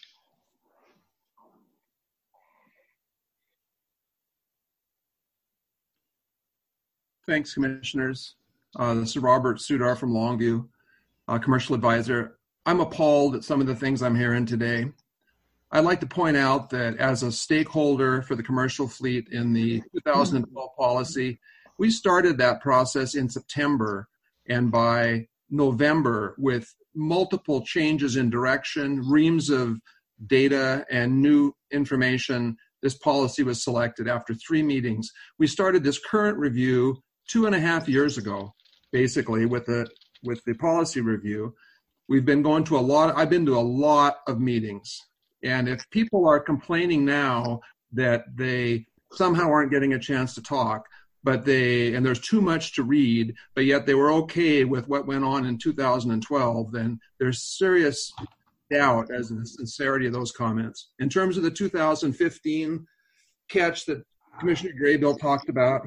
Thanks, Commissioners. Uh, this is Robert Sudar from Longview, uh, Commercial Advisor. I'm appalled at some of the things I'm hearing today. I'd like to point out that as a stakeholder for the commercial fleet in the two thousand twelve policy, we started that process in September, and by November, with multiple changes in direction, reams of data and new information, this policy was selected after three meetings. We started this current review two and a half years ago, basically, with the with the policy review. We've been going to a lot, I've been to a lot of meetings. And if people are complaining now that they somehow aren't getting a chance to talk, but they, and there's too much to read, but yet they were okay with what went on in two thousand twelve, then there's serious doubt as to the sincerity of those comments. In terms of the two thousand fifteen catch that Commissioner Graybill talked about,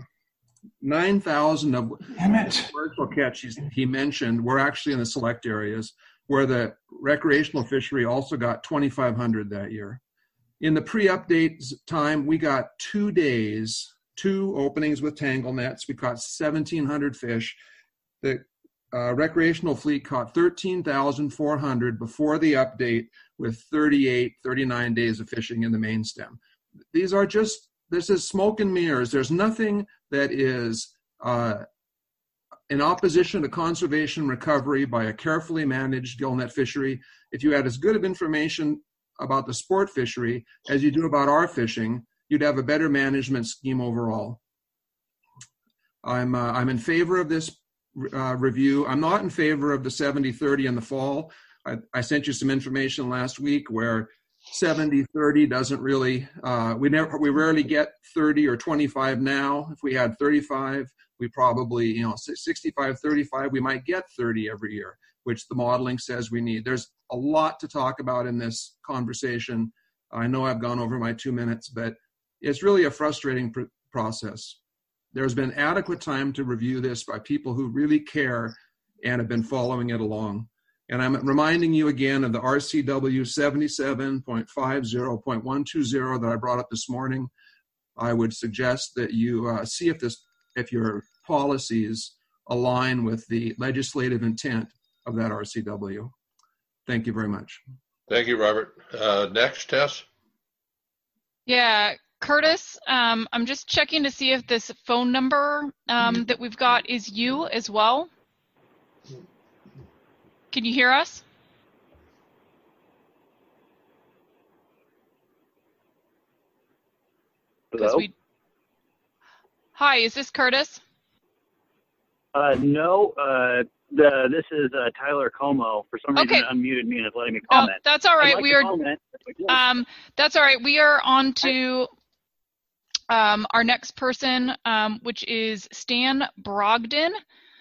nine thousand of the commercial catch he mentioned were actually in the select areas. where the recreational fishery also got twenty-five hundred that year. In the pre-update time, we got two days, two openings with tangle nets. We caught seventeen hundred fish. The uh, recreational fleet caught thirteen thousand four hundred before the update, with thirty-eight, thirty-nine days of fishing in the main stem. These are just, this is smoke and mirrors. There's nothing that is uh, in opposition to conservation recovery by a carefully managed gillnet fishery. If you had as good of information about the sport fishery as you do about our fishing, you'd have a better management scheme overall. I'm, uh, I'm in favor of this uh, review. I'm not in favor of the seventy thirty in the fall. I, I sent you some information last week where seventy thirty doesn't really, uh, we never, we rarely get thirty or twenty-five now. If we had thirty-five, we probably, you know, sixty-five, thirty-five, we might get thirty every year, which the modeling says we need. There's a lot to talk about in this conversation. I know I've gone over my two minutes, but it's really a frustrating pr- process. There's been adequate time to review this by people who really care and have been following it along. And I'm reminding you again of the R C W seventy-seven point fifty point one two zero that I brought up this morning. I would suggest that you uh, see if this, if your policies align with the legislative intent of that R C W. Thank you very much. Thank you, Robert. Uh, next, Tess. Yeah, Curtis, um, I'm just checking to see if this phone number um, that we've got is you as well. Can you hear us? Hello? We... Hi, is this Curtis? Uh, no, uh, the, this is uh, Tyler Como. For some reason, Okay. it unmuted me and it's letting me Oh, comment. that's all right. I'd like We to are. comment. Um, that's all right. We are on to um, our next person, um, which is Stan Brogdon.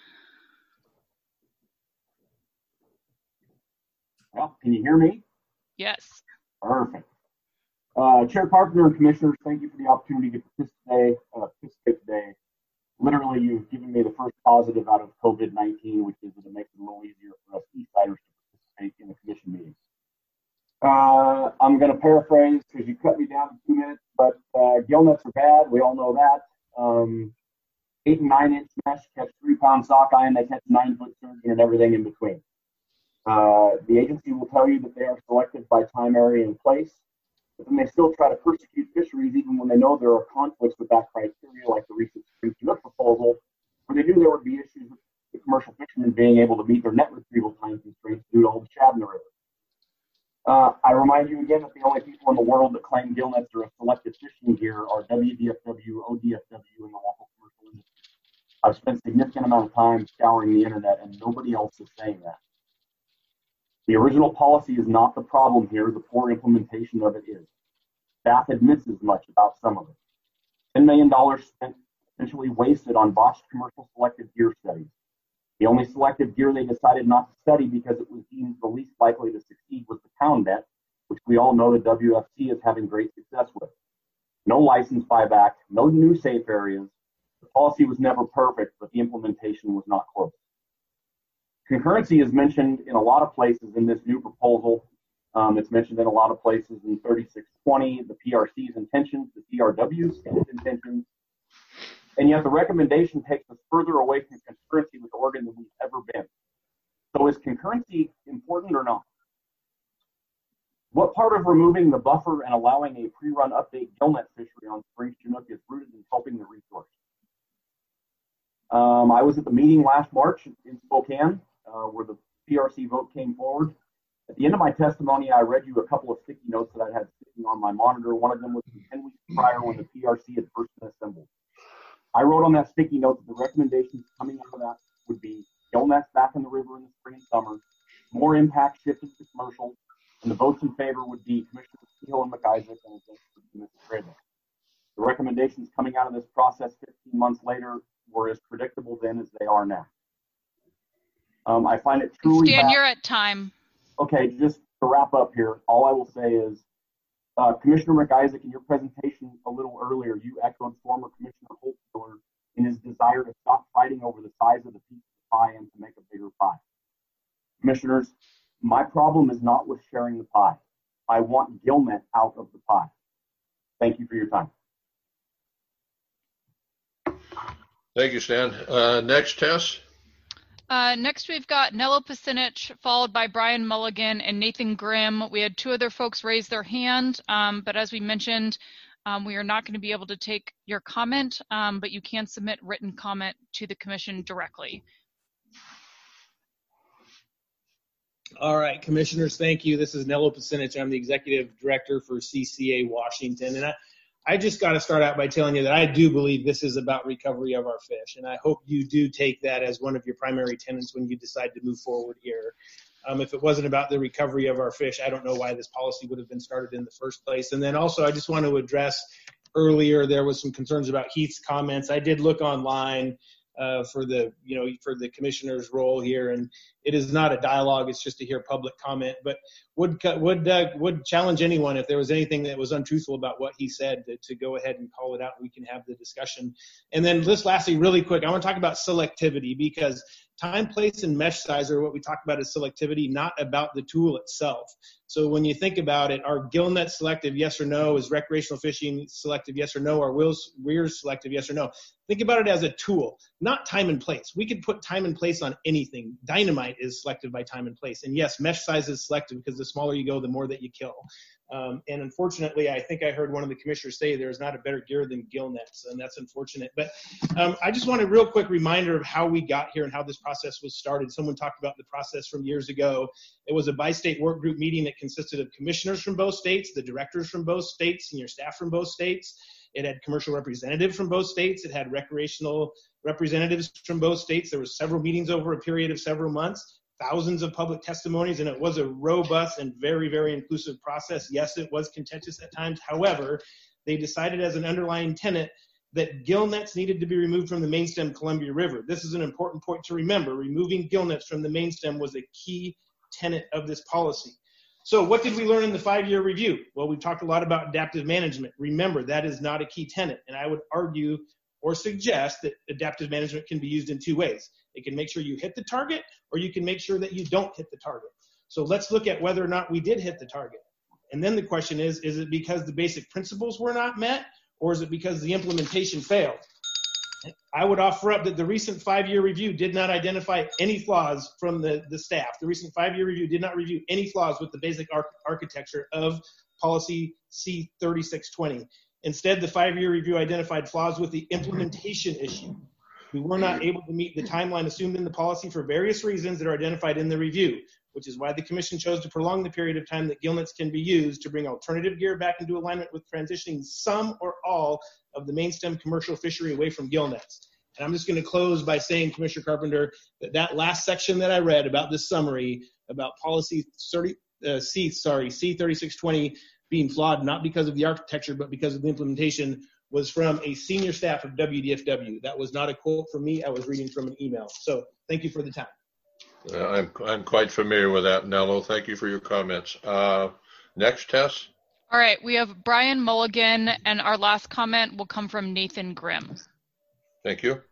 Well, can you hear me? Yes. Perfect. Uh, Chair Carpenter and Commissioners, thank you for the opportunity to participate, uh, participate today. Literally, you've given me the first positive out of COVID nineteen, which is that it makes it a little easier for us Eastsiders to participate in the commission meeting. Uh, I'm going to paraphrase because you cut me down to two minutes, but uh, gillnets are bad. We all know that. Um, eight and nine inch mesh catch three pound sockeye, and they catch nine foot sturgeon and everything in between. Uh, the agency will tell you that they are selected by time, area, and place, but then they still try to persecute fisheries even when they know there are conflicts with that criteria, like the recent Spring Chinook proposal, where they knew there would be issues with the commercial fishermen being able to meet their net retrieval time constraints due to all the shad in the river. Uh, I remind you again that the only people in the world that claim gillnets are a selective fishing gear are W D F W, O D F W, and the local commercial industry. I've spent a significant amount of time scouring the internet, and nobody else is saying that. The original policy is not the problem here. The poor implementation of it is. Staff admits as much about some of it. ten million dollars spent essentially wasted on botched commercial selective gear studies. The only selective gear they decided not to study because it was deemed the least likely to succeed was the pound net, which we all know the W F C is having great success with. No license buyback, no new safe areas. The policy was never perfect, but the implementation was not close. Concurrency is mentioned in a lot of places in this new proposal. Um, it's mentioned in a lot of places in thirty-six twenty, the P R C's intentions, the C R W's intentions, and yet the recommendation takes us further away from concurrency with Oregon than we've ever been. So is concurrency important or not? What part of removing the buffer and allowing a pre-run update gillnet fishery on Spring Chinook is rooted in helping the resource? Um, I was at the meeting last March in Spokane, uh, where the P R C vote came forward. At the end of my testimony, I read you a couple of sticky notes that I had sitting on my monitor. One of them was from ten weeks prior when the P R C had first been assembled. I wrote on that sticky note that the recommendations coming out of that would be gillnets back in the river in the spring and summer, more impact shifted to commercial, and the votes in favor would be Commissioners Kehoe and McIsaac and Mister Grable. The recommendations coming out of this process fifteen months later were as predictable then as they are now. Um, I find it truly Stan, bad. you're at time. Okay, just to wrap up here, all I will say is, uh, Commissioner McIsaac, in your presentation a little earlier, you echoed former Commissioner Holtzmiller in his desire to stop fighting over the size of the piece of the pie and to make a bigger pie. Commissioners, My problem is not with sharing the pie. I want gillnet out of the pie. Thank you for your time. Thank you, Stan. Uh, next, Tess. Uh, next, we've got Nello Pasinich, followed by Brian Mulligan and Nathan Grimm. We had two other folks raise their hand, um, but as we mentioned, um, we are not going to be able to take your comment, um, but you can submit written comment to the commission directly. All right, commissioners, thank you. This is Nello Pasinich. I'm the executive director for C C A Washington, and I, I just got to start out by telling you that I do believe this is about recovery of our fish, and I hope you do take that as one of your primary tenets when you decide to move forward here. Um, if it wasn't about the recovery of our fish, I don't know why this policy would have been started in the first place. And then also, I just want to address earlier, there was some concerns about Heath's comments. I did look online uh, for the, you know, for the commissioner's role here, and it is not a dialogue, it's just to hear public comment, but would would uh, would challenge anyone if there was anything that was untruthful about what he said to, to go ahead and call it out, and we can have the discussion. And then just lastly, really quick, I want to talk about selectivity, because time, place, and mesh size are what we talk about as selectivity, not about the tool itself. So when you think about it, are gillnet selective, yes or no? Is recreational fishing selective, yes or no? Are weirs selective, yes or no? Think about it as a tool, not time and place. We could put time and place on anything. Dynamite is selective by time and place. And yes, mesh size is selective because the smaller you go, the more that you kill. Um, and unfortunately, I think I heard one of the commissioners say there's not a better gear than gillnets, and that's unfortunate. But um, I just want a real quick reminder of how we got here and how this process was started. Someone talked about the process from years ago. It was a bi-state work group meeting that consisted of commissioners from both states, the directors from both states, senior staff from both states. It had commercial representatives from both states. It had recreational representatives from both states. There were several meetings over a period of several months. Thousands of public testimonies, and it was a robust and very, very inclusive process. Yes, it was contentious at times. However, they decided as an underlying tenet that gillnets needed to be removed from the main stem Columbia River. This is an important point to remember. Removing gillnets from the main stem was a key tenet of this policy. So what did we learn in the five-year review? Well, we talked a lot about adaptive management. Remember, that is not a key tenet, and I would argue or suggest that adaptive management can be used in two ways. It can make sure you hit the target, or you can make sure that you don't hit the target. So let's look at whether or not we did hit the target. And then the question is, is it because the basic principles were not met, or is it because the implementation failed? I would offer up that the recent five-year review did not identify any flaws from the, the staff. The recent five-year review did not review any flaws with the basic arch architecture of policy C thirty-six twenty. Instead, the five-year review identified flaws with the implementation issue. We were not able to meet the timeline assumed in the policy for various reasons that are identified in the review, which is why the commission chose to prolong the period of time that gillnets can be used to bring alternative gear back into alignment with transitioning some or all of the main stem commercial fishery away from gillnets. And I'm just going to close by saying, Commissioner Carpenter, that that last section that I read about this summary about policy thirty, uh, C, sorry, C thirty-six twenty being flawed, not because of the architecture, but because of the implementation, was from a senior staff of W D F W. That was not a quote from me. I was reading from an email. So thank you for the time. Uh, I'm, I'm quite familiar with that, Nello. Thank you for your comments. Uh, next, Tess. All right, we have Brian Mulligan, and our last comment will come from Nathan Grimm. Thank you.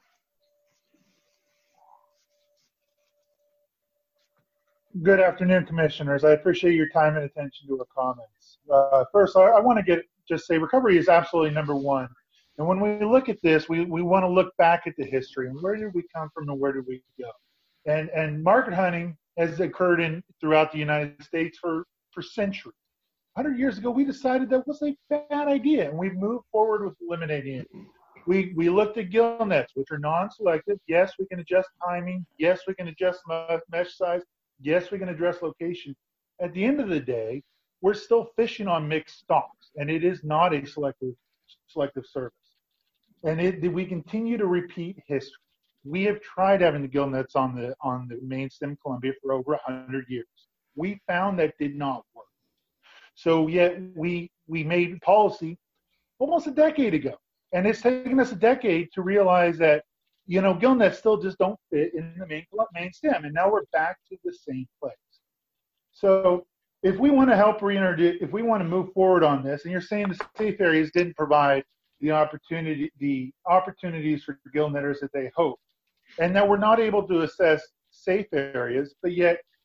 Good afternoon, commissioners. I appreciate your time and attention to our comments. Uh, first, I, I want to get just say recovery is absolutely number one. And when we look at this, we, we want to look back at the history and where did we come from and where did we go? And and market hunting has occurred in throughout the United States for, for centuries. one hundred years ago, we decided that was a bad idea, and we've moved forward with eliminating it. We, we looked at gillnets, which are non-selective. Yes, we can adjust timing. Yes, we can adjust mesh size. Yes, we can address location. At the end of the day, we're still fishing on mixed stocks, and it is not a selective selective service. And it, we continue to repeat history. We have tried having the gillnets on the on the main stem Columbia for over one hundred years. We found that did not work. So yet we we made policy almost a decade ago, and it's taken us a decade to realize that, you know, gillnets still just don't fit in the main main stem, and now we're back to the same place. So if we want to help reintroduce, if we want to move forward on this, and you're saying the safe areas didn't provide the opportunity, the opportunities for gillnetters that they hoped, and that we're not able to assess safe areas, but yet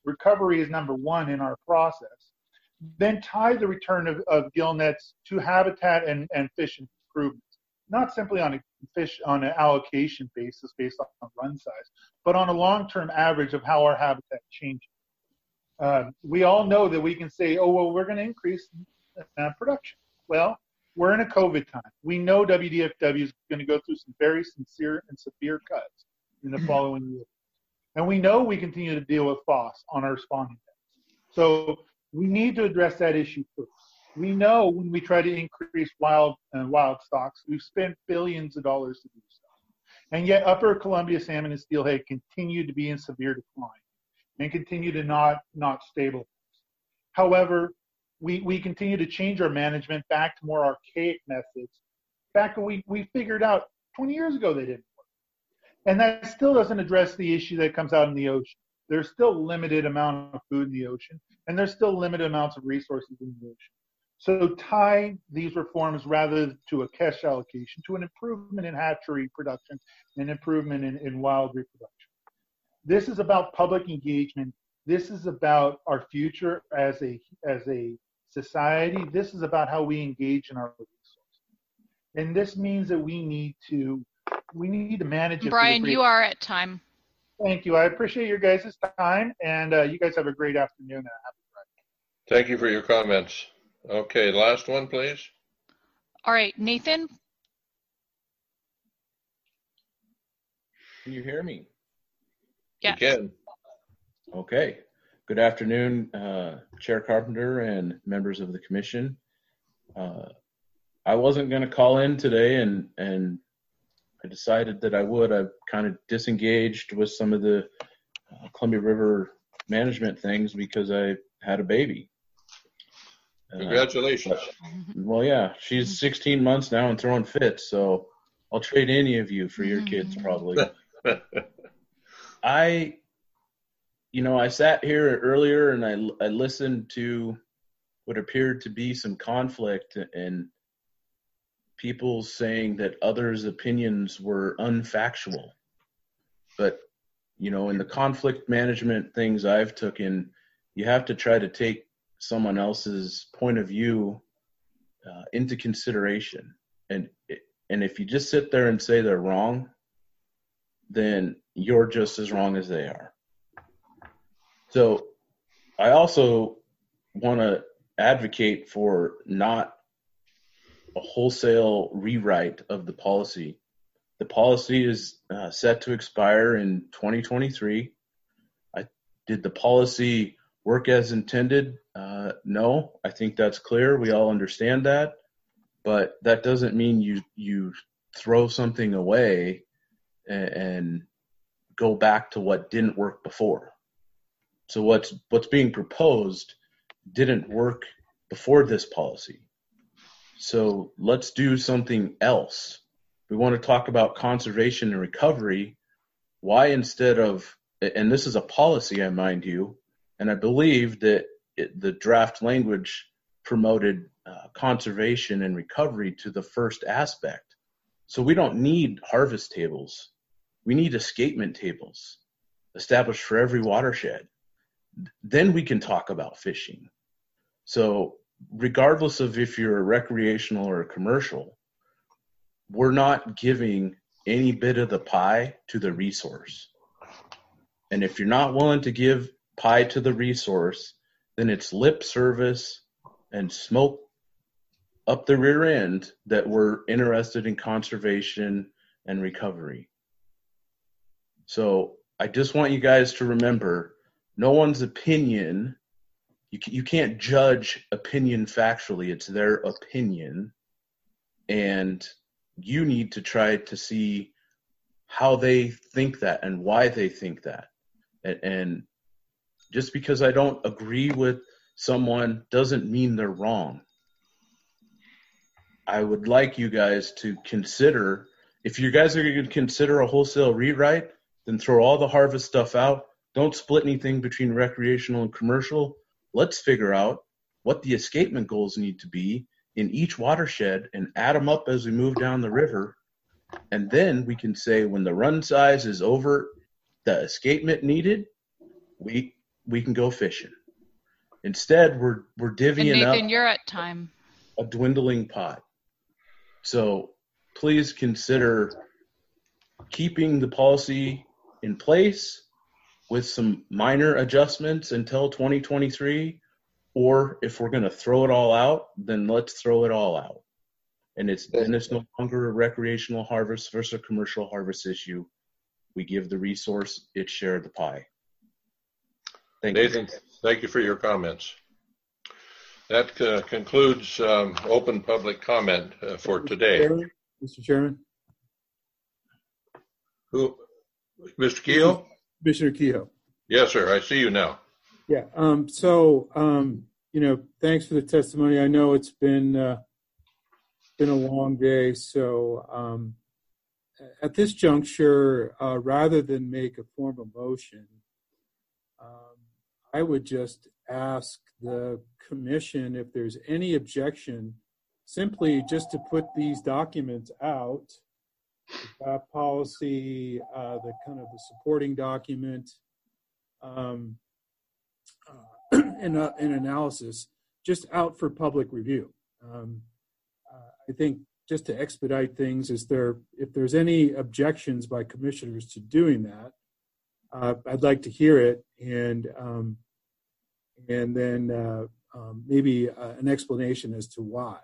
recovery is number one in our process. Then tie the return of, of gill nets to habitat and, and fish improvements, not simply on a fish on an allocation basis based on run size, but on a long-term average of how our habitat changes. Uh, we all know that we can say, oh, well, we're going to increase uh, production. Well, we're in a COVID time. We know W D F W is going to go through some very sincere and severe cuts in the following year. And we know we continue to deal with F O S on our spawning nets. So we need to address that issue first. We know when we try to increase wild uh, wild stocks, we've spent billions of dollars to do so. And yet upper Columbia salmon and steelhead continue to be in severe decline and continue to not, not stabilize. However, we, we continue to change our management back to more archaic methods. Back when we, we figured out twenty years ago they didn't work. And that still doesn't address the issue that comes out in the ocean. There's still limited amount of food in the ocean, and there's still limited amounts of resources in the ocean. So tie these reforms rather to a cash allocation to an improvement in hatchery production and improvement in, in wild reproduction. This is about public engagement. This is about our future as a as a society. This is about how we engage in our resources. And this means that we need to we need to manage it. Brian, you are at time. Thank you. I appreciate your guys' time, and uh, you guys have a great afternoon and a happy Friday. Thank you for your comments. Okay, last one, please. All right, Nathan. Can you hear me? Yes. You can. Okay. Good afternoon, uh, Chair Carpenter and members of the commission. Uh, I wasn't going to call in today, and and I decided that I would. I've kind of disengaged with some of the uh, Columbia River management things because I had a baby. Congratulations. Uh, well, yeah, she's sixteen months now and throwing fits, so I'll trade any of you for your kids probably. I, you know, I sat here earlier and I, I listened to what appeared to be some conflict and people saying that others' opinions were unfactual. But, you know, in the conflict management things I've taken, you have to try to take someone else's point of view uh, into consideration. And and if you just sit there and say they're wrong, then you're just as wrong as they are. So I also want to advocate for not a wholesale rewrite of the policy. The policy is uh, set to expire in twenty twenty-three. I did the policy work as intended? Uh, no, I think that's clear. We all understand that, but that doesn't mean you you throw something away and, and go back to what didn't work before. So what's what's being proposed didn't work before this policy. So let's do something else. We want to talk about conservation and recovery. Why instead of, and this is a policy, I mind you, and I believe that it, the draft language promoted uh, conservation and recovery to the first aspect. So we don't need harvest tables. We need escapement tables established for every watershed. Then we can talk about fishing. So regardless of if you're a recreational or a commercial, we're not giving any bit of the pie to the resource. And if you're not willing to give pie to the resource, then it's lip service and smoke up the rear end that we're interested in conservation and recovery. So I just want you guys to remember, no one's opinion, you, you can't judge opinion factually. It's their opinion. And you need to try to see how they think that and why they think that. And, and just because I don't agree with someone doesn't mean they're wrong. I would like you guys to consider, if you guys are going to consider a wholesale rewrite, then throw all the harvest stuff out. Don't split anything between recreational and commercial. Let's figure out what the escapement goals need to be in each watershed and add them up as we move down the river. And then we can say when the run size is over the escapement needed, we we can go fishing. Instead, we're we're And divvying Nathan, up you're at time. a dwindling pot. So please consider keeping the policy in place with some minor adjustments until twenty twenty-three, or if we're going to throw it all out, then let's throw it all out. And it's then it's no longer a recreational harvest versus a commercial harvest issue. We give the resource its share of the pie. Thank Nathan, you. thank you for your comments. That uh, concludes um, open public comment uh, for today. Mister Chairman. Who, Mister Kehoe? Commissioner Kehoe. Yes, sir. I see you now. Yeah. Um, so, um, you know, thanks for the testimony. I know it's been uh, been a long day. So, um, at this juncture, uh, rather than make a formal motion, um, I would just ask the commission if there's any objection, simply just to put these documents out, the draft policy, uh, the kind of the supporting document, um, uh, and, uh, and analysis, just out for public review. Um, uh, I think just to expedite things, is there, if there's any objections by commissioners to doing that, uh, I'd like to hear it, and um, and then uh, um, maybe uh, an explanation as to why.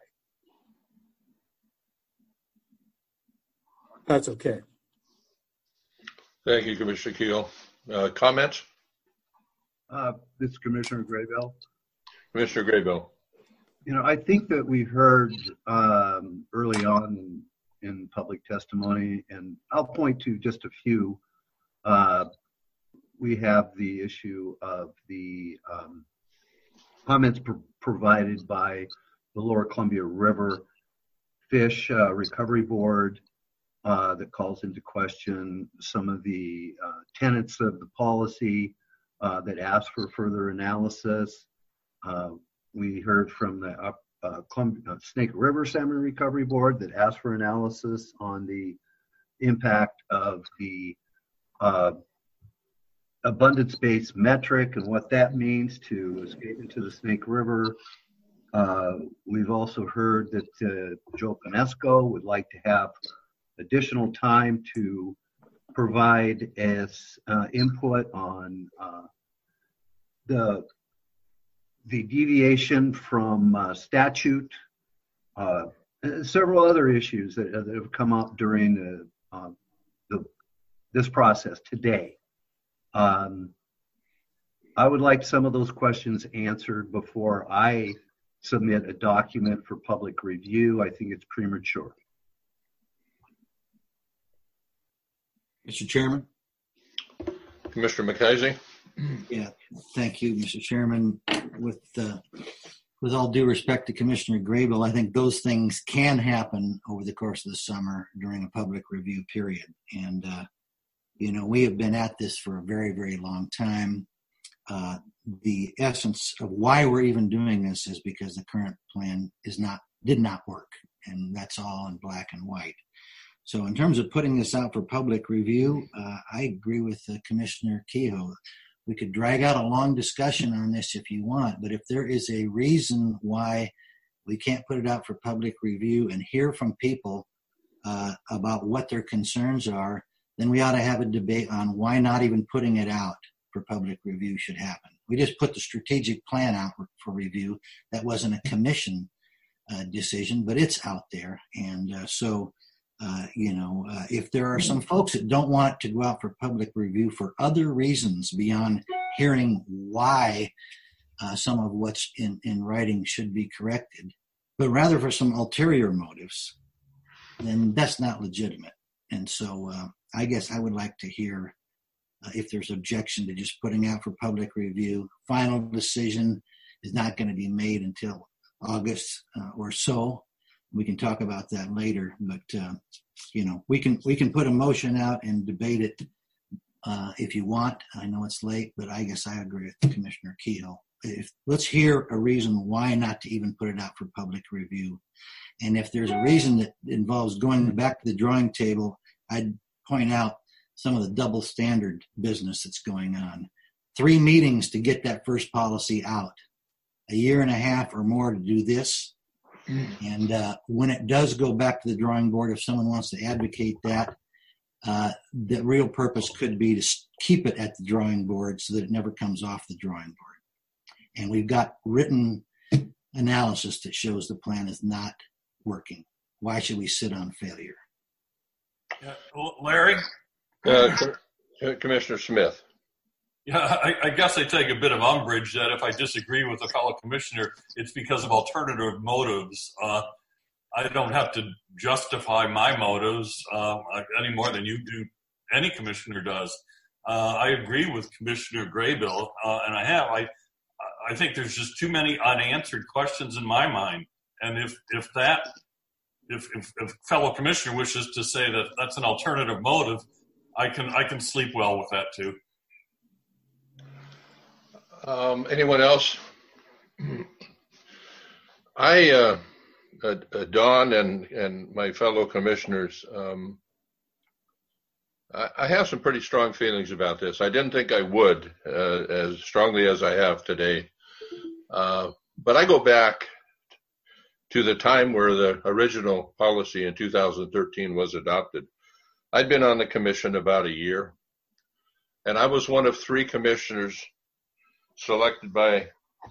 That's okay. Thank you, Commissioner Keel. Uh, comments? Uh, this is Commissioner Graybill. Commissioner Graybill. You know, I think that we heard um, early on in, in public testimony, and I'll point to just a few. Uh, we have the issue of the um, comments pro- provided by the Lower Columbia River Fish uh, Recovery Board uh, that calls into question some of the uh, tenets of the policy uh, that ask for further analysis. Uh, we heard from the uh, uh, Clum- uh, Snake River Salmon Recovery Board that asked for analysis on the impact of the uh, abundance-based metric and what that means to escape into the Snake River. Uh, we've also heard that uh, Joe Conesco would like to have additional time to provide as uh, input on uh, the the deviation from uh, statute, uh, and several other issues that, that have come up during the, uh, the this process today. Um, I would like some of those questions answered before I submit a document for public review. I think it's premature. Mister Chairman. Commissioner McKenzie. Yeah, thank you, Mister Chairman. With uh, with all due respect to Commissioner Graybill, I think those things can happen over the course of the summer during a public review period. And, uh, you know, we have been at this for a very, very long time. Uh, the essence of why we're even doing this is because the current plan is not did not work, and that's all in black and white. So in terms of putting this out for public review, uh, I agree with uh, Commissioner Kehoe. We could drag out a long discussion on this if you want, but if there is a reason why we can't put it out for public review and hear from people uh, about what their concerns are, then we ought to have a debate on why not even putting it out for public review should happen. We just put the strategic plan out for review. That wasn't a commission uh, decision, but it's out there. And uh, so, uh, you know, uh, if there are some folks that don't want it to go out for public review for other reasons beyond hearing why uh, some of what's in, in writing should be corrected, but rather for some ulterior motives, then that's not legitimate. And so uh, I guess I would like to hear uh, if there's objection to just putting out for public review. Final decision is not going to be made until August uh, or so. We can talk about that later, but uh, you know, we can we can put a motion out and debate it uh, if you want. I know it's late, but I guess I agree with Commissioner Kehoe. If let's hear a reason why not to even put it out for public review, and if there's a reason that involves going back to the drawing table, I'd point out some of the double standard business that's going on. three meetings to get that first policy out, a year and a half or more to do this. And uh, when it does go back to the drawing board, if someone wants to advocate that, uh, the real purpose could be to keep it at the drawing board so that it never comes off the drawing board. And we've got written analysis that shows the plan is not working. Why should we sit on failure? Yeah, Larry? Uh, Commissioner Smith. Yeah, I, I guess I take a bit of umbrage that if I disagree with a fellow commissioner, it's because of alternative motives. Uh, I don't have to justify my motives uh, any more than you do, any commissioner does. Uh, I agree with Commissioner Graybill, uh, and I have. I I think there's just too many unanswered questions in my mind. And if if that, if, if, if fellow commissioner wishes to say that that's an alternative motive, I can I can sleep well with that too. Um, anyone else? I, uh, uh, uh, Don and, and my fellow commissioners, um, I, I have some pretty strong feelings about this. I didn't think I would uh, as strongly as I have today. Uh, but I go back to the time where the original policy in two thousand thirteen was adopted. I'd been on the commission about a year, and I was one of three commissioners selected by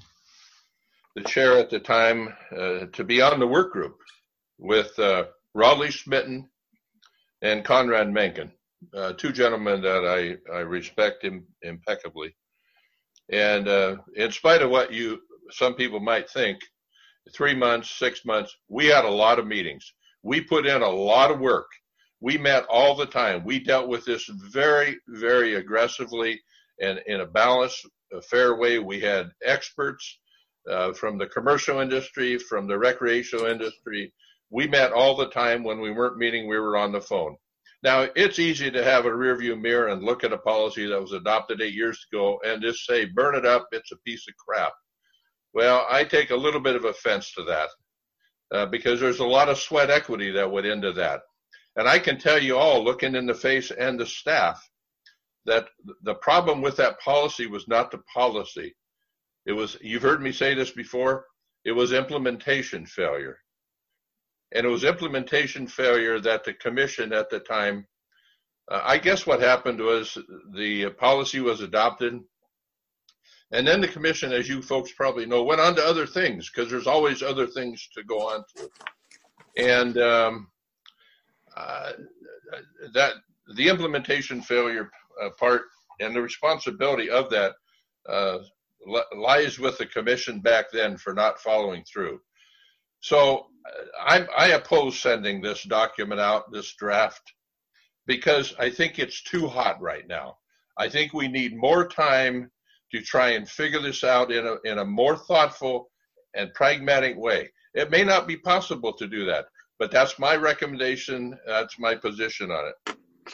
the chair at the time uh, to be on the work group with uh, Raleigh Smitten and Conrad Mencken, uh, two gentlemen that I, I respect im- impeccably. And uh, in spite of what you some people might think, three months, six months, we had a lot of meetings. We put in a lot of work. We met all the time. We dealt with this very, very aggressively and in a balanced, a fair way. We had experts uh, from the commercial industry, from the recreational industry. We met all the time. When we weren't meeting, we were on the phone. Now, it's easy to have a rearview mirror and look at a policy that was adopted eight years ago and just say, burn it up, it's a piece of crap. Well, I take a little bit of offense to that uh, because there's a lot of sweat equity that went into that. And I can tell you all, looking in the face and the staff, that the problem with that policy was not the policy. It was, you've heard me say this before, it was implementation failure. And it was implementation failure that the commission at the time, uh, I guess what happened was the policy was adopted. And then the commission, as you folks probably know, went on to other things because there's always other things to go on to. And um, uh, that the implementation failure uh, part and the responsibility of that uh, li- lies with the commission back then for not following through. So I, I oppose sending this document out, this draft, because I think it's too hot right now. I think we need more time to try and figure this out in a, in a more thoughtful and pragmatic way. It may not be possible to do that, but that's my recommendation. That's my position on it.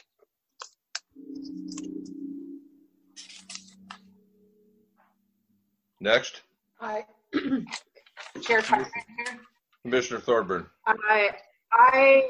Next. Hi. Chair Carpenter. Commissioner Thorburn. I, I,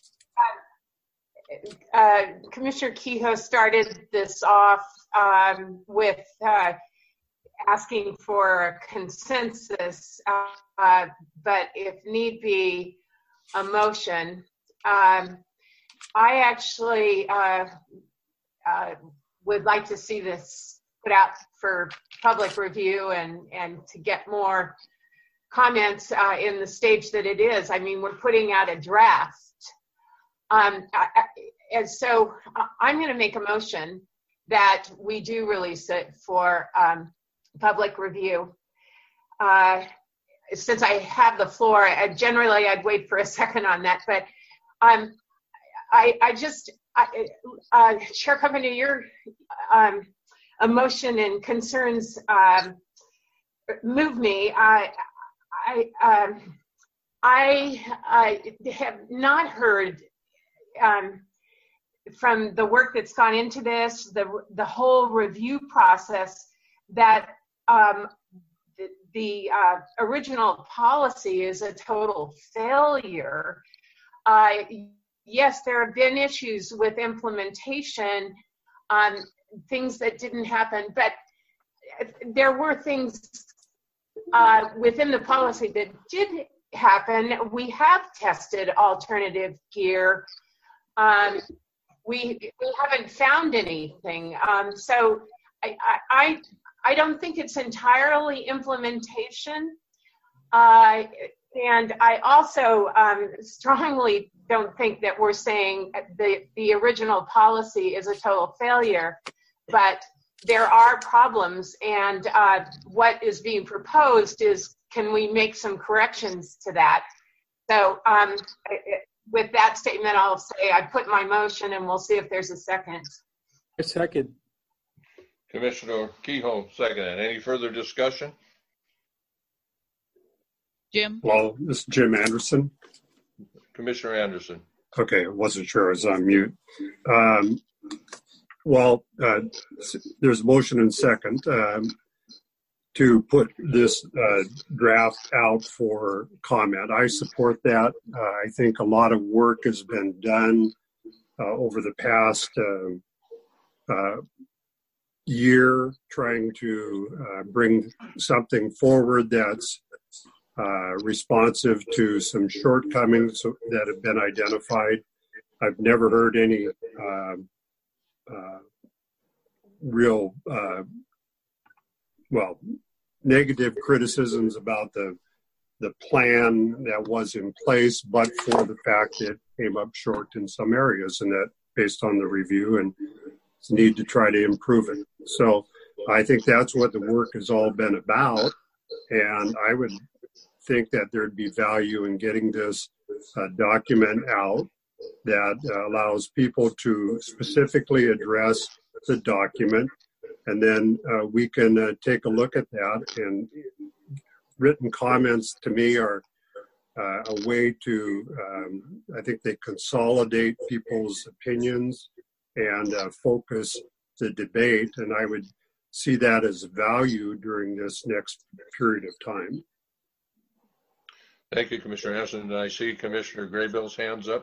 uh, uh, Commissioner Kehoe started this off um, with uh, asking for a consensus, uh, but if need be, a motion. Um, I actually uh, uh, would like to see this put out for public review and, and to get more comments uh, in the stage that it is. I mean, we're putting out a draft. Um, I, I, and so I'm going to make a motion that we do release it for um, public review. Uh, since I have the floor, I, generally I'd wait for a second on that, but um, I, I just, I, uh, Chair Carpenter, your um, emotion and concerns um, move me. I, I, um, I, I have not heard um, from the work that's gone into this, the the whole review process, that um, the, the uh, original policy is a total failure. Uh, yes, there have been issues with implementation, um, things that didn't happen, but there were things uh, within the policy that did happen. We have tested alternative gear. Um, we we haven't found anything. Um, so I, I I don't think it's entirely implementation. Uh, and I also um, strongly don't think that we're saying the, the original policy is a total failure, but there are problems, and uh, what is being proposed is, can we make some corrections to that? So um, with that statement, I'll say I put my motion, and we'll see if there's a second. A second. Commissioner Kehoe, second. Any further discussion? Jim? Hello, this is Jim Anderson. Commissioner Anderson. Okay, I wasn't sure I was on mute. Um, well, uh, there's a motion and second um, to put this uh, draft out for comment. I support that. Uh, I think a lot of work has been done uh, over the past uh, uh, year trying to uh, bring something forward that's Uh, responsive to some shortcomings that have been identified. I've never heard any uh, uh, real, uh, well, negative criticisms about the the plan that was in place, but for the fact that it came up short in some areas, and that based on the review and need to try to improve it. So I think that's what the work has all been about, and I would think that there'd be value in getting this uh, document out that uh, allows people to specifically address the document, and then uh, we can uh, take a look at that. And written comments to me are uh, a way to, um, I think they consolidate people's opinions and uh, focus the debate, and I would see that as value during this next period of time. Thank you, Commissioner Anderson. I see Commissioner Graybill's hands up.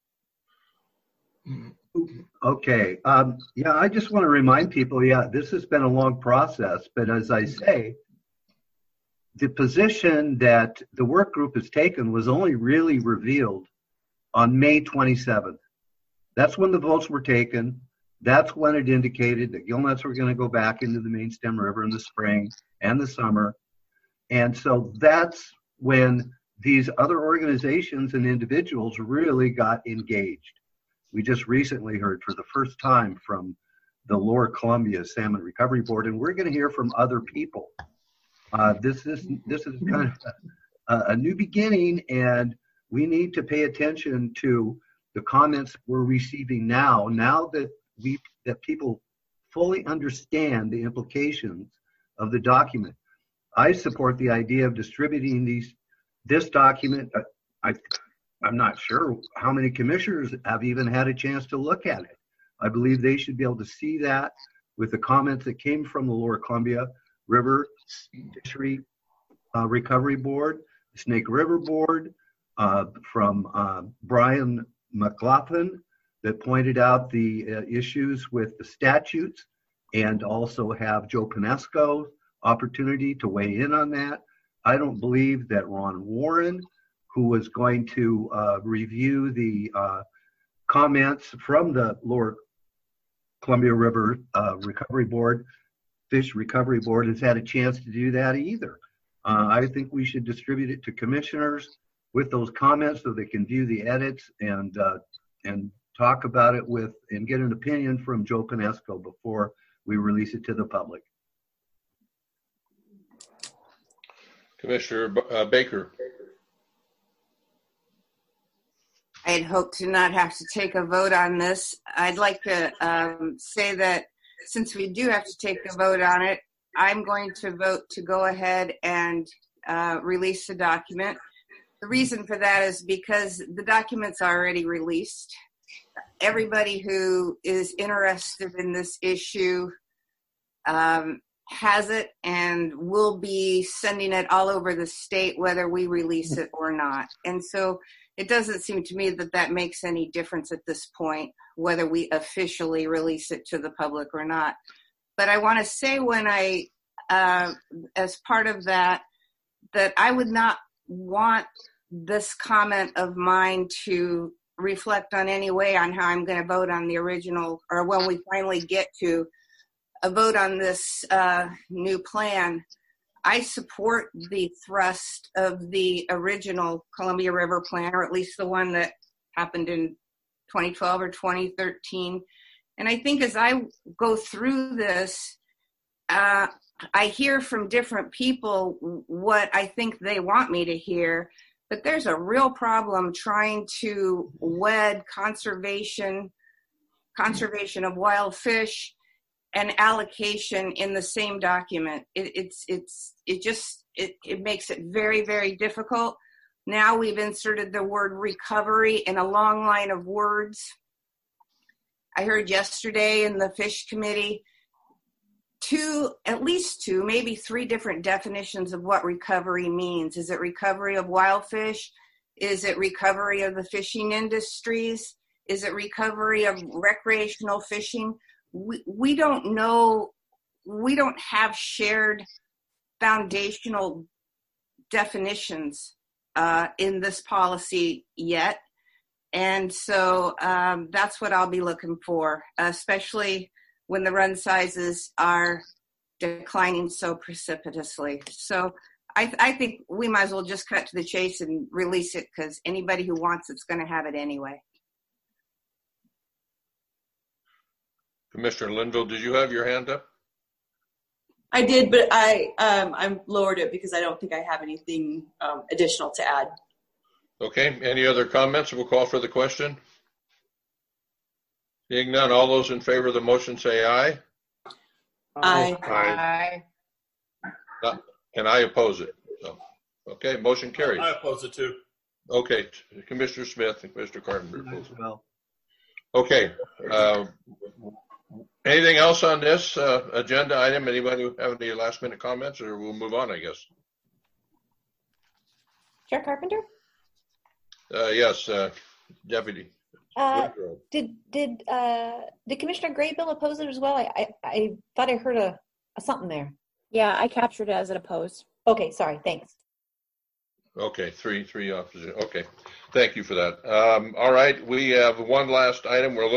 Okay. Um, yeah, I just want to remind people, yeah, this has been a long process, but as I say, the position that the work group has taken was only really revealed on May twenty-seventh. That's when the votes were taken. That's when it indicated that gillnets were going to go back into the main stem river in the spring and the summer. And so that's when these other organizations and individuals really got engaged. We just recently heard for the first time from the Lower Columbia Salmon Recovery Board, and we're going to hear from other people. Uh, this is this is kind of a, a new beginning, and we need to pay attention to the comments we're receiving now. Now that we that people fully understand the implications of the document, I support the idea of distributing these. This document, I, I'm not sure how many commissioners have even had a chance to look at it. I believe they should be able to see that with the comments that came from the Lower Columbia River Fishery uh, Recovery Board, the Snake River Board, uh, from uh, Brian McLaughlin that pointed out the uh, issues with the statutes, and also have Joe Pinesco's opportunity to weigh in on that. I don't believe that Ron Warren, who was going to uh, review the uh, comments from the Lower Columbia River uh, Recovery Board, Fish Recovery Board, has had a chance to do that either. Uh, I think we should distribute it to commissioners with those comments so they can view the edits and uh, and talk about it with and get an opinion from Joe Pinesco before we release it to the public. Commissioner uh, Baker. I'd hope to not have to take a vote on this. I'd like to um, say that since we do have to take a vote on it, I'm going to vote to go ahead and uh, release the document. The reason for that is because the document's already released. Everybody who is interested in this issue um, has it, and we'll be sending it all over the state whether we release it or not. And so it doesn't seem to me that that makes any difference at this point, whether we officially release it to the public or not. But I want to say when I uh, as part of that, that I would not want this comment of mine to reflect on any way on how I'm going to vote on the original, or when we finally get to a vote on this uh, new plan. I support the thrust of the original Columbia River plan, or at least the one that happened in twenty twelve or twenty thirteen. And I think as I go through this, uh, I hear from different people what I think they want me to hear, but there's a real problem trying to wed conservation, conservation of wild fish, and allocation in the same document. It, it's, it's, it just, it, it makes it very, very difficult. Now we've inserted the word recovery in a long line of words. I heard yesterday in the Fish Committee two, at least two, maybe three different definitions of what recovery means. Is it recovery of wild fish? Is it recovery of the fishing industries? Is it recovery of recreational fishing? We, we don't know, we don't have shared foundational definitions uh, in this policy yet. And so um, that's what I'll be looking for, especially when the run sizes are declining so precipitously. So I, th- I think we might as well just cut to the chase and release it, because anybody who wants it's going to have it anyway. Commissioner Linville, did you have your hand up? I did, but I um, I lowered it because I don't think I have anything um, additional to add. Okay, any other comments? We'll call for the question. Seeing none, all those in favor of the motion say aye. Aye. Aye. Uh, and I oppose it. So, okay, motion carries. I oppose it too. Okay, Commissioner Smith and Commissioner Carpenter oppose it. Okay. Uh, anything else on this uh, agenda item? Anybody have any last minute comments, or we'll move on, I guess? Chair Carpenter? Uh, yes, uh, Deputy. Uh, did did uh, did Commissioner Graybill oppose it as well? I, I, I thought I heard a, a something there. Yeah, I captured it as an opposed. Okay, sorry. Thanks. Okay, three three opposite. Okay, thank you for that. Um, all right, we have one last item. We're looking